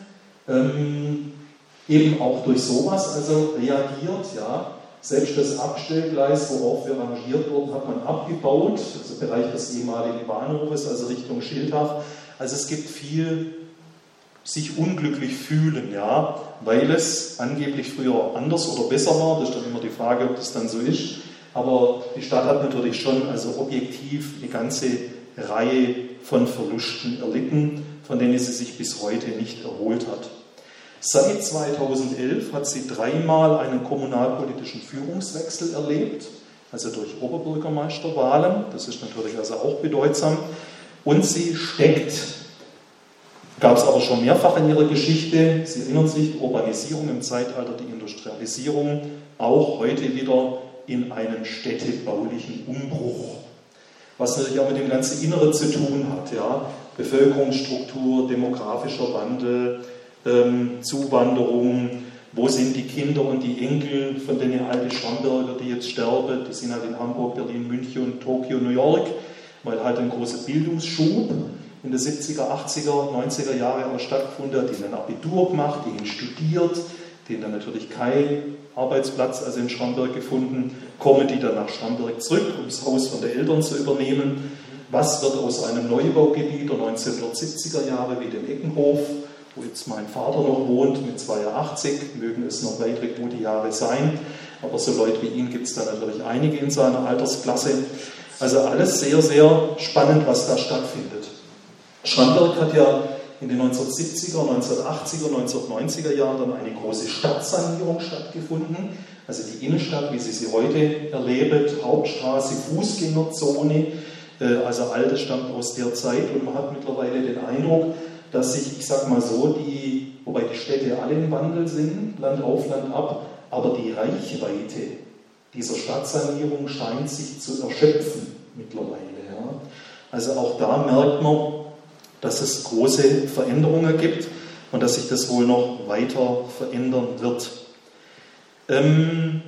ähm, eben auch durch sowas also reagiert. Ja. Selbst das Abstellgleis, worauf wir rangiert wurden, hat man abgebaut, also im Bereich des ehemaligen Bahnhofes, also Richtung Schiltach. Also es gibt viel sich unglücklich fühlen, ja, weil es angeblich früher anders oder besser war. Das ist dann immer die Frage, ob das dann so ist. Aber die Stadt hat natürlich schon, also objektiv, eine ganze Reihe von Verlusten erlitten, von denen sie sich bis heute nicht erholt hat. Seit zweitausendelf hat sie dreimal einen kommunalpolitischen Führungswechsel erlebt, also durch Oberbürgermeisterwahlen. Das ist natürlich also auch bedeutsam. Und sie steckt, gab es aber schon mehrfach in ihrer Geschichte, Sie erinnern sich, die Urbanisierung im Zeitalter, die Industrialisierung, auch heute wieder in einen städtebaulichen Umbruch. Was natürlich auch mit dem ganzen Inneren zu tun hat, ja, Bevölkerungsstruktur, demografischer Wandel, ähm, Zuwanderung, wo sind die Kinder und die Enkel von den alten Schramberger, die jetzt sterben, die sind halt in Hamburg, Berlin, München, Tokio, New York, weil halt ein großer Bildungsschub in den siebziger, achtziger, neunziger Jahren stattgefunden hat, die ein Abitur gemacht, die ihn studiert, die dann natürlich keinen Arbeitsplatz, also in Schramberg gefunden, kommen die dann nach Schramberg zurück, um das Haus von den Eltern zu übernehmen. Was wird aus einem Neubaugebiet der neunzehnhundertsiebziger Jahre wie dem Eckenhof, wo jetzt mein Vater noch wohnt mit zweiundachtzig, mögen es noch weitere gute Jahre sein, aber so Leute wie ihn gibt es da natürlich einige in seiner Altersklasse. Also alles sehr, sehr spannend, was da stattfindet. Schramberg hat ja in den neunzehnhundertsiebziger, neunzehnhundertachtziger, neunzehnhundertneunziger Jahren dann eine große Stadtsanierung stattgefunden. Also die Innenstadt, wie Sie sie heute erlebt, Hauptstraße, Fußgängerzone, also all das stammt aus der Zeit und man hat mittlerweile den Eindruck, dass sich, ich sag mal so, die, wobei die Städte alle im Wandel sind, Land auf, Land ab, aber die Reichweite dieser Stadtsanierung scheint sich zu erschöpfen mittlerweile. Ja. Also auch da merkt man, dass es große Veränderungen gibt und dass sich das wohl noch weiter verändern wird. Ähm,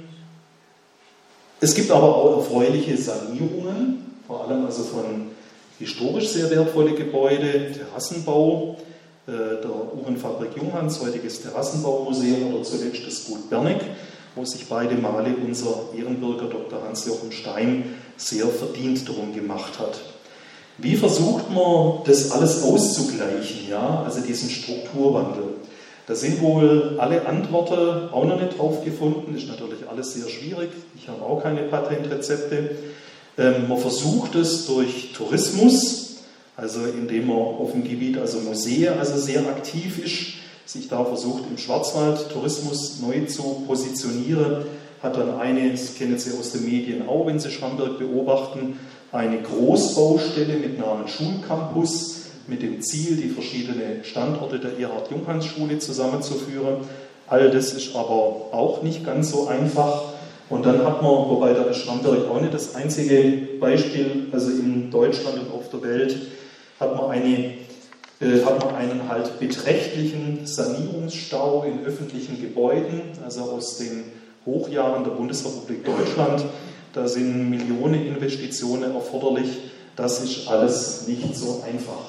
es gibt aber auch erfreuliche Sanierungen, vor allem also von historisch sehr wertvolle Gebäude, Terrassenbau, äh, der Uhrenfabrik Junghans, heutiges Terrassenbaumuseum oder zuletzt das Gut Berneck, wo sich beide Male unser Ehrenbürger Doktor Hans-Jochen Stein sehr verdient darum gemacht hat. Wie versucht man das alles auszugleichen, ja? Also diesen Strukturwandel? Da sind wohl alle Antworten auch noch nicht drauf gefunden, ist natürlich alles sehr schwierig, ich habe auch keine Patentrezepte. Ähm, man versucht es durch Tourismus, also indem man auf dem Gebiet, also Museen, also sehr aktiv ist, sich da versucht im Schwarzwald Tourismus neu zu positionieren, hat dann eine, das kennen Sie aus den Medien auch, wenn Sie Schramberg beobachten, eine Großbaustelle mit Namen Schulcampus, mit dem Ziel, die verschiedenen Standorte der Erhard-Junghans-Schule zusammenzuführen. All das ist aber auch nicht ganz so einfach. Und dann hat man, wobei da ist Schramberg auch nicht das einzige Beispiel, also in Deutschland und auf der Welt, hat man, eine, äh, hat man einen halt beträchtlichen Sanierungsstau in öffentlichen Gebäuden, also aus den Hochjahren der Bundesrepublik Deutschland. Da sind Millionen Investitionen erforderlich. Das ist alles nicht so einfach.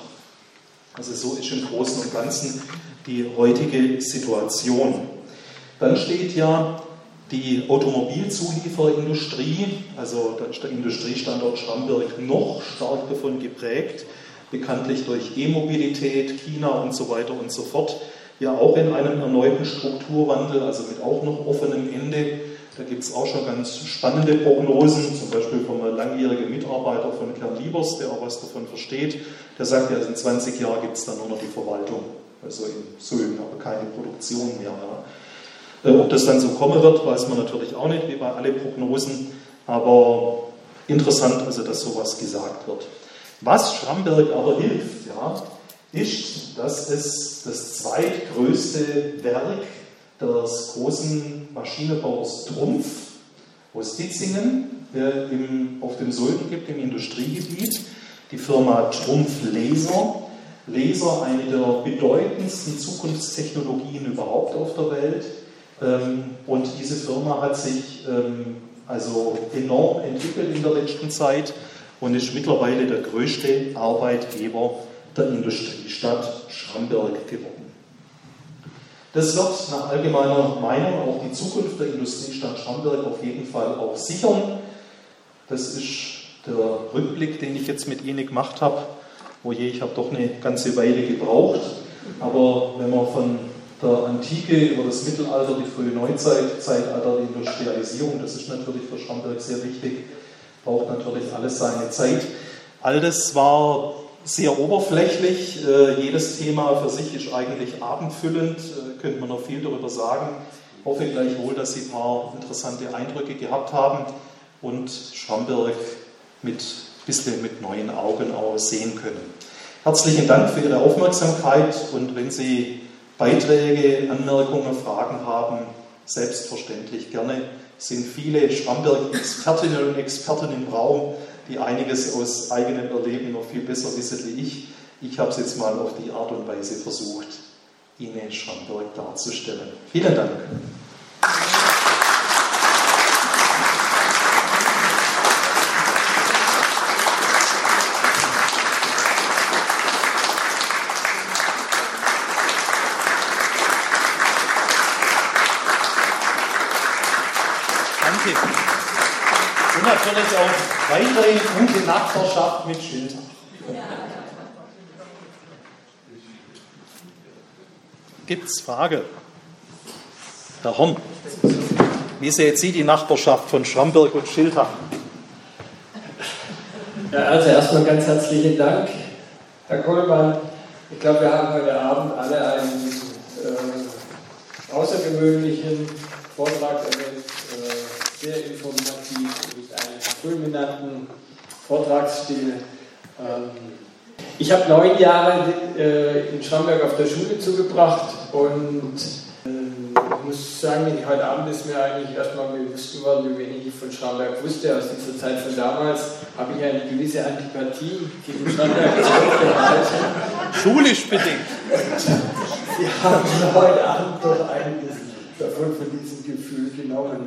Also so ist im Großen und Ganzen die heutige Situation. Dann steht ja die Automobilzulieferindustrie, also da ist der Industriestandort Schramberg noch stark davon geprägt, bekanntlich durch E-Mobilität, China und so weiter und so fort, ja auch in einem erneuten Strukturwandel, also mit auch noch offenem Ende. Da gibt es auch schon ganz spannende Prognosen, zum Beispiel vom langjährigen Mitarbeiter von Kern Liebers, der auch was davon versteht. Der sagt ja, in zwanzig Jahren gibt es dann nur noch die Verwaltung, also in Sölden, aber keine Produktion mehr. Ja. Ob das dann so kommen wird, weiß man natürlich auch nicht, wie bei allen Prognosen, aber interessant, also dass sowas gesagt wird. Was Schramberg aber hilft, ja, ist, dass es das zweitgrößte Werk des großen Maschinenbaus Trumpf aus Ditzingen äh, im, auf dem Sölden gibt, im Industriegebiet. Die Firma Trumpf Laser. Laser, eine der bedeutendsten Zukunftstechnologien überhaupt auf der Welt. Ähm, und diese Firma hat sich ähm, also enorm entwickelt in der letzten Zeit und ist mittlerweile der größte Arbeitgeber der Industriestadt Schramberg geworden. Das wird nach allgemeiner Meinung auch die Zukunft der Industriestadt Schramberg auf jeden Fall auch sichern. Das ist der Rückblick, den ich jetzt mit Ihnen gemacht habe. Oh je, ich habe doch eine ganze Weile gebraucht. Aber wenn man von der Antike über das Mittelalter, die frühe Neuzeit, Zeitalter, die Industrialisierung, das ist natürlich für Schramberg sehr wichtig, braucht natürlich alles seine Zeit. All das war sehr oberflächlich, jedes Thema für sich ist eigentlich abendfüllend, könnte man noch viel darüber sagen. Ich hoffe gleichwohl, dass Sie ein paar interessante Eindrücke gehabt haben und Schramberg mit ein bisschen mit neuen Augen auch sehen können. Herzlichen Dank für Ihre Aufmerksamkeit und wenn Sie Beiträge, Anmerkungen, Fragen haben, selbstverständlich gerne. Es sind viele Schramberg-Expertinnen und Experten im Raum, die einiges aus eigenem Erleben noch viel besser wissen wie ich. Ich habe es jetzt mal auf die Art und Weise versucht, Ihnen Schramberg darzustellen. Vielen Dank. Und natürlich auch weiterhin gute Nachbarschaft mit Schildach. Gibt es Frage? Herr Horn, wie sehen Sie die Nachbarschaft von Schramberg und Schildach? Ja, also erstmal ganz herzlichen Dank, Herr Kohlmann. Ich glaube, wir haben heute Abend alle einen äh, außergewöhnlichen Vortrag erwähnt. Äh, sehr informativ, mit einem fulminanten Vortragsstil. Ähm, ich habe neun Jahre äh, in Schramberg auf der Schule zugebracht und äh, ich muss sagen, heute Abend ist mir eigentlich erstmal bewusst geworden, wie wenig ich von Schramberg wusste. Aus dieser Zeit von damals habe ich eine gewisse Antipathie gegen Schramberg aufgehalten. Schulisch bedingt. Sie haben heute Abend doch einiges davon von diesem Gefühl genommen.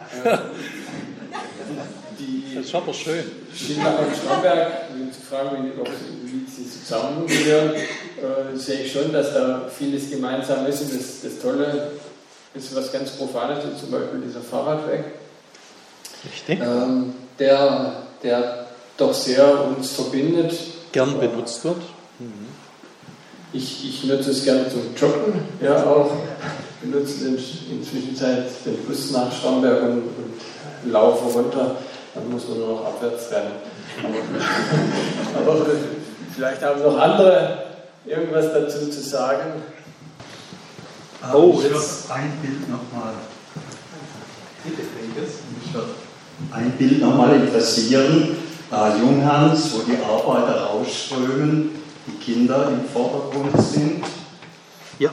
Die das ist aber schön. Schildach und Schramberg, um zu fragen, wie, ob, wie sie zusammengehören, äh, sehe ich schon, dass da vieles gemeinsam ist. Und das, das Tolle ist was ganz Profanes, zum Beispiel dieser Fahrradweg, Richtig. Ähm, der, der doch sehr uns verbindet. Gern benutzt wird. Mhm. Ich, ich nutze es gerne zum Joggen, ja auch. Ich benutze inzwischen den Bus nach Schramberg und, und laufe runter. Dann muss man nur noch abwärts rennen. Aber, aber vielleicht haben noch andere irgendwas dazu zu sagen. Oh, ich würde ein Bild nochmal. Mich würde ein Bild nochmal interessieren. Äh, Junghans, wo die Arbeiter rausströmen, die Kinder im Vordergrund sind. Ja.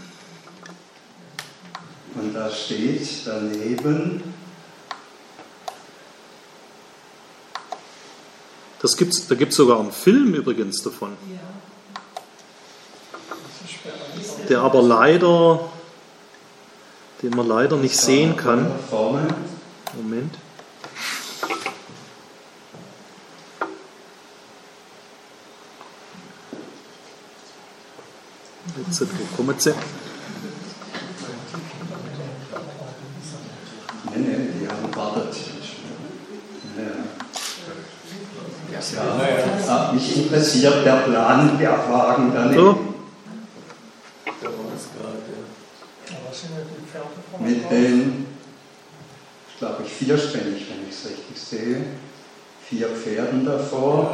Und da steht daneben. Das gibt's, da gibt es sogar einen Film übrigens davon. Der aber leider, den man leider nicht sehen kann. Moment. Jetzt, wo kommen sie? Nee, nee, die haben wartet. Ja. Ja, mich interessiert der Planbergwagen daneben. So. Mit den, ich glaube ich, vierspännig, wenn ich es richtig sehe. Vier Pferden davor.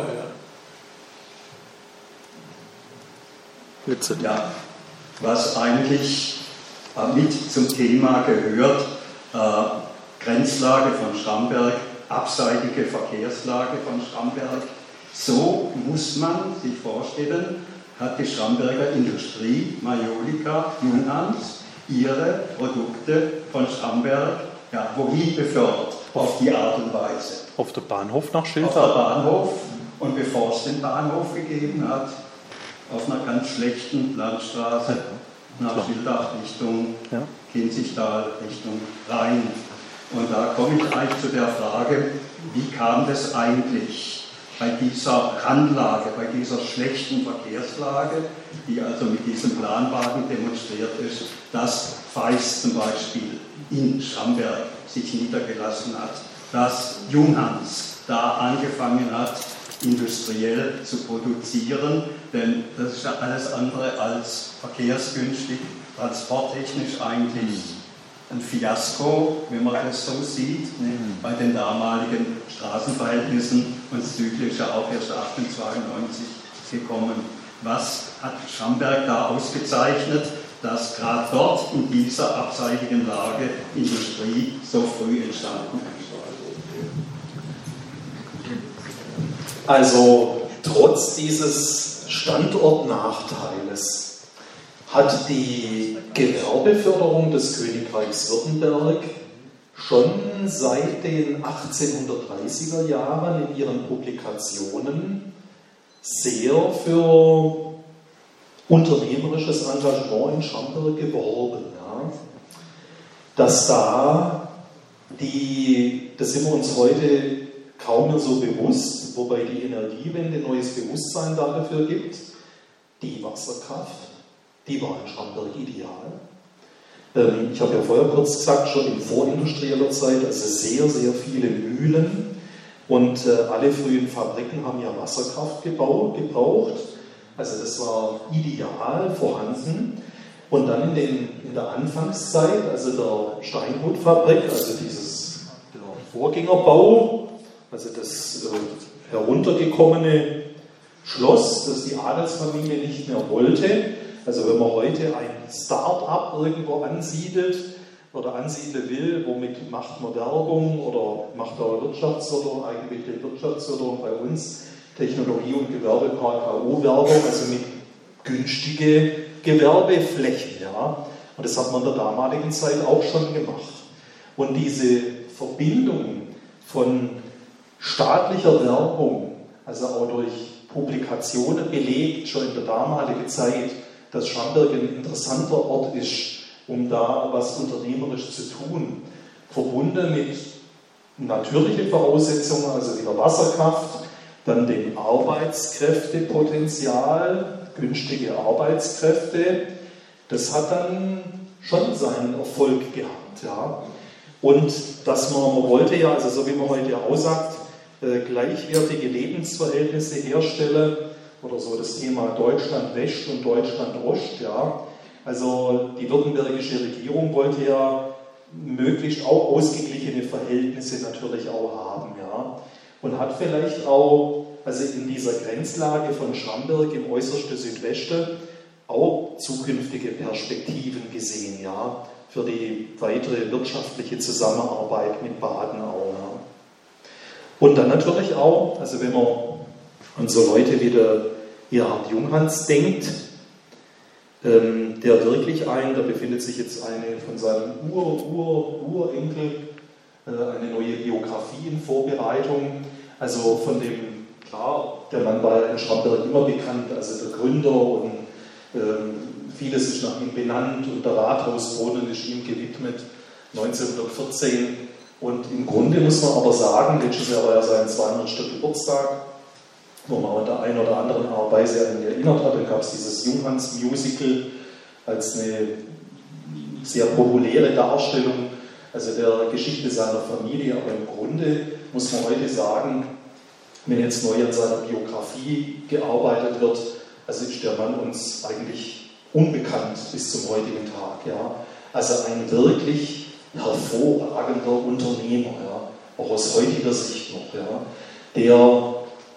Jetzt. Ja, was eigentlich äh, mit zum Thema gehört, äh, Grenzlage von Schramberg, abseitige Verkehrslage von Schramberg. So muss man sich vorstellen, hat die Schramberger Industrie, Majolika, Junghans, ihre Produkte von Schramberg ja, wohin befördert, auf die Art und Weise. Auf der Bahnhof nach Schildach. Auf der Bahnhof, und bevor es den Bahnhof gegeben hat, auf einer ganz schlechten Landstraße ja, nach klar. Schildach Richtung ja. Kinzigtal, Richtung Rhein. Und da komme ich eigentlich zu der Frage, wie kam das eigentlich bei dieser Randlage, bei dieser schlechten Verkehrslage, die also mit diesem Planwagen demonstriert ist, dass Feist zum Beispiel in Schramberg sich niedergelassen hat, dass Junghans da angefangen hat, industriell zu produzieren, denn das ist ja alles andere als verkehrsgünstig, transporttechnisch eigentlich ein Fiasko, wenn man das so sieht, ne, bei den damaligen Straßenverhältnissen, und südlich ist ja auch erst achtzehnhundertzweiundneunzig gekommen. Was hat Schramberg da ausgezeichnet, dass gerade dort in dieser abseitigen Lage Industrie so früh entstanden ist? Also trotz dieses Standortnachteiles hat die Gewerbeförderung des Königreichs Württemberg schon seit den achtzehnhundertdreißiger Jahren in ihren Publikationen sehr für unternehmerisches Engagement in Schramberg geworben. Ja. Dass da die, das sind wir uns heute kaum mehr so bewusst, wobei die Energiewende neues Bewusstsein dafür gibt, die Wasserkraft, die war in Schramberg ideal. Ähm, ich habe ja vorher kurz gesagt, schon in vorindustrieller Zeit, also sehr, sehr viele Mühlen und äh, alle frühen Fabriken haben ja Wasserkraft gebaut, gebraucht. Also das war ideal vorhanden. Und dann in, den, in der Anfangszeit, also der Steinhutfabrik, also dieses der Vorgängerbau, also das äh, heruntergekommene Schloss, das die Adelsfamilie nicht mehr wollte. Also wenn man heute ein Start-up irgendwo ansiedelt oder ansiedeln will, womit macht man Werbung oder macht man Wirtschaftsförderung, eigenmittel Wirtschaftsförderung bei uns, Technologie- und Gewerbepark K O-Werbung, also mit günstige Gewerbeflächen. Ja? Und das hat man in der damaligen Zeit auch schon gemacht. Und diese Verbindung von staatlicher Werbung, also auch durch Publikationen belegt, schon in der damaligen Zeit, dass Schramberg ein interessanter Ort ist, um da was unternehmerisch zu tun, verbunden mit natürlichen Voraussetzungen, also wieder Wasserkraft, dann dem Arbeitskräftepotenzial, günstige Arbeitskräfte, das hat dann schon seinen Erfolg gehabt. Ja. Und dass man, man wollte ja, also so wie man heute auch sagt, äh, gleichwertige Lebensverhältnisse herstellen, oder so das Thema Deutschland West und Deutschland Ost. Ja. Also die württembergische Regierung wollte ja möglichst auch ausgeglichene Verhältnisse natürlich auch haben. Ja. Und hat vielleicht auch, also in dieser Grenzlage von Schramberg im äußersten Südwesten, auch zukünftige Perspektiven gesehen, ja, für die weitere wirtschaftliche Zusammenarbeit mit Baden auch. Ja. Und dann natürlich auch, also wenn man an so Leute wie der Erhard Junghans denkt, ähm, der wirklich ein, da befindet sich jetzt eine von seinem Ur-Ur-Urenkel, äh, eine neue Biografie in Vorbereitung, also von dem, klar, der Mann war in Schramberg immer bekannt, also der Gründer und ähm, vieles ist nach ihm benannt und der Rathausbrunnen ist ihm gewidmet, neunzehnhundertvierzehn. Und im Grunde muss man aber sagen, letztes Jahr war ja sein zweihundertsten Geburtstag, wo man an der einen oder anderen Art und Weise an ihn erinnert hat. Dann gab es dieses Junghans-Musical als eine sehr populäre Darstellung, also der Geschichte seiner Familie. Aber im Grunde muss man heute sagen, wenn jetzt neu an seiner Biografie gearbeitet wird, also ist der Mann uns eigentlich unbekannt bis zum heutigen Tag. Ja. Also ein wirklich hervorragender Unternehmer, ja, auch aus heutiger Sicht noch, ja, der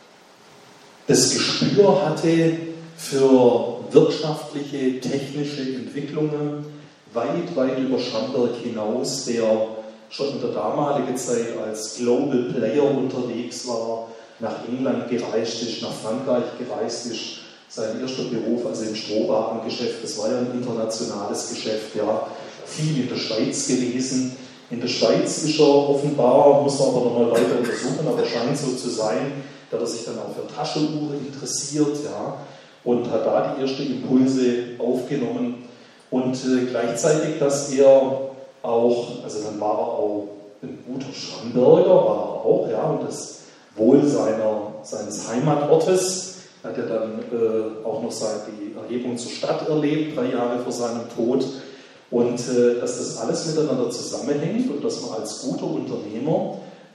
das Gespür hatte für wirtschaftliche, technische Entwicklungen weit, weit über Schramberg hinaus, der schon in der damaligen Zeit als Global Player unterwegs war, nach England gereist ist, nach Frankreich gereist ist, sein erster Beruf, also im Strohwarengeschäft, das war ja ein internationales Geschäft, ja, viel in der Schweiz gewesen. In der Schweiz ist er offenbar, muss man aber noch mal weiter untersuchen, aber scheint so zu sein, dass er sich dann auch für Taschenuhren interessiert, ja, und hat da die ersten Impulse aufgenommen. Und äh, gleichzeitig, dass er auch, also dann war er auch ein guter Schramberger, war er auch, ja, und das Wohl seiner, seines Heimatortes hat er dann äh, auch noch seine, die Erhebung zur Stadt erlebt, drei Jahre vor seinem Tod. Und äh, dass das alles miteinander zusammenhängt und dass man als guter Unternehmer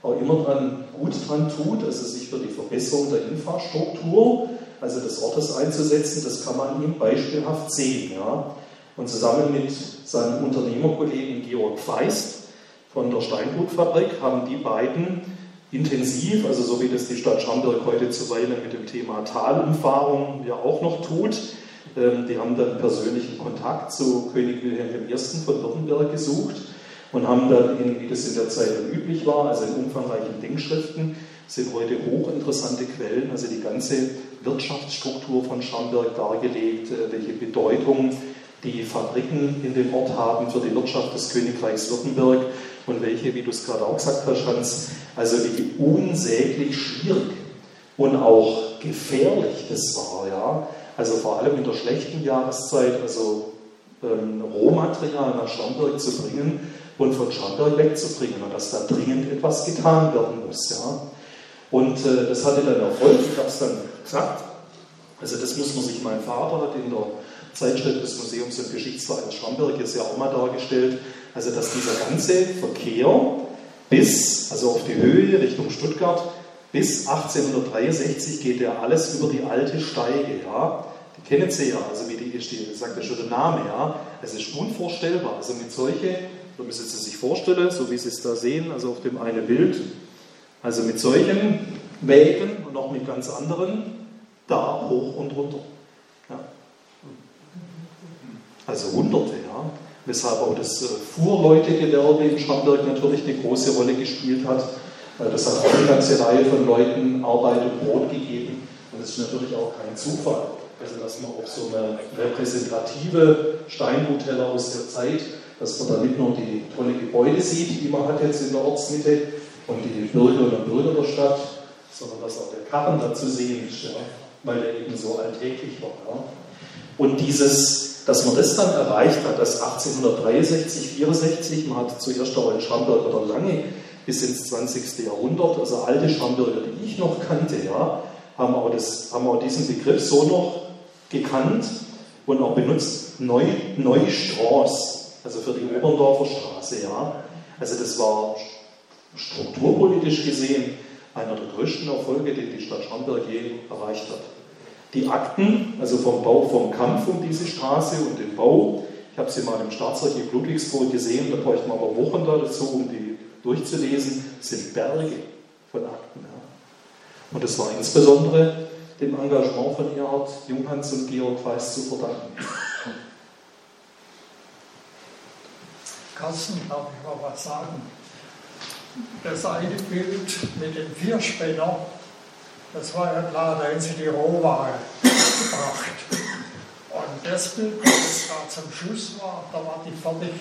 auch immer dran, gut dran tut, also sich für die Verbesserung der Infrastruktur, also des Ortes einzusetzen, das kann man ihm beispielhaft sehen. Ja. Und zusammen mit seinem Unternehmerkollegen Georg Feist von der Steinbrutfabrik haben die beiden intensiv, also so wie das die Stadt Schamberg heute zuweilen mit dem Thema Talumfahrung ja auch noch tut, ähm, die haben dann persönlichen Kontakt zu König Wilhelm I. von Württemberg gesucht und haben dann, in, wie das in der Zeit dann üblich war, also in umfangreichen Denkschriften, sind heute hochinteressante Quellen, also die ganze Wirtschaftsstruktur von Schamberg dargelegt, äh, welche Bedeutung die Fabriken in dem Ort haben für die Wirtschaft des Königreichs Württemberg und welche, wie du es gerade auch gesagt hast, Hans, also wie unsäglich schwierig und auch gefährlich das war, ja. Also vor allem in der schlechten Jahreszeit, also ähm, Rohmaterial nach Schamberg zu bringen und von Schamberg wegzubringen und dass da dringend etwas getan werden muss, ja. Und äh, das hatte dann Erfolg, ich habe es dann gesagt, also das muss man sich, mein Vater hat in der Zeitschrift des Museums und Geschichtsvereins Schamberg ist ja auch mal dargestellt, also dass dieser ganze Verkehr bis, also auf die Höhe Richtung Stuttgart, bis achtzehnhundertdreiundsechzig geht ja alles über die alte Steige, ja. Die kennen Sie ja, also wie die ist, die sagt ja schon der Name, ja. Es ist unvorstellbar, also mit solche, so müssen Sie sich vorstellen, so wie Sie es da sehen, also auf dem einen Bild, also mit solchen Wägen und auch mit ganz anderen, da hoch und runter. Ja. Also Hunderte, ja. Weshalb auch das äh, Fuhrleutegewerbe in Schamberg natürlich eine große Rolle gespielt hat. Äh, das hat auch eine ganze Reihe von Leuten Arbeit und Brot gegeben. Und das ist natürlich auch kein Zufall. Also dass man auch so eine repräsentative Steinbrutteller aus der Zeit, dass man da nicht nur die tolle Gebäude sieht, die man hat jetzt in der Ortsmitte und die Bürgerinnen und Bürger der Stadt, sondern dass auch der Karren da zu sehen ist, ja, weil er eben so alltäglich war. Ja. Und dieses, dass man das dann erreicht hat, dass achtzehnhundertdreiundsechzig, vierundsechzig, man hat zuerst auch in Schamberg oder lange bis ins zwanzigste Jahrhundert, also alte Schamberger, die ich noch kannte, ja, haben auch, das, haben auch diesen Begriff so noch gekannt und auch benutzt, Neu, Neustraß, also für die Oberndorfer Straße, ja. Also das war strukturpolitisch gesehen einer der größten Erfolge, den die Stadt Schamberg je erreicht hat. Die Akten, also vom Bau, vom Kampf um diese Straße und den Bau, ich habe sie mal im Staatsarchiv Ludwigsburg gesehen, da bräuchten wir aber Wochen da dazu, um die durchzulesen, sind Berge von Akten. Ja. Und das war insbesondere dem Engagement von Erhard Junghans und Georg Feist zu verdanken. Carsten, darf ich mal was sagen? Das eine Bild mit dem Vierspänner, das war ja klar, da haben sie die Rohware gebracht. Und das Bild, das da zum Schluss war, da war die Fertigware.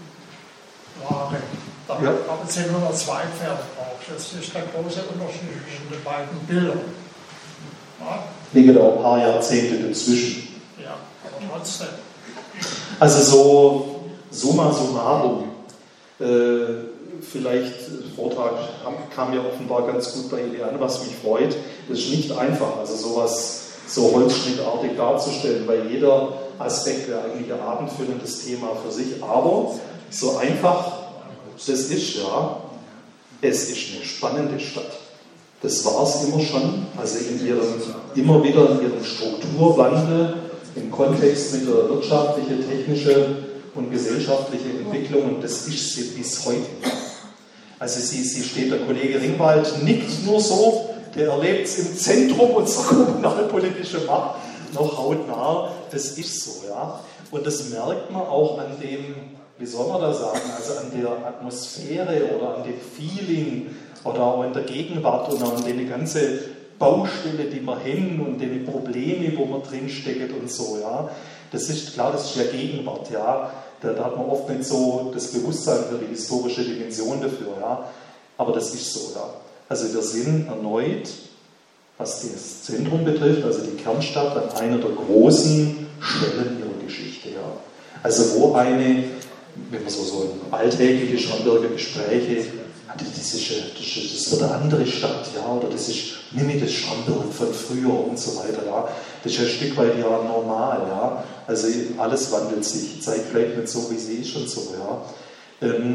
Da ja. haben sie nur noch zwei Pferde gebraucht. Das ist der große Unterschied zwischen den beiden Bildern. Ja? Liegen auch ein paar Jahrzehnte dazwischen. Ja, aber trotzdem. Also so summa summarum. Äh, vielleicht, der Vortrag kam ja offenbar ganz gut bei Ihnen an, was mich freut. Das ist nicht einfach, also sowas so holzschnittartig darzustellen, weil jeder Aspekt wäre eigentlich ein abendfüllendes Thema für sich. Aber so einfach das ist, ja, es ist eine spannende Stadt. Das war es immer schon, also in ihrem, immer wieder in ihrem Strukturwandel, im Kontext mit der wirtschaftlichen, technischen und gesellschaftlichen Entwicklung, und das ist sie bis heute. Also sie, sie steht, der Kollege Ringwald nickt nur so, der erlebt es im Zentrum unserer kommunalpolitischen Macht noch hautnah, das ist so, ja. Und das merkt man auch an dem, wie soll man da sagen, also an der Atmosphäre oder an dem Feeling oder auch in der Gegenwart und an den ganzen Baustelle, die man hin und den Probleme, wo man drinsteckt und so, ja. Das ist klar, das ist ja Gegenwart, ja. Da, da hat man oft nicht so das Bewusstsein für die historische Dimension dafür, ja. Aber das ist so, ja. Also wir sind erneut, was das Zentrum betrifft, also die Kernstadt, an einer der großen Stellen ihrer Geschichte, ja. Also wo eine, wenn man so, so alltägliche Schamberger Gespräche, das, ist, das wird eine andere Stadt, ja, oder das ist nicht mehr das Schamberg von früher und so weiter, ja. Das ist ein Stück weit ja normal, ja. Also alles wandelt sich, Zeit vielleicht nicht so, wie sie ist und so, ja. Ähm,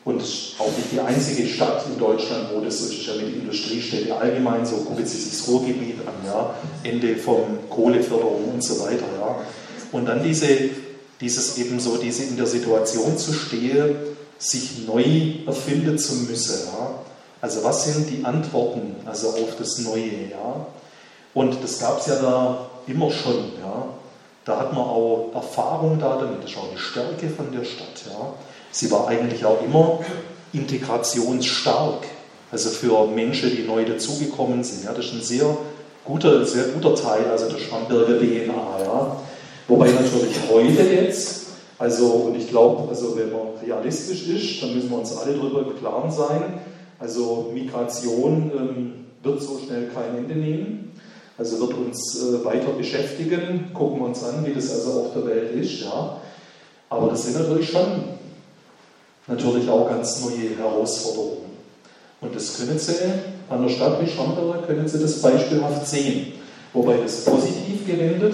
und auch nicht die einzige Stadt in Deutschland, wo das so ist, ja mit Industriestädte allgemein, so gucken Sie sich das Ruhrgebiet an, ja, Ende von Kohleförderung und so weiter, ja. Und dann diese, dieses eben so, diese in der Situation zu stehen, sich neu erfinden zu müssen, ja. Also was sind die Antworten, also auf das Neue, ja. Und das gab es ja da immer schon, ja. Da hat man auch Erfahrung da damit, das ist auch eine Stärke von der Stadt, ja. Sie war eigentlich auch immer integrationsstark, also für Menschen, die neu dazugekommen sind. Ja, das ist ein sehr guter, sehr guter Teil also der Schramberger D N A. Ja. Wobei natürlich heute jetzt, also und ich glaube, also wenn man realistisch ist, dann müssen wir uns alle darüber im Klaren sein, also Migration ähm, wird so schnell kein Ende nehmen, also wird uns äh, weiter beschäftigen, gucken wir uns an, wie das also auf der Welt ist. Ja. Aber das sind natürlich schon natürlich auch ganz neue Herausforderungen. Und das können Sie an der Stadt wie Schramberg, können Sie das beispielhaft sehen. Wobei das positiv gewendet,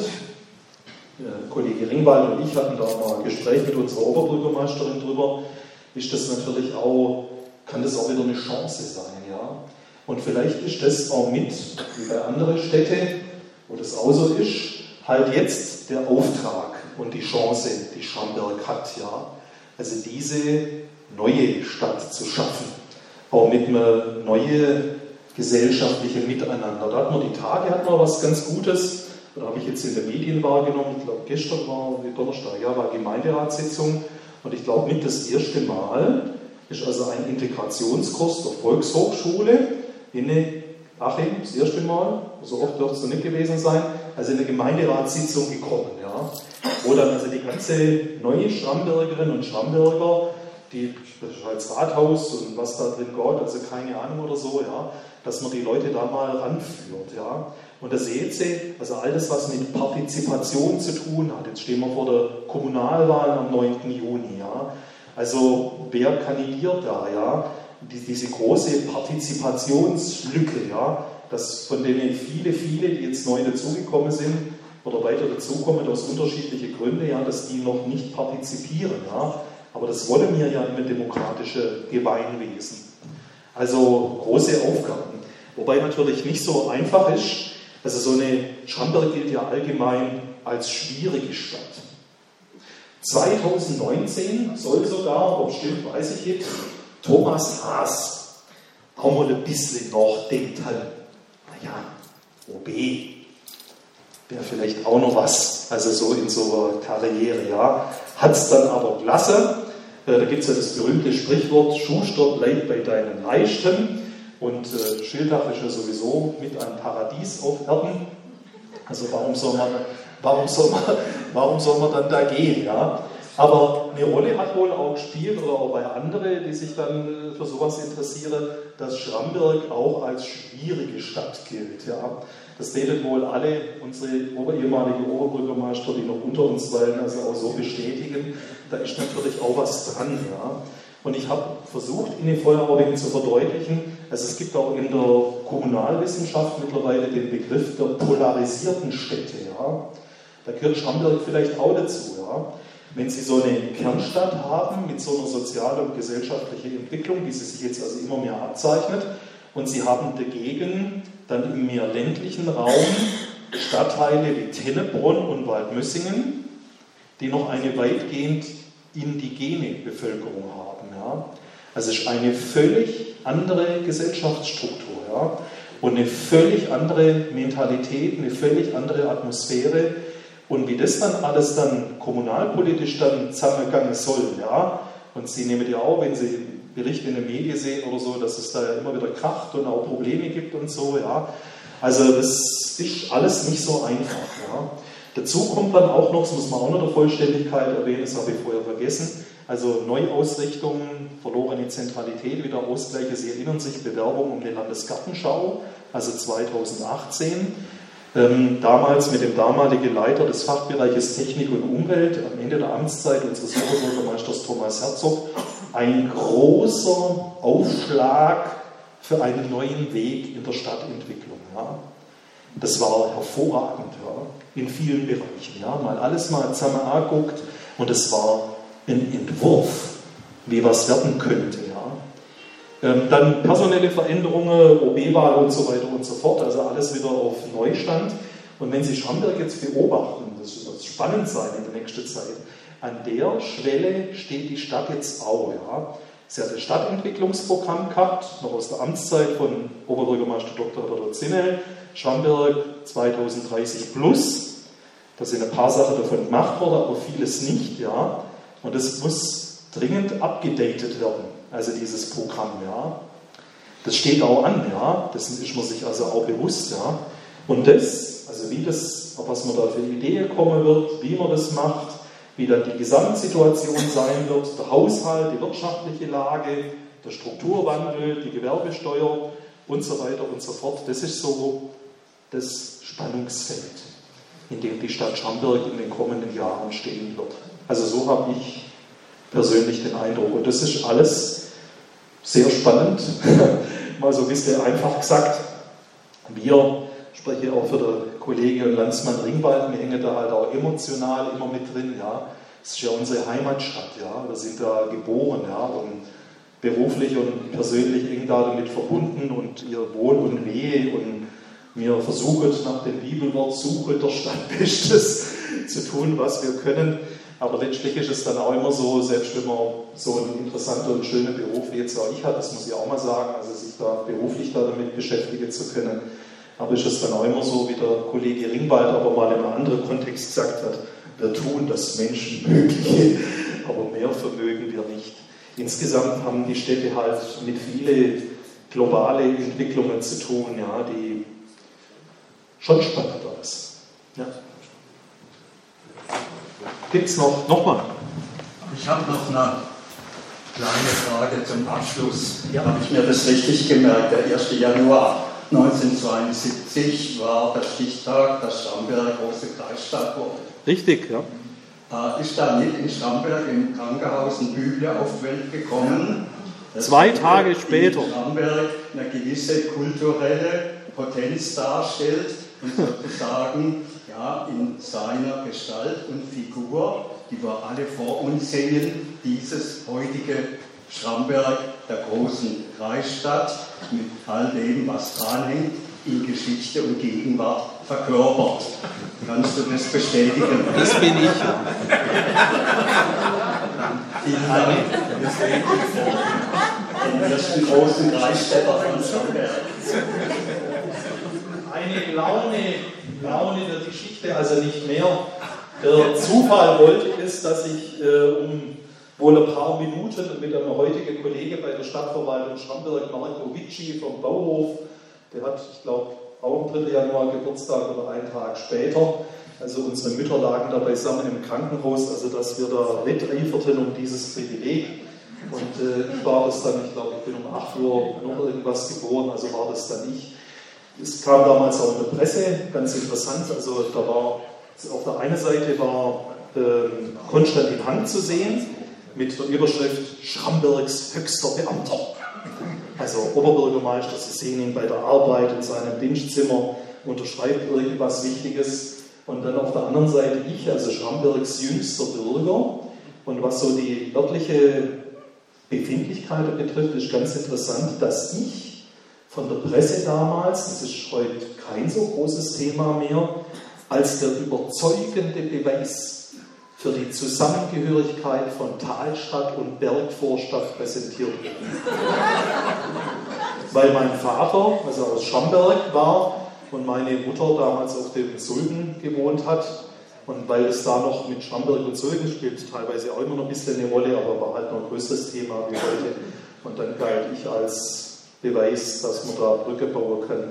der Kollege Ringwald und ich hatten da mal ein Gespräch mit unserer Oberbürgermeisterin drüber, ist das natürlich auch, kann das auch wieder eine Chance sein. Ja? Und vielleicht ist das auch mit, wie bei anderen Städten, wo das auch so ist, halt jetzt der Auftrag und die Chance, die Schramberg hat. Ja? Also diese neue Stadt zu schaffen, auch mit einem neuen gesellschaftlichen Miteinander. Da hat man die Tage, hat man was ganz Gutes, da habe ich jetzt in den Medien wahrgenommen, ich glaube gestern war, wie Donnerstag, ja, war Gemeinderatssitzung und ich glaube mit das erste Mal ist also ein Integrationskurs der Volkshochschule in eine, Achim, das erste Mal, so oft wird es noch nicht gewesen sein, also in eine Gemeinderatssitzung gekommen, ja, wo dann also die ganze neue Schrambergerinnen und Schramberger, die, das ist halt das Rathaus und was da drin geht, also keine Ahnung oder so, ja, dass man die Leute da mal ranführt, ja. Und da seht ihr, also alles, was mit Partizipation zu tun hat, jetzt stehen wir vor der Kommunalwahl am neunten Juni, ja. Also wer kandidiert da, ja? Die, diese große Partizipationslücke, ja, dass von denen viele, viele, die jetzt neu dazugekommen sind oder weiter dazukommen aus unterschiedlichen Gründen, ja, dass die noch nicht partizipieren, ja. Aber das wollen wir ja im demokratischen Gemeinwesen. Also große Aufgaben. Wobei natürlich nicht so einfach ist, also so eine Schramberg gilt ja allgemein als schwierige Stadt. zwanzig neunzehn soll sogar, ob stimmt, weiß ich nicht, Thomas Haas auch mal ein bisschen nachdenkt hat, naja, O B wäre vielleicht auch noch was, also so in so einer Karriere, ja, hat es dann aber gelassen. Da gibt es ja das berühmte Sprichwort, Schuster bleibt bei deinen Leisten. Und äh, Schildach ist ja sowieso mit einem Paradies auf Erden. Also warum soll man, warum soll man, warum soll man dann da gehen? Ja? Aber eine Rolle hat wohl auch gespielt, oder auch bei anderen, die sich dann für sowas interessieren, dass Schramberg auch als schwierige Stadt gilt. Ja? Das werden wohl alle unsere ehemaligen Oberbürgermeister, die noch unter uns weilen, also auch so bestätigen. Da ist natürlich auch was dran. Ja? Und ich habe versucht, Ihnen vorher auch zu verdeutlichen, also es gibt auch in der Kommunalwissenschaft mittlerweile den Begriff der polarisierten Städte. Ja? Da gehört Schramberg vielleicht auch dazu. Ja? Wenn Sie so eine Kernstadt haben mit so einer sozialen und gesellschaftlichen Entwicklung, wie sie sich jetzt also immer mehr abzeichnet, und Sie haben dagegen dann im mehr ländlichen Raum Stadtteile wie Tennebronn und Waldmössingen, die noch eine weitgehend indigene Bevölkerung haben. Ja? Also es ist eine völlig andere Gesellschaftsstruktur, ja? Und eine völlig andere Mentalität, eine völlig andere Atmosphäre. Und wie das dann alles dann kommunalpolitisch dann zusammengegangen soll, ja? Und Sie nehmen ja auch, wenn Sie Berichte in den Medien sehen oder so, dass es da ja immer wieder kracht und auch Probleme gibt und so, ja. Also das ist alles nicht so einfach, ja. Dazu kommt dann auch noch, das muss man auch noch der Vollständigkeit erwähnen, das habe ich vorher vergessen, also Neuausrichtungen, verlorene Zentralität, wieder Ausgleiche. Sie erinnern sich, Bewerbung um die Landesgartenschau, also zweitausendachtzehn, ähm, damals mit dem damaligen Leiter des Fachbereiches Technik und Umwelt, am Ende der Amtszeit unseres Oberbürgermeisters Thomas Herzog, ein großer Aufschlag für einen neuen Weg in der Stadtentwicklung. Ja. Das war hervorragend, ja, in vielen Bereichen. Ja. Mal alles mal zusammen angeguckt und es war ein Entwurf wie was werden könnte. Ja. Ähm, dann personelle Veränderungen, O B-Wahl und so weiter und so fort, also alles wieder auf Neustand. Und wenn Sie Schramberg jetzt beobachten, das wird spannend sein in der nächsten Zeit, an der Schwelle steht die Stadt jetzt auch. Ja. Sie hat ein Stadtentwicklungsprogramm gehabt, noch aus der Amtszeit von Oberbürgermeister Doktor Herbert Zinnel, Schramberg zweitausenddreißig plus. Da sind ein paar Sachen davon gemacht worden, aber vieles nicht. Ja. Und das muss dringend abgedatet werden, also dieses Programm. Ja. Das steht auch an, ja. Das ist man sich also auch bewusst. Ja. Und das, also wie das, auf was man da für Ideen kommen wird, wie man das macht, wie dann die Gesamtsituation sein wird, der Haushalt, die wirtschaftliche Lage, der Strukturwandel, die Gewerbesteuer und so weiter und so fort. Das ist so das Spannungsfeld, in dem die Stadt Schramberg in den kommenden Jahren stehen wird. Also so habe ich persönlich den Eindruck. Und das ist alles sehr spannend, mal so ein bisschen einfach gesagt. Wir, ich spreche auch für den Kollege und Landsmann Ringwald, wir hängen da halt auch emotional immer mit drin. Ja. Das ist ja unsere Heimatstadt, ja. Wir sind da geboren, ja, und beruflich und persönlich eng da damit verbunden und ihr Wohl und Wehe, und wir versuchen nach dem Bibelwort Suche der Stadt Bestes zu tun, was wir können. Aber letztlich ist es dann auch immer so, selbst wenn man so einen interessanten und schönen Beruf wie jetzt auch ich habe, das muss ich auch mal sagen, also sich da beruflich da damit beschäftigen zu können. Aber ist es dann auch immer so, wie der Kollege Ringwald aber mal in einem anderen Kontext gesagt hat, wir tun das Menschenmögliche, aber mehr vermögen wir nicht. Insgesamt haben die Städte halt mit vielen globalen Entwicklungen zu tun, ja, die schon spannend ist. Ja. Gibt es noch, noch mal? Ich habe noch eine kleine Frage zum Abschluss. Ja. Habe ich mir das richtig gemerkt? Der erste Januar neunzehnhundertzweiundsiebzig war der Stichtag, dass Schramberg große Kreisstadt wurde. Richtig, ja. Äh, ist da nicht in Schramberg im Krankenhaus ein Bübler auf die Welt gekommen? Zwei Tage später. In Schramberg eine gewisse kulturelle Potenz darstellt und sozusagen ja, in seiner Gestalt und Figur, die wir alle vor uns sehen, dieses heutige Schramberg, der großen Kreisstadt, mit all dem, was dranhängt, in Geschichte und Gegenwart verkörpert. Kannst du das bestätigen? Das bin ich. Vielen Dank. Den ersten großen Kreisstädter von Schramberg. Eine Laune, Laune der Geschichte, also nicht mehr. Der Zufall wollte es, dass ich äh, um wohl ein paar Minuten mit einem heutigen Kollegen bei der Stadtverwaltung Schramberg, Marco Vici vom Bauhof, der hat, ich glaube, auch am dritten Januar Geburtstag oder einen Tag später. Also unsere Mütter lagen da beisammen im Krankenhaus, also dass wir da wetteiferten um dieses Privileg. Und äh, ich war das dann, ich glaube, ich bin um acht Uhr noch irgendwas geboren, also war das dann ich. Es kam damals auch in der Presse, ganz interessant, also da war, auf der einen Seite war äh, Konstantin Hank zu sehen, mit der Überschrift Schrambergs höchster Beamter. Also Oberbürgermeister, Sie sehen ihn bei der Arbeit in seinem Dienstzimmer, unterschreibt irgendwas Wichtiges. Und dann auf der anderen Seite ich, also Schrambergs jüngster Bürger. Und was so die örtliche Befindlichkeit betrifft, ist ganz interessant, dass ich von der Presse damals, das ist heute kein so großes Thema mehr, als der überzeugende Beweis für die Zusammengehörigkeit von Talstadt und Bergvorstadt präsentiert wird. Weil mein Vater, also aus Schramberg war und meine Mutter damals auf dem Sulden gewohnt hat, und weil es da noch mit Schramberg und Sulden spielt, teilweise auch immer noch ein bisschen eine Rolle, aber war halt noch ein größeres Thema wie heute. Und dann galt ich als Beweis, dass man da Brücke bauen kann.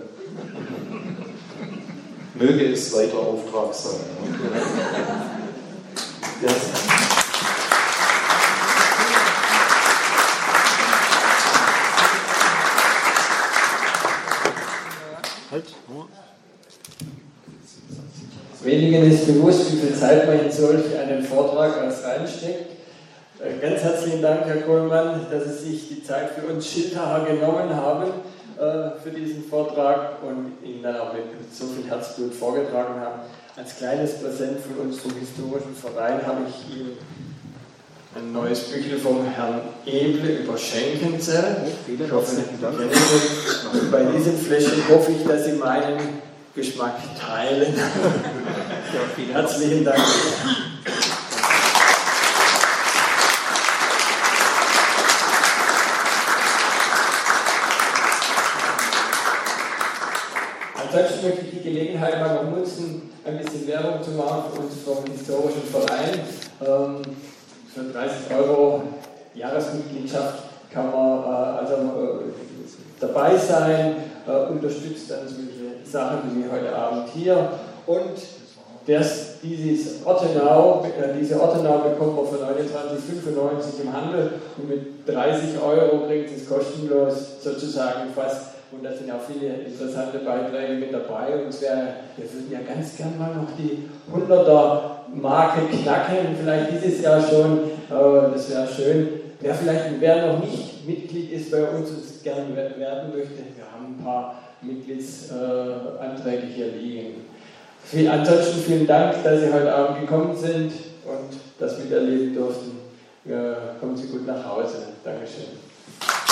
Möge es weiter Auftrag sein. Ja. Halt. Wenigen ist bewusst, wie viel Zeit man in solch einen Vortrag alles reinsteckt. Ganz herzlichen Dank, Herr Kohlmann, dass Sie sich die Zeit für uns Schildacher genommen haben äh, für diesen Vortrag und ihn dann auch mit so viel Herzblut vorgetragen haben. Als kleines Präsent von uns vom Historischen Verein habe ich Ihnen ein neues Büchel vom Herrn Eble über Schenkenzell. Ich hoffe, Sie kennen es. Und bei diesem Fläschchen hoffe ich, dass Sie meinen Geschmack teilen. Ja, herzlichen Dank. Ansonsten möchte ich die Gelegenheit mal noch nutzen, ein bisschen Werbung zu machen für uns vom historischen Verein. Ähm, für dreißig Euro Jahresmitgliedschaft kann man äh, also äh, dabei sein, äh, unterstützt dann solche Sachen wie heute Abend hier. Und das, dieses Ortenau, äh, diese Ortenau bekommt man für neunundzwanzig fünfundneunzig im Handel und mit dreißig Euro kriegt es kostenlos sozusagen fast. Und da sind auch viele interessante Beiträge mit dabei. Und es wäre, wir würden ja ganz gern mal noch die hunderter-Marke knacken, vielleicht dieses Jahr schon. Äh, das wäre schön. Wer vielleicht, wer noch nicht Mitglied ist bei uns und es gerne werden möchte, wir haben ein paar Mitgliedsanträge hier liegen. Viel, ansonsten vielen Dank, dass Sie heute Abend gekommen sind und das miterleben durften. Ja, kommen Sie gut nach Hause. Dankeschön.